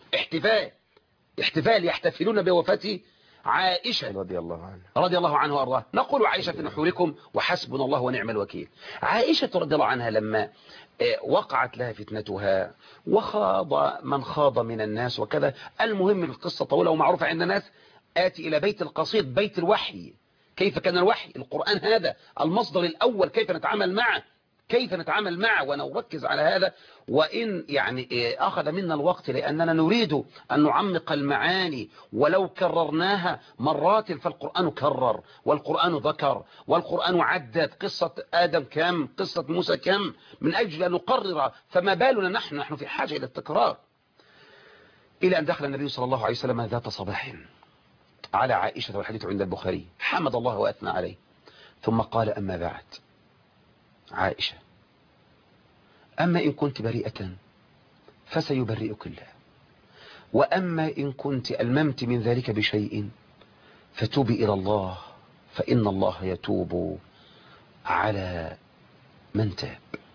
احتفال يحتفلون بوفاة عائشة رضي الله عنها وأرضاها. نقول عائشة في نحوركم وحسبنا الله ونعم الوكيل. عائشة رضي الله عنها لما وقعت لها فتنتها وخاض من خاض من الناس وكذا، المهم القصة طويلة ومعروفة عند الناس. آتي إلى بيت القصيد، بيت الوحي. كيف كان الوحي؟ القرآن هذا المصدر الأول، كيف نتعامل معه ونركز على هذا. وإن يعني أخذ منا الوقت لأننا نريد أن نعمق المعاني، ولو كررناها مرات فالقرآن كرر، والقرآن ذكر، والقرآن عدد قصة آدم كم، قصة موسى كم، من أجل أن نقرر. فما بالنا نحن في حاجة إلى التكرار. إلى أن دخل النبي صلى الله عليه وسلم ذات صباح على عائشة، والحديث عند البخاري، حمد الله وأثنى عليه، ثم قال: أما بعد عائشة، أما إن كنت بريئة فسيبرئك الله، وأما إن كنت ألممت من ذلك بشيء فتوبي إلى الله، فإن الله يتوب على من تاب.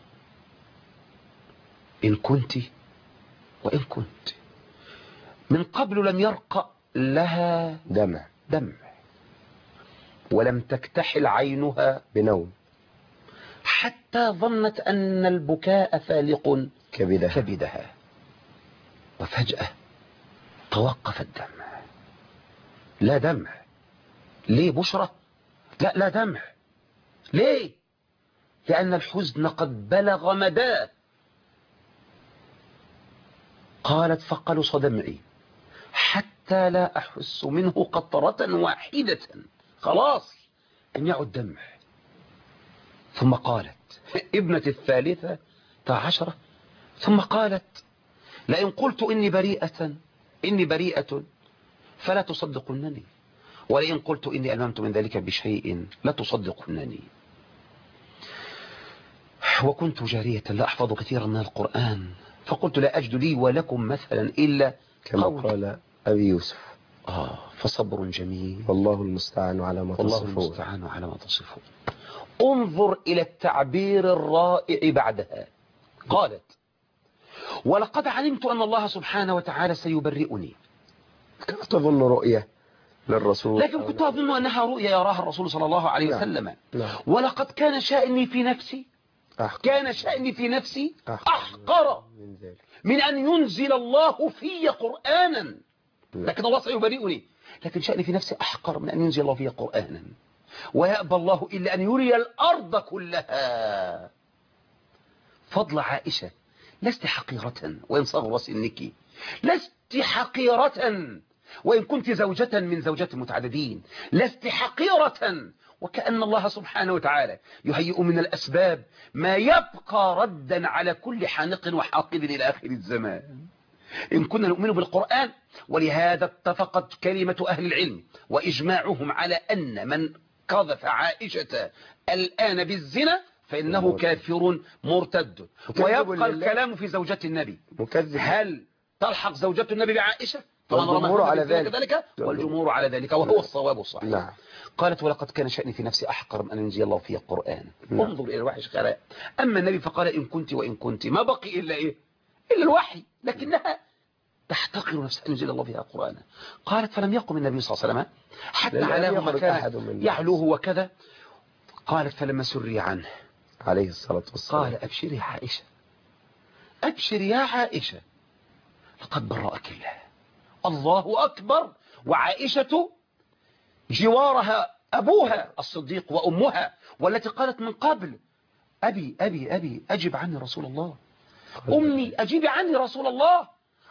إن كنت وإن كنت. من قبل لم يرقى لها دمع ولم تكتحل عينها بنوم، حتى ظنت أن البكاء فالق كبدها. وفجأة توقف الدمع. لا دمع. ليه بشرة؟ لا دمع. ليه؟ لأن الحزن قد بلغ مداه. قالت: فقلص دمعي حتى لا أحس منه قطرة واحدة، خلاص أن يعد دمع. ثم قالت ابنة 13، ثم قالت: لئن قلت إني بريئة فلا تصدقنني، ولئن قلت إني ألممت من ذلك بشيء لا تصدقنني. وكنت جارية لا أحفظ كثيرا من القرآن، فقلت: لا أجد لي ولكم مثلا إلا كما قال أبي يوسف: فصبر جميل والله المستعان على ما تصفون. انظر إلى التعبير الرائع بعدها. قالت: ولقد علمت أن الله سبحانه وتعالى سيبرئني. كيف تظن رؤية للرسول؟ لكن كنت أظن أنها رؤية يراها الرسول صلى الله عليه وسلم. ولقد كان شأني في نفسي أحقر من أن ينزل الله في قرآنا، لكن الله سيبرئني. لكن شأني في نفسي أحقر من أن ينزل الله في قرآنا، ويأبى الله إلا أن يري الأرض كلها فضل عائشة. لست حقيرة وإن صغر سنك، لست حقيرة وإن كنت زوجة من زوجات متعددين، لست حقيرة. وكأن الله سبحانه وتعالى يهيئ من الأسباب ما يبقى ردا على كل حانق وحاقد إلى آخر الزمان إن كنا نؤمن بالقرآن. ولهذا اتفقت كلمة أهل العلم وإجماعهم على أن من قذف عائشة الآن بالزنا فإنه كافر مرتد. ويبقى الكلام في زوجة النبي. هل تلحق زوجة النبي بعائشة؟ والجمهور على ذلك والجمهور على ذلك، وهو الصواب الصحيح. نعم. قالت: ولقد كان شأني في نفسي أحقر من أن ينزل الله فيه القرآن. انظر إلى الوحي شغلاء. أما النبي فقال: إن كنت وإن كنت، ما بقي إلا إيه؟ إلا الوحي، لكنها تحتقر نفسها أن ينزل الله فيها القرآن. قالت: فلم يقم النبي صلى الله عليه وسلم حتى علاه مكان يعلوه وكذا. قالت: فلما سري عنه عليه الصلاة والسلام قال: أبشري عائشة، أبشري يا عائشة، لقد برأك الله أكبر. وعائشة جوارها أبوها الصديق وأمها، والتي قالت من قبل: أبي أجب عني رسول الله، أمي أجيب عني رسول الله.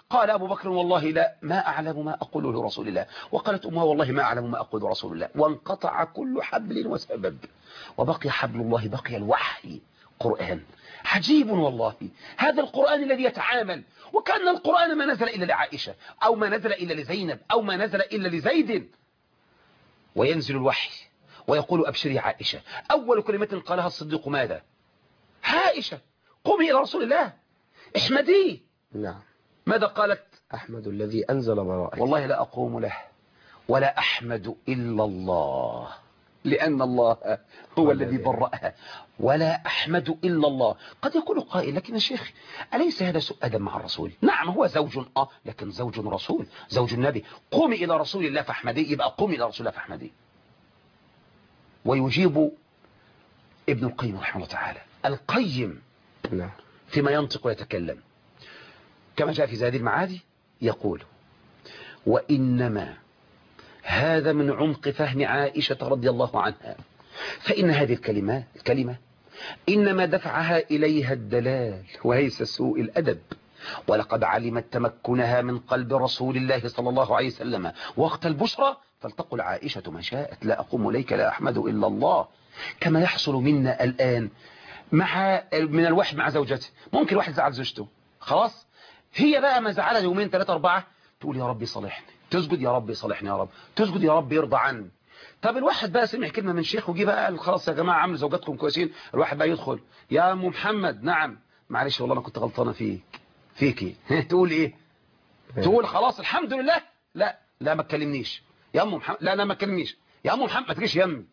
قال أبو بكر والله لا ما أعلم ما أقول لرسول الله، وقالت أمها والله ما أعلم ما أقول لرسول الله، وانقطع كل حبل وسبب، وبقي حبل الله، بقي الوحي قرآن. عجيب والله، هذا القرآن الذي يتعامل، وكأن القرآن ما نزل إلا لعائشة، أو ما نزل إلا لزينب، أو ما نزل إلا لزيد. وينزل الوحي ويقول أبشري عائشة. أول كلمة قالها الصديق ماذا؟ عائشة قومي إلى رسول الله احمديه. نعم. ماذا قالت؟ أحمد الذي أنزل براءتي. والله لا أقوم له ولا أحمد إلا الله، لأن الله هو الذي برأها، ولا أحمد إلا الله. قد يقول قائل لكن يا شيخ أليس هذا سوء أدب مع الرسول؟ نعم هو زوج لكن زوج رسول، زوج النبي. قومي إلى رسول الله فاحمديه، يبقى قومي إلى رسول الله فاحمديه. ويجيب ابن القيم رحمه الله تعالى القيم فيما ينطق ويتكلم كما جاء في زاد المعادي، يقول وإنما هذا من عمق فهم عائشة رضي الله عنها، فإن هذه الكلمة إنما دفعها إليها الدلال وليس سوء الأدب، ولقد علمت تمكنها من قلب رسول الله صلى الله عليه وسلم وقت البشرى، فلتقل عائشة ما شاءت لا أقوم إليك لا أحمد إلا الله. كما يحصل منا الآن من الواحد مع زوجته، ممكن واحد زعل زوجته خلاص، هي بقى ما زعلها يومين 3 4 تقول يا رب صالحني، تسجد يا رب صالحني يا رب، تسجد يا رب يرضى عني. طب الواحد بقى سمع كلمة من شيخ وجي بقى قال خلاص يا جماعة عامل زوجاتكم كويسين، الواحد بقى يدخل يا أم محمد نعم معلش والله أنا كنت غلطانة فيكي تقول إيه؟ تقول خلاص الحمد لله. لا ما تكلمنيش يا أم محمد، لا ما تكلمنيش يا أم محمد، ما تجيش يمي.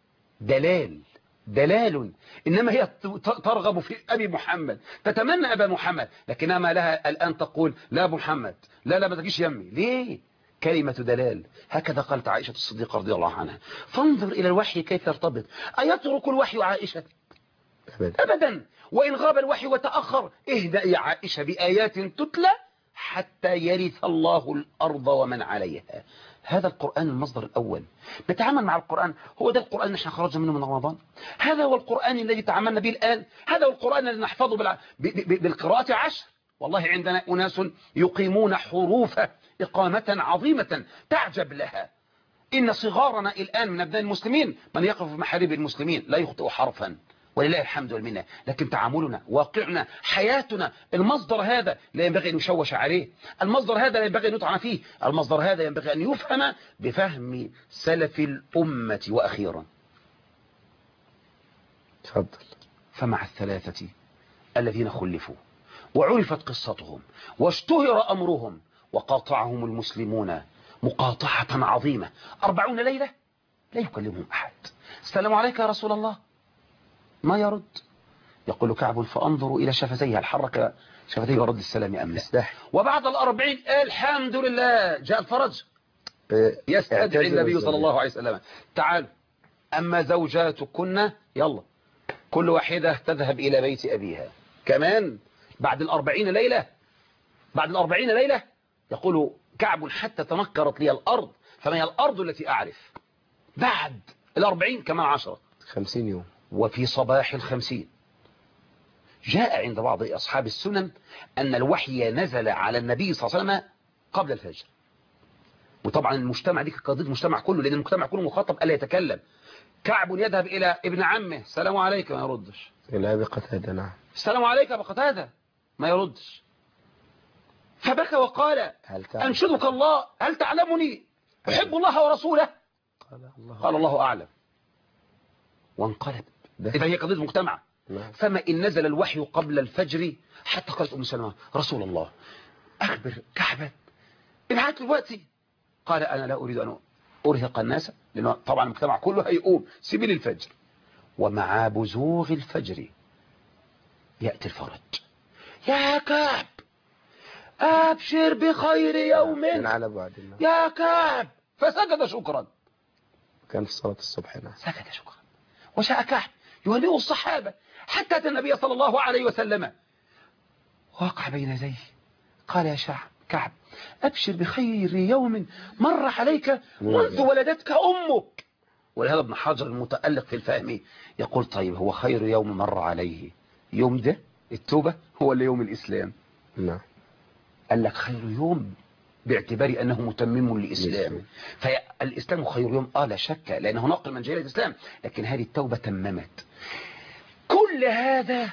دلال إنما هي ترغب في أبي محمد، تتمنى أبا محمد، لكنها ما لها الآن تقول لا أبو محمد، لا ما تجيش يمي. ليه؟ كلمة دلال. هكذا قالت عائشة الصديقة رضي الله عنها. فانظر إلى الوحي كيف يرتبط. أيترك الوحي عائشة؟ أبدا. وإن غاب الوحي وتأخر اهدأ يا عائشة بآيات تتلى حتى يرث الله الأرض ومن عليها. هذا القرآن المصدر الأول. نتعامل مع القرآن، هو ده القرآن اللي احنا خرجنا منه من رمضان، هذا هو القرآن الذي تعاملنا به الآن، هذا هو القرآن الذي نحفظه بالقراءة 10. والله عندنا أناس يقيمون حروفه إقامة عظيمة تعجب لها. إن صغارنا الآن من أبناء المسلمين من يقف في محاريب المسلمين لا يخطئ حرفا، ولله الحمد والمنه، لكن تعاملنا واقعنا حياتنا المصدر هذا لا ينبغي أن يشوش عليه، المصدر هذا لا ينبغي أن يطعن فيه، المصدر هذا ينبغي أن يفهم بفهم سلف الأمة. وأخيرا تفضل. فمع الثلاثة الذين خلفوا وعرفت قصتهم واشتهر أمرهم وقاطعهم المسلمون مقاطعة عظيمة 40 ليلة لا يكلمهم أحد. السلام عليك يا رسول الله، ما يرد. يقول كعب فأنظروا إلى شفتيه، هل حرك شفتيه ورد السلام أم لا. وبعد 40 الحمد لله جاء الفرج، يستدعي النبي صلى الله عليه وسلم تعالوا أما زوجاتكن يلا كل واحدة تذهب إلى بيت أبيها. كمان بعد 40 ليلة، بعد 40 ليلة يقول كعب حتى تنكرت لي الأرض فما هي الأرض التي أعرف. بعد 40 كمان 10 50 يوم. وفي صباح 50 جاء عند بعض أصحاب السنن أن الوحي نزل على النبي صلى الله عليه وسلم قبل الفجر. وطبعا المجتمع دي قضية المجتمع كله، لأن المجتمع كله مخاطب ألا يتكلم. كعب يذهب إلى ابن عمه، السلام عليك، ما يردش. إلى أبي قتادة، نعم. السلام عليك أبا قتادة، ما يردش. فبكى وقال أنشدك الله هل تعلمني أحب الله ورسوله؟ قال الله أعلم، وانقلب. إذا هي قضية مجتمع. فما إن نزل الوحي قبل الفجر حتى قالت أم سلمة رسول الله أخبر كعبا ابعت دلوقتي. قال أنا لا أريد أن أرهق الناس، لأنه طبعا المجتمع كله هيقوم سبيل الفجر. ومع بزوغ الفجر يأتي الفرج. يا كعب أبشر بخير يوم يا كعب. فسجد شكرا، كان في صلاة الصبح. سجد شكرا وشاء كعب يهنئ الصحابة حتى أتى النبي صلى الله عليه وسلم وقع بين يديه. قال يا كعب أبشر بخير يوم مر عليك منذ ولدتك أمك. ولهذا ابن حجر المتألق في الفهم يقول طيب هو خير يوم مر عليه يوم ده التوبة هو اللي يوم الإسلام؟ نعم. قال لك خير يوم باعتبار أنه متمم للإسلام، فالإسلام خير يوم لا شك، لأنه ناقل من جهة الإسلام، لكن هذه التوبة تممت كل هذا.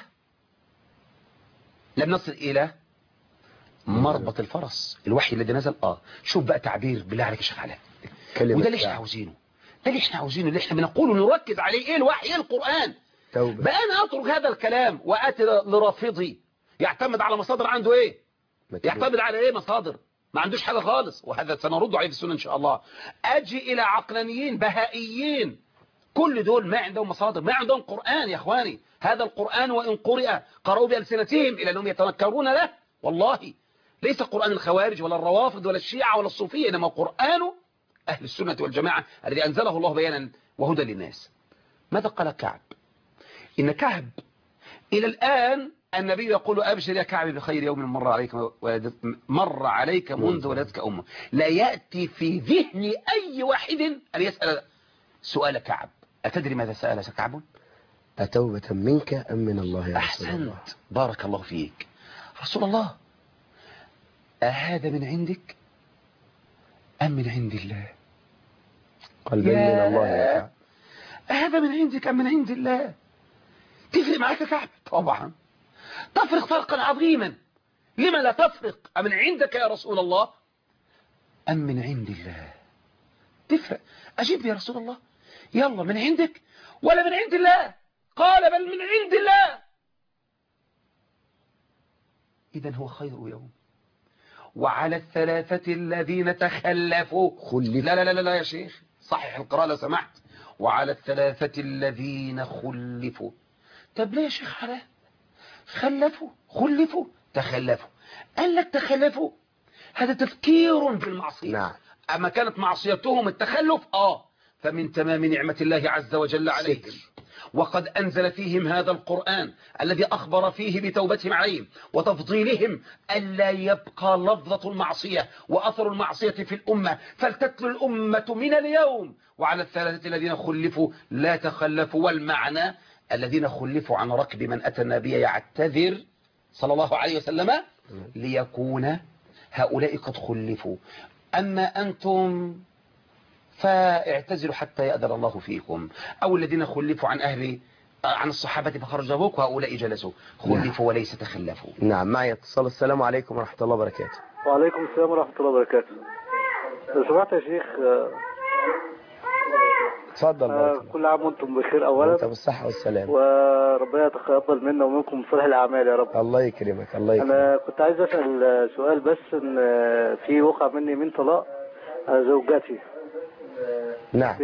لم نصل إلى مربط الفرس، الوحي الذي نزل. شوف بقى تعبير بالله عليك يا شيخ علاء، وده اللي احنا عاوزينه، ده اللي احنا عاوزينه، اللي احنا بنقوله نركز عليه. ايه الوحي؟ ايه القرآن؟ توبة. بقى انا اترك هذا الكلام واتي لرافضي يعتمد على مصادر عنده ايه؟ يعتمد على ايه مصادر؟ ما عندوش حاجة خالص، وهذا سنرد عليه في السنة ان شاء الله. اجي الى عقلانيين بهائيين، كل دول ما عندهم مصادر، ما عندهم قرآن يا اخواني. هذا القرآن وان قرئ قرأوا بألسنتهم الى انهم يتنكرون له. والله ليس قرآن الخوارج ولا الروافض ولا الشيعة ولا الصوفية، انما قرآن اهل السنة والجماعة الذي انزله الله بيانا وهدى للناس. ماذا قال كعب؟ ان كعب الى الان النبي يقول أبشر يا كعب بخير يوم مر عليك منذ ولدتك أمه. لا يأتي في ذهن أي واحد أن يسأل سؤال كعب. أتدري ماذا سأل كعب؟ أتوبة منك أم من الله يا رسول الله؟ أحسنت، بارك الله فيك. رسول الله، أهذا من عندك أم من عند الله؟ قال بل من الله يا كعب. أهذا من عندك أم من عند الله؟ تفرق معك كعب؟ طبعا تفرق فرقا عظيما. لما لا تفرق؟ أمن عندك يا رسول الله أم من عند الله؟ تفرق. أجيب يا رسول الله، يلا من عندك ولا من عند الله؟ قال بل من عند الله. إذن هو خير يوم. وعلى الثلاثة الذين تخلفوا لا لا لا لا يا شيخ، صحح القراءة لو سمحت. وعلى الثلاثة الذين خلفوا. طب ليه يا شيخ علاء خلفوا تخلفوا؟ قال لك تخلفوا هذا تفكير بالمعصية. نعم. أما كانت معصيتهم التخلف فمن تمام نعمة الله عز وجل عليهم، وقد أنزل فيهم هذا القرآن الذي أخبر فيه بتوبتهم عليهم وتفضيلهم ألا يبقى لفظة المعصية وأثر المعصية في الأمة، فلتتل الأمة من اليوم. وعلى الثلاثة الذين خلفوا لا تخلفوا. والمعنى الذين خلفوا عن ركب من أتى النبي يعتذر صلى الله عليه وسلم ليكون هؤلاء قد خلفوا. أما أنتم فاعتزلوا حتى يأذن الله فيكم. أو الذين خلفوا عن الصحابة فخرجوا وهؤلاء جلسوا. خلفوا وليس تخلفوا. نعم. معي اتصال. السلام عليكم ورحمة الله وبركاته. وعليكم السلام ورحمة الله وبركاته. لو سمحت يا شيخ، تفضل. كل عام وانتم بخير اولا، وانت بالصحة والسلام، وربنا يتقبل منا ومنكم صالح الاعمال يا رب. الله يكرمك. الله يكرمك. انا كنت عايز اسال سؤال بس، ان في وقع مني من طلاق زوجتي. نعم.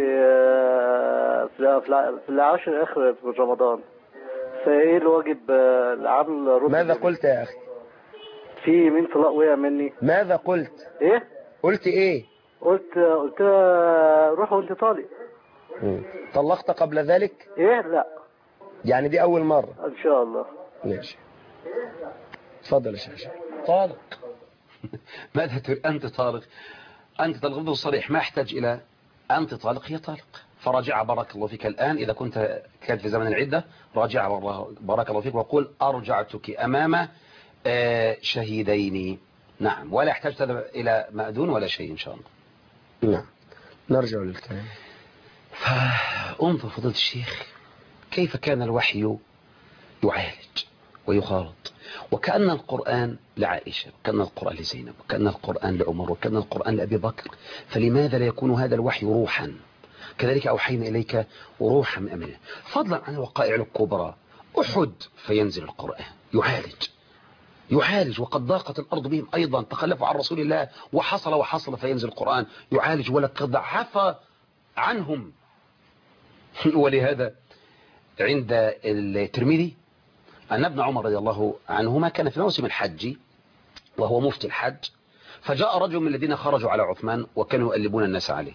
في العاشر اخر من رمضان، فايه الواجب العمل رد؟ ماذا قلت يا اخي؟ في من طلاق وقع مني. ماذا قلت؟ ايه قلت ايه؟ قلت روح وانت طالق. طلقت قبل ذلك؟ ايه لا، يعني دي اول مرة ان شاء الله. ماشي. تفضل يا شيخ. طالق. ماذا تريد؟ أنت طالق. أنت طالق صريح، ما يحتاج إلى أنت طالق، هي طالق. فراجع بارك الله فيك الآن، إذا كانت في زمن العدة راجع بارك الله فيك وقول أرجعتك أمام شهيدين. نعم. ولا يحتاج إلى مأذون ولا شيء إن شاء الله. نعم. نرجع للكلام. فانظر فضيلة الشيخ كيف كان الوحي يعالج ويخالط، وكأن القرآن لعائشة، وكأن القرآن لزينب، وكأن القرآن لعمر، وكأن القرآن لأبي بكر. فلماذا لا يكون هذا الوحي روحا؟ كذلك أوحينا إليك روحا من أمرنا. فضلا عن الوقائع الكبرى، أحد فينزل القرآن يعالج وقد ضاقت الأرض بهم أيضا، تخلفوا عن رسول الله وحصل فينزل القرآن يعالج ولقد عفى عنهم. ولهذا عند الترمذي أن ابن عمر رضي الله عنهما كان في موسم الحج وهو مفتي الحج، فجاء رجل من الذين خرجوا على عثمان وكانوا يؤلبون الناس عليه،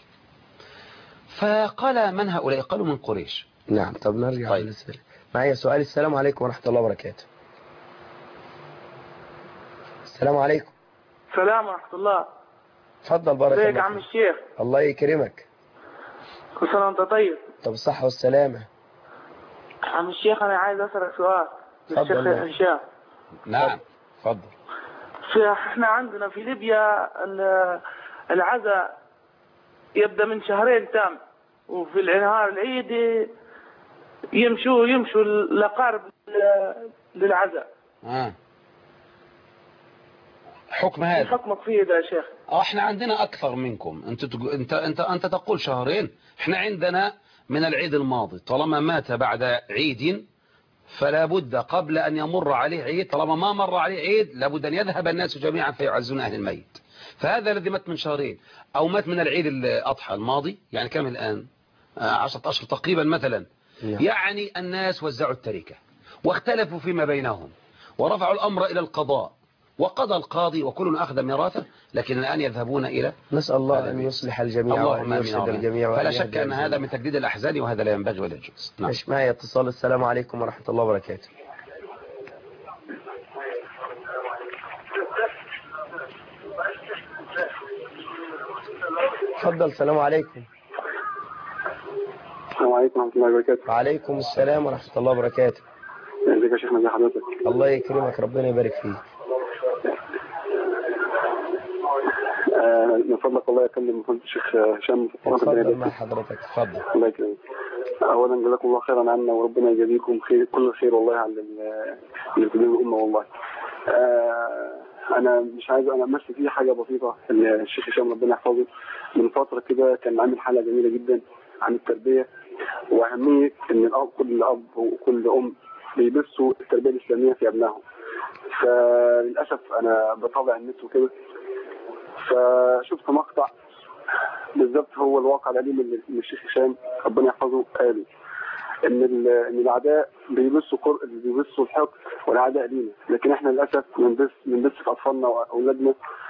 فقال من هؤلاء؟ قالوا من قريش. نعم. طب نرجع للسؤال. معي سؤال. السلام عليكم ورحمة الله وبركاته. السلام عليكم. السلام ورحمة الله. تفضل. بارك الله فيك. ازيك يا عم الشيخ؟ الله يكرمك. كل سنة وانت طيب. طب الصحة والسلامة. عم الشيخ أنا عايز أسألك سؤال. تفضل. الشيخ هشام. نعم. تفضل. احنا عندنا في ليبيا العزاء يبدأ من شهرين تام، وفي نهار العيد يمشوا الأقارب للعزاء. حكم هذا حكمك فيه ده يا شيخ؟ احنا عندنا اكثر منكم. انت تقول شهرين، احنا عندنا من العيد الماضي طالما مات بعد عيد فلا بد قبل ان يمر عليه عيد، طالما ما مر عليه عيد لابد ان يذهب الناس جميعا فيعزون اهل الميت. فهذا الذي مات من شهرين او مات من العيد الاضحى الماضي، يعني كم الان 10 اشهر تقريبا مثلا، يعني الناس وزعوا التركه واختلفوا فيما بينهم ورفعوا الامر الى القضاء، وقضى القاضي وكل أخذ ميراثه، لكن الآن يذهبون إلى نسأل الله أن يصلح الجميع وأن يرشد الجميع، فلا شك أن هذا من تجديد الأحزان وهذا لا ينبغي ولا يجوز. مش معي اتصال. السلام عليكم ورحمة الله وبركاته. تفضل. السلام عليكم. السلام عليكم ورحمة الله وبركاته. وعليكم السلام ورحمة الله وبركاته. ازيك يا شيخنا؟ ازي حضرتك؟ الله يكرمك، ربنا يبارك فيك. من فضلك والله اكلم فضيلة الشيخ هشام. اتفضل مع حضرتك. اتفضل. الله يكرمك. اولا جزاكم الله خيرا عنا وربنا يجازيكم خير كل الخير والله على اللي بتقولوا الامه والله. انا مش عايز انا امثل فيه حاجه بسيطه. الشيخ هشام ربنا يحفظه من فتره كده كان عامل حلقه جميله جدا عن التربيه واهميه ان كل اب وكل ام بيبثوا التربيه الاسلاميه في ابنائهم. فللاسف انا بتابع النت وكده، فشفت مقطع بالظبط هو الواقع الأليم اللي الشيخ هشام ربنا يحفظه قاله ان الاعداء بيبثوا الحقد والعداء لينا، لكن احنا للاسف بنبث في اطفالنا واولادنا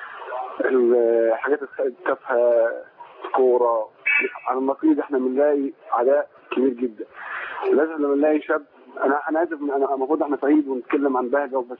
الحاجات التافهه، كوره. على النقيض احنا بنلاقي عداء كبير جدا. لازم لما نلاقي شاب، انا اسف، انا المفروض احنا سعيد ونتكلم عن بهجه بس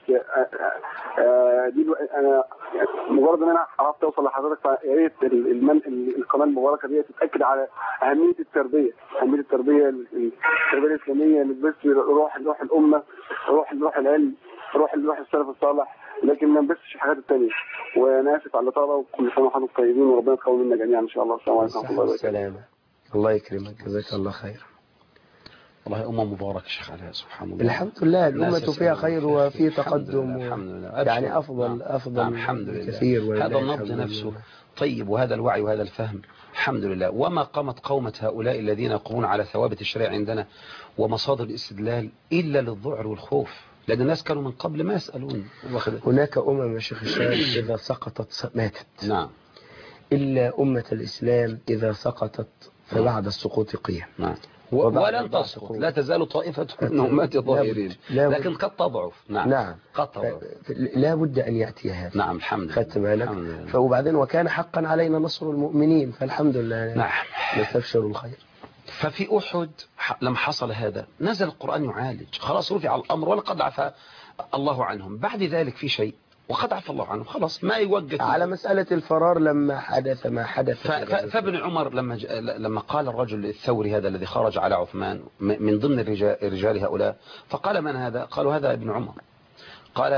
دي انا مجرد ان انا عرفت اوصل لحضرتك، فيا ريت القناه المباركه دي تتاكد على اهميه التربيه، التربيه الاسلاميه اللي بتبث روح الامه، روح العلم، روح السلف الصالح، لكن ما نبثش الحاجات الثانيه. وانا اسف على الاطاله، وكل سنه وحضرتك طيبين وربنا يتقبل منا جميعا ان شاء الله. السلام عليكم ورحمه الله وبركاته. الله يكرمك، جزاك الله خير. والله أمة مباركة شيخ علاء، سبحان الله. الحمد لله، الأمة فيها خير وفي تقدم، الحمد لله. يعني أفضل الحمد لله كثير. هذا النبض نفسه طيب، وهذا الوعي وهذا الفهم الحمد لله. وما قامت قومة هؤلاء الذين يقومون على ثوابت الشريعة عندنا ومصادر الاستدلال إلا للذعر والخوف، لأن الناس كانوا من قبل ما يسألون. هناك يا شيخ هشام إذا سقطت ماتت. نعم. إلا أمة الإسلام إذا سقطت فبعد السقوط قيام. نعم. ولن تسقط، لا تزال طائفة من أمتي ظاهرين، لكن قد تضعف. نعم. قد تضعف. لا بد أن يأتي هذا. نعم الحمد لله. خدت بالك؟ وبعدين وكان حقا علينا نصر المؤمنين، فالحمد لله. نعم. نستبشر الخير. ففي أحد لما حصل هذا نزل القرآن يعالج، خلاص رفع الأمر ولقد عفى الله عنهم. بعد ذلك في شيء وقد عفى الله عنهم، خلاص ما يوجد على مسألة الفرار لما حدث ما حدث. فابن عمر لما قال الرجل الثوري هذا الذي خرج على عثمان من ضمن الرجال هؤلاء، فقال من هذا؟ قالوا هذا ابن عمر. قال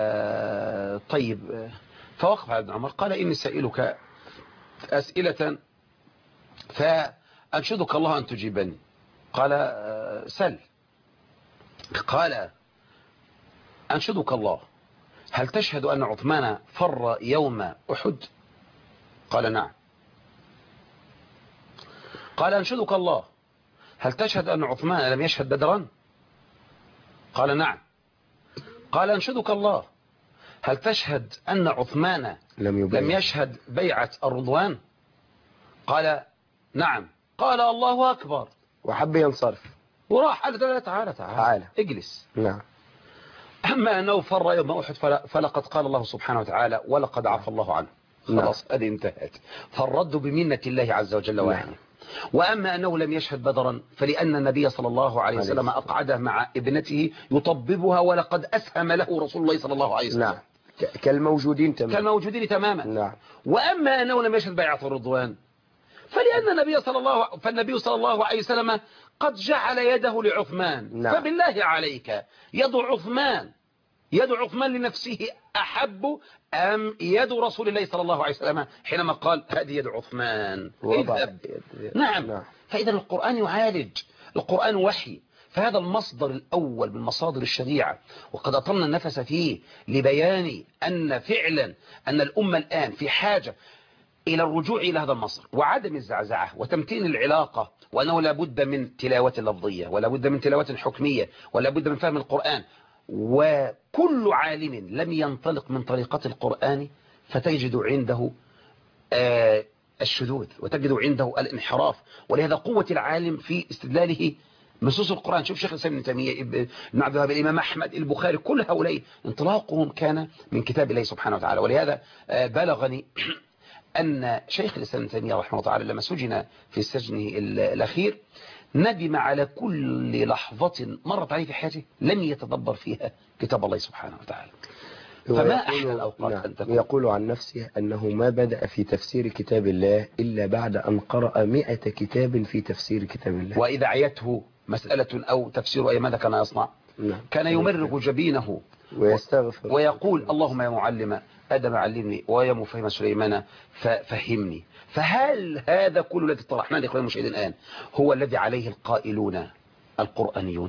طيب، فوقف على ابن عمر قال إني سائلك أسئلة فأنشدك الله أن تجيبني. قال سل. قال أنشدك الله، هل تشهد أن عثمان فر يوم أحد؟ قال نعم. قال أنشدك الله، هل تشهد أن عثمان لم يشهد بدرا؟ قال نعم. قال أنشدك الله، هل تشهد أن عثمان لم يشهد بيعة الرضوان؟ قال نعم. قال الله أكبر، وحب ينصرف وراح. قال تعالى اجلس. نعم. أما أنه فر يوم أحد فلقد قال الله سبحانه وتعالى ولقد عفى الله عنه. خلاص هذه انتهت، فالرد بمنة الله عز وجل واحد. وأما أنه لم يشهد بدرا فلأن النبي صلى الله عليه وسلم أقعده مع ابنته يطببها، ولقد أسهم له رسول الله صلى الله عليه وسلم. نعم. كالموجودين تماما. نعم. وأما أنه لم يشهد بيعة الرضوان فلأن النبي صلى الله عليه وسلم قد جعل يده لعثمان. نعم. فبالله عليك يد عثمان يد عثمان لنفسه أحب أم يد رسول الله صلى الله عليه وسلم حينما قال هذه يد عثمان اذهب. نعم. فإذا القرآن يعالج، القرآن وحي، فهذا المصدر الأول من مصادر الشريعة، وقد أطلنا النفس فيه لبيان أن فعلا أن الأمة الآن في حاجة إلى الرجوع إلى هذا المصدر وعدم الزعزعة وتمتين العلاقة، وأنه لا بد من تلاوة لفظية ولا بد من تلاوة حكمية ولا بد من فهم القرآن. وكل عالم لم ينطلق من طريقة القرآن فتجد عنده الشذوذ وتجد عنده الانحراف. ولهذا قوة العالم في استدلاله نصوص القرآن. شوف شيخ الإسلام ابن تيمية، ابن عبد الوهاب، الإمام أحمد، البخاري، كل هؤلاء انطلاقهم كان من كتاب الله سبحانه وتعالى. ولهذا بلغني أن شيخ الإسلام ابن تيمية رحمه الله تعالى لما سجن في سجنه الأخير ندم على كل لحظة مرت عليه في حياته لم يتدبر فيها كتاب الله سبحانه وتعالى. فما أحلى الأوقات أن تكون. يقول عن نفسه أنه ما بدأ في تفسير كتاب الله إلا بعد أن قرأ 100 كتاب في تفسير كتاب الله. وإذا عيته مسألة أو تفسير أي ماذا كان يصنع؟ كان يمرغ جبينه ويستغفر ويقول اللهم يا معلم آدم علمني ويا مفهم سليمان فهمني. فهل هذا كل الذي طرحناه لإخوان المشاهدين الآن هو الذي عليه القائلون القرآنيون؟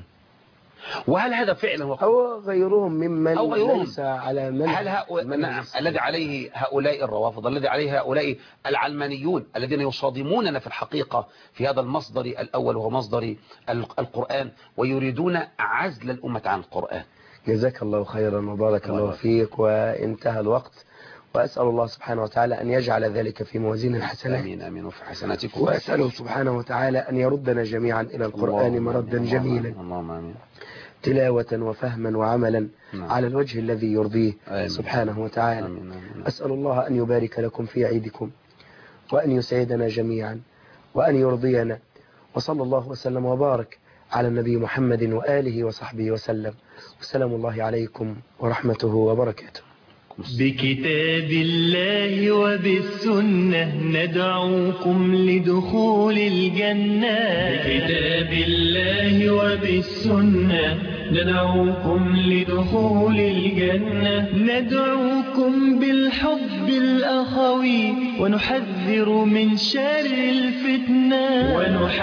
وهل هذا فعلا أو غيرهم ممن أو غيرهم ليس على منهج نعم الذي عليه هؤلاء الروافض، الذي عليه هؤلاء العلمانيون الذين يصادموننا في الحقيقة في هذا المصدر الأول وهو مصدر القرآن ويريدون عزل الأمة عن القرآن. جزاك الله خيرا وبارك الله فيك. وانتهى الوقت، وأسأل الله سبحانه وتعالى أن يجعل ذلك في موازين الحسنات. آمين آمين وفي حسناتكم. وأسأله سبحانه وتعالى أن يردنا جميعا إلى القرآن مردا جميلا، اللهم آمين، تلاوة وفهما وعملا على الوجه الذي يرضيه سبحانه وتعالى. آمين آمين. أسأل الله أن يبارك لكم في عيدكم وأن يسعدنا جميعا وأن يرضينا، وصلى الله وسلم وبارك على النبي محمد وآله وصحبه وسلم. والسلام الله عليكم ورحمته وبركاته. بكتاب الله وبالسنة ندعوكم لدخول الجنة. بكتاب الله وبالسنة ندعوكم لدخول الجنة. ندعوكم بالحب الأخوي ونحذر من شر الفتنة.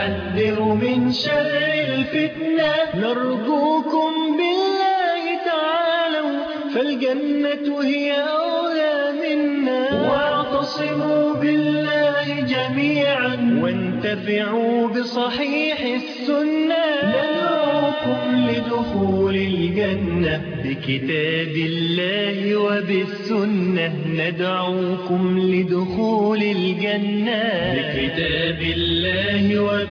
نرجوكم بالله تعالوا فالجنة هي أولى منا. واعتصموا بالله جميعا وانتفعوا بصحيح السنة. ندعوكم لدخول الجنة بكتاب الله وبالسنة. ندعوكم لدخول الجنة بكتاب الله